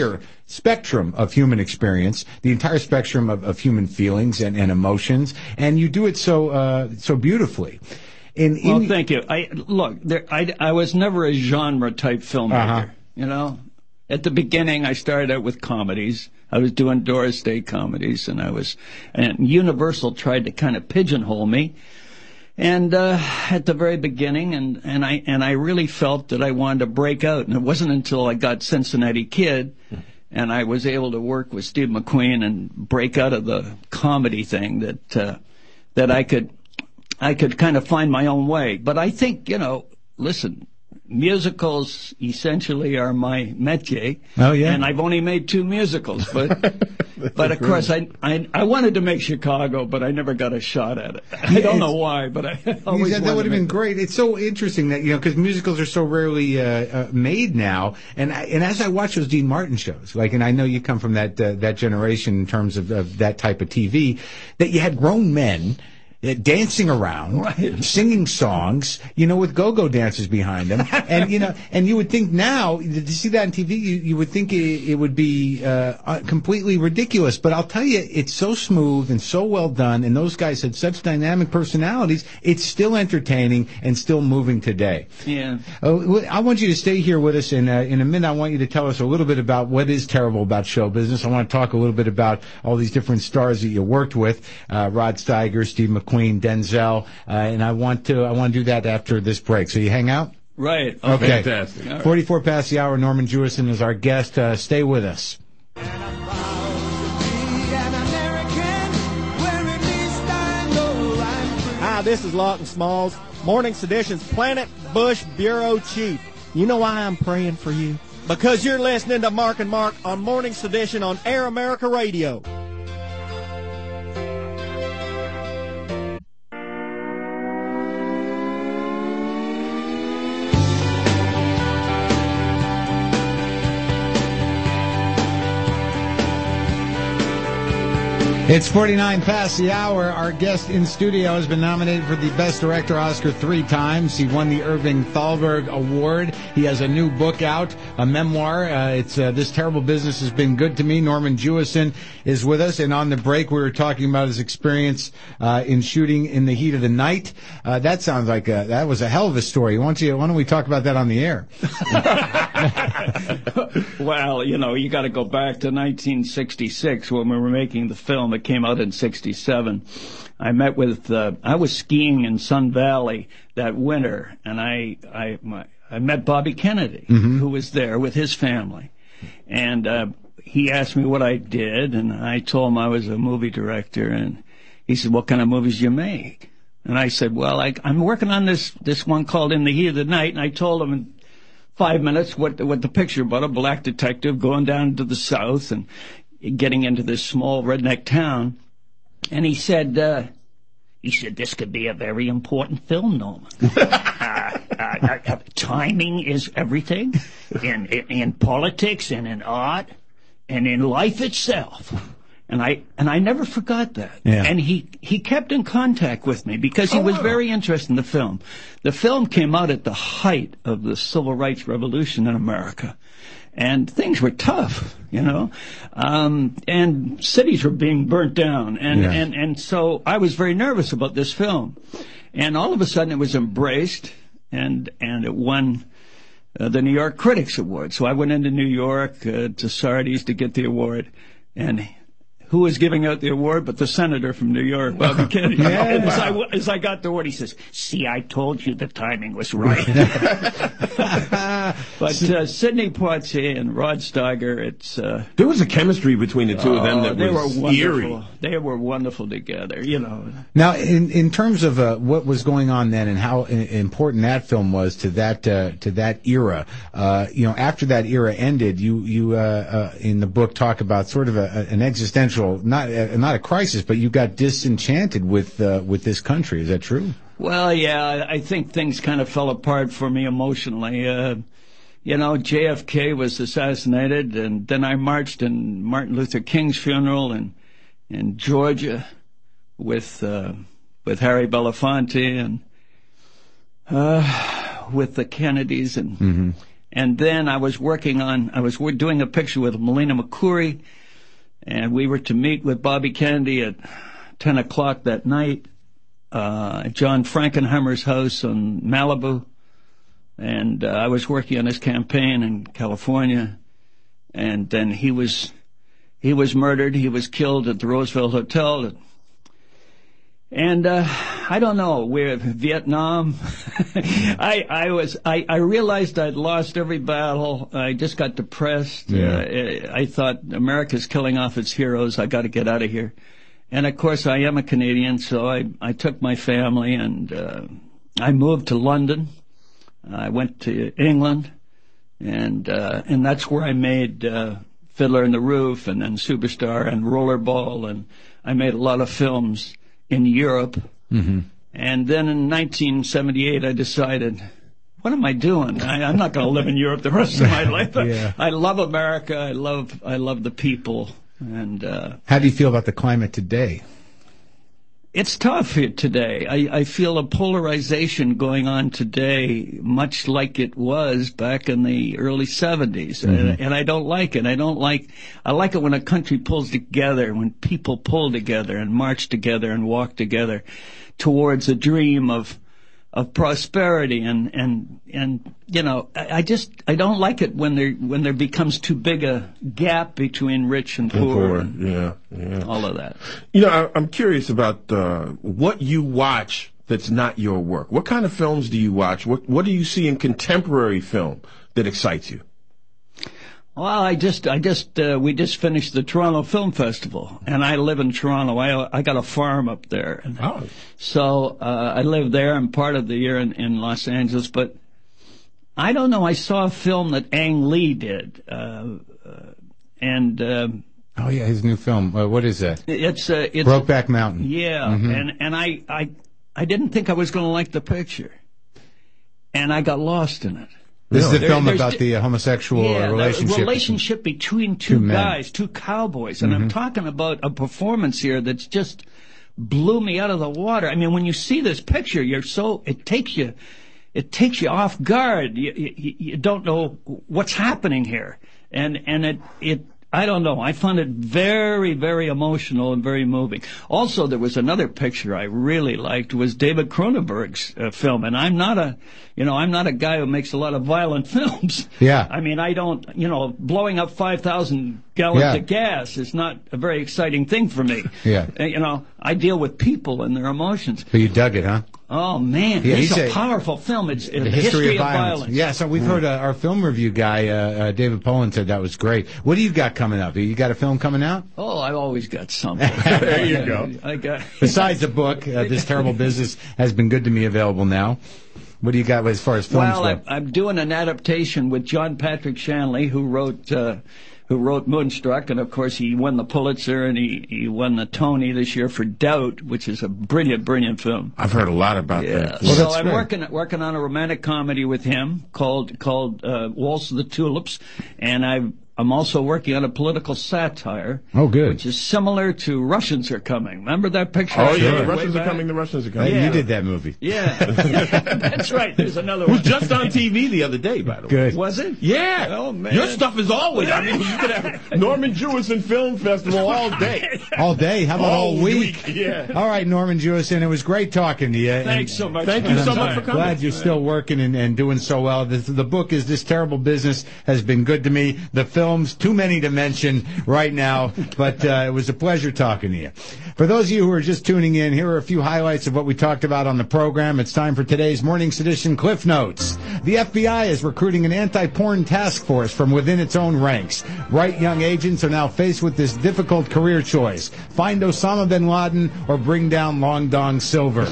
spectrum of human experience, the entire spectrum of, of human feelings and, and emotions, and you do it so uh, so beautifully. In, in well, thank you. I look, there, I, I was never a genre type filmmaker. Uh-huh. You know, at the beginning, I started out with comedies. I was doing Doris Day comedies, and I was, and Universal tried to kind of pigeonhole me. And uh, at the very beginning, and, and I and I really felt that I wanted to break out. And it wasn't until I got Cincinnati Kid, and I was able to work with Steve McQueen and break out of the comedy thing that uh, that I could I could kind of find my own way. But I think, you know, listen, musicals essentially are my métier. Oh, yeah. And I've only made two musicals, but but of course I, I I wanted to make Chicago, but I never got a shot at it. I don't know why, but I always that, that would have been great. It's so interesting that, you know, because musicals are so rarely uh, uh, made now. And I, and as I watch those Dean Martin shows, like, and I know you come from that uh, that generation in terms of, of that type of T V, that you had grown men dancing around, right, singing songs, you know, with go-go dancers behind them, and you know, and you would think now to see that on T V, you, you would think it, it would be uh, completely ridiculous. But I'll tell you, it's so smooth and so well done, and those guys had such dynamic personalities. It's still entertaining and still moving today. Yeah. Uh, I want you to stay here with us, and uh, in a minute, I want you to tell us a little bit about what is terrible about show business. I want to talk a little bit about all these different stars that you worked with, uh, Rod Steiger, Steve McQueen, Queen, Denzel, uh, and I want to I want to do that after this break. So you hang out? Right. Okay. Fantastic. Right. forty-four past the hour. Norman Jewison is our guest. Uh, stay with us. Hi, this is Lawton Smalls, Morning Sedition's Planet Bush Bureau Chief. You know why I'm praying for you? Because you're listening to Mark and Mark on Morning Sedition on Air America Radio. It's forty-nine past the hour. Our guest in studio has been nominated for the Best Director Oscar three times. He won the Irving Thalberg Award. He has a new book out, a memoir. Uh, it's uh, This Terrible Business Has Been Good to Me. Norman Jewison is with us. And on the break, we were talking about his experience uh, in shooting In the Heat of the Night. Uh, that sounds like a, that was a hell of a story. Why don't, you, why don't we talk about that on the air? Well, you know, you got to go back to nineteen sixty-six when we were making the film. It came out in sixty-seven. I met with, uh, I was skiing in Sun Valley that winter, and I, I, my, I met Bobby Kennedy, mm-hmm. who was there with his family. And, uh, he asked me what I did, and I told him I was a movie director, and he said, what kind of movies do you make? And I said, well, I, I'm working on this, this one called In the Heat of the Night, and I told him in five minutes what, what the picture about a black detective going down to the South and getting into this small redneck town. And he said, uh, he said, this could be a very important film, Norman. uh, uh, uh, timing is everything in, in, in politics and in art and in life itself. And I, and I never forgot that. Yeah. And he, he kept in contact with me because he was very interested in the film. The film came out at the height of the civil rights revolution in America. And things were tough, you know, um, and cities were being burnt down. And, Yeah. and, and so I was very nervous about this film. And all of a sudden it was embraced and, and it won uh, the New York Critics Award. So I went into New York uh, to Sardi's to get the award. And who was giving out the award but the senator from New York, Bobby Kennedy. Yeah. And as I, as I got the award, he says, see, I told you the timing was right. But uh, Sidney Poitier and Rod Steiger, it's... Uh, there was a chemistry between the two of them that they was were wonderful. eerie. They were wonderful together, you know. Now, in in terms of uh, what was going on then and how i- important that film was to that uh, to that era, uh, you know, after that era ended, you you uh, uh, in the book talk about sort of a, a- an existential, not uh, not a crisis, but you got disenchanted with uh, with this country. Is that true? Well, yeah, I think things kind of fell apart for me emotionally. Uh, you know, J F K was assassinated, and then I marched in Martin Luther King's funeral in in Georgia with uh, with Harry Belafonte and uh, with the Kennedys, and Mm-hmm. And then I was working on, I was doing a picture with Melina McCoury, and we were to meet with Bobby Kennedy at ten o'clock that night uh, at John Frankenheimer's house on Malibu. And uh, I was working on his campaign in California. And then he was he was murdered. He was killed at the Roosevelt Hotel. And uh, I don't know, we're Vietnam. I I was I, I realized I'd lost every battle. I just got depressed. Yeah. Uh, I thought America's killing off its heroes. I got to get out of here. And of course, I am a Canadian, so I I took my family and uh, I moved to London. I went to England, and uh, and that's where I made uh, Fiddler on the Roof, and then Superstar and Rollerball, and I made a lot of films in Europe. Mm-hmm. And then in nineteen seventy-eight, I decided, what am I doing? I, I'm not going to live in Europe the rest of my life. Yeah. I love America. I love I love the people. And uh, how do you feel about the climate today? It's tough here today. I, I feel a polarization going on today, much like it was back in the early seventies. Mm-hmm. And, and I don't like it. I don't like, I like it when a country pulls together, when people pull together and march together and walk together towards a dream of, of prosperity. And, and, and, you know, I, I just, I don't like it when there, when there becomes too big a gap between rich and poor. And poor. And yeah, yeah. all of that. You know, I, I'm curious about uh, what you watch that's not your work. What kind of films do you watch? What What do you see in contemporary film that excites you? Well, I just, I just, uh, we just finished the Toronto Film Festival, and I live in Toronto. I, I got a farm up there. And oh. So, uh, I live there. I'm part of the year in, in Los Angeles, but I don't know. I saw a film that Ang Lee did, uh, uh and, um, oh yeah, his new film. Uh, what is that? It's, uh, it's Brokeback Mountain. Yeah. Mm-hmm. And, and I, I, I didn't think I was going to like the picture, and I got lost in it. This No, is a there- film there's about di- the uh, homosexual yeah, uh, relationship. the relationship between two, two men. guys, two cowboys. And I'm Mhm. talking about a performance here that's just blew me out of the water. I mean, when you see this picture, you're so, it takes you, it takes you off guard. You, you, you don't know what's happening here. And, and it, it, I don't know. I found it very, very emotional and very moving. Also, there was another picture I really liked, was David Cronenberg's uh, film. And I'm not a, you know, I'm not a guy who makes a lot of violent films. Yeah. I mean, I don't, you know, blowing up five thousand gallons Yeah. of gas is not a very exciting thing for me. Yeah. Uh, You know, I deal with people and their emotions. But you dug it, huh? Oh, man. Yeah, it's he's a, a- powerful film. It's, it's The history, of, violence. Yeah, so we've Mm. heard uh, our film review guy, uh, uh, David Poland, said that was great. What do you got coming up? You got a film coming out? Oh, I've always got something. There you go. I got. Besides the book, uh, This Terrible Business Has Been Good to Me, available now. What do you got as far as films Well, go? I'm, I'm doing an adaptation with John Patrick Shanley, who wrote uh, who wrote Moonstruck, and of course he won the Pulitzer and he, he won the Tony this year for Doubt, which is a brilliant, brilliant film. I've heard a lot about Yeah. that. so I'm working working on a romantic comedy with him called called uh, Waltz of the Tulips, and I've. I'm also working on a political satire. Oh, good. Which is similar to Russians Are Coming. Remember that picture? Oh, I yeah, showed the way Russians are back? coming, the Russians are Uh, coming. You did that movie. Yeah. That's right. There's another It was one. just on T V the other day, by the way. Good. Was it? Yeah. Oh, man. Your stuff is always, I mean, you could have Norman Jewison Film Festival all day. All day? How about all, All week? week, yeah. All right, Norman Jewison, it was great talking to you. Thanks And- so much. Thank man. you so And I'm much for coming. glad you're still working and, and doing so well. The, the book is This Terrible Business Has Been Good to Me. The film's too many to mention right now, but uh, it was a pleasure talking to you. For those of you who are just tuning in, here are a few highlights of what we talked about on the program. It's time for today's Morning Sedition Cliff Notes. The F B I is recruiting an anti-porn task force from within its own ranks. Bright young agents are now faced with this difficult career choice. Find Osama bin Laden or bring down Long Dong Silver.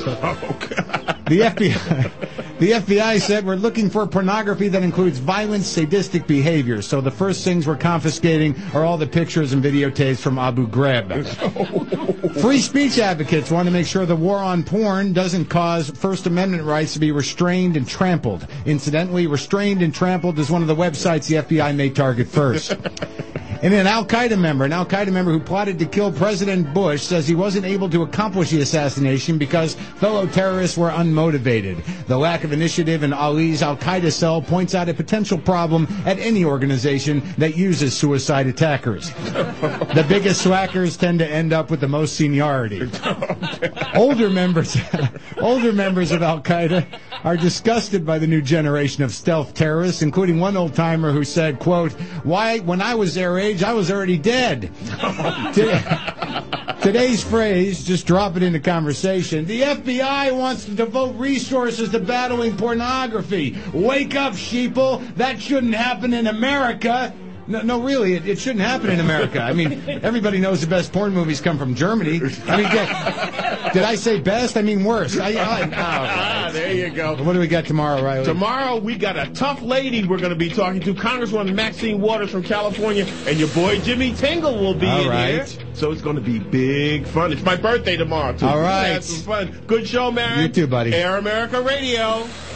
The F B I... The F B I said we're looking for pornography that includes violent, sadistic behavior. So the first things we're confiscating are all the pictures and videotapes from Abu Ghraib. Free speech advocates want to make sure the war on porn doesn't cause First Amendment rights to be restrained and trampled. Incidentally, Restrained and Trampled is one of the websites the F B I may target first. And an Al-Qaeda member, an Al-Qaeda member who plotted to kill President Bush, says he wasn't able to accomplish the assassination because fellow terrorists were unmotivated. The lack of initiative in Ali's Al-Qaeda cell points out a potential problem at any organization that uses suicide attackers. The biggest slackers tend to end up with the most seniority. Older members, older members of Al-Qaeda are disgusted by the new generation of stealth terrorists, including one old-timer who said, quote, "Why, when I was their age, I was already dead." Today's phrase, just drop it into conversation. The F B I wants to devote resources to battling pornography. Wake up, sheeple. That shouldn't happen in America. No, no, really, it, it shouldn't happen in America. I mean, everybody knows the best porn movies come from Germany. I mean, did, did I say best? I mean worst. I, I, oh, ah, there you go. What do we got tomorrow, Riley? Tomorrow, we got a tough lady we're going to be talking to, Congresswoman Maxine Waters from California, and your boy Jimmy Tingle will be All in right. here. So it's going to be big fun. It's my birthday tomorrow, too. All We're gonna right. have some fun. Good show, man. You too, buddy. Air America Radio.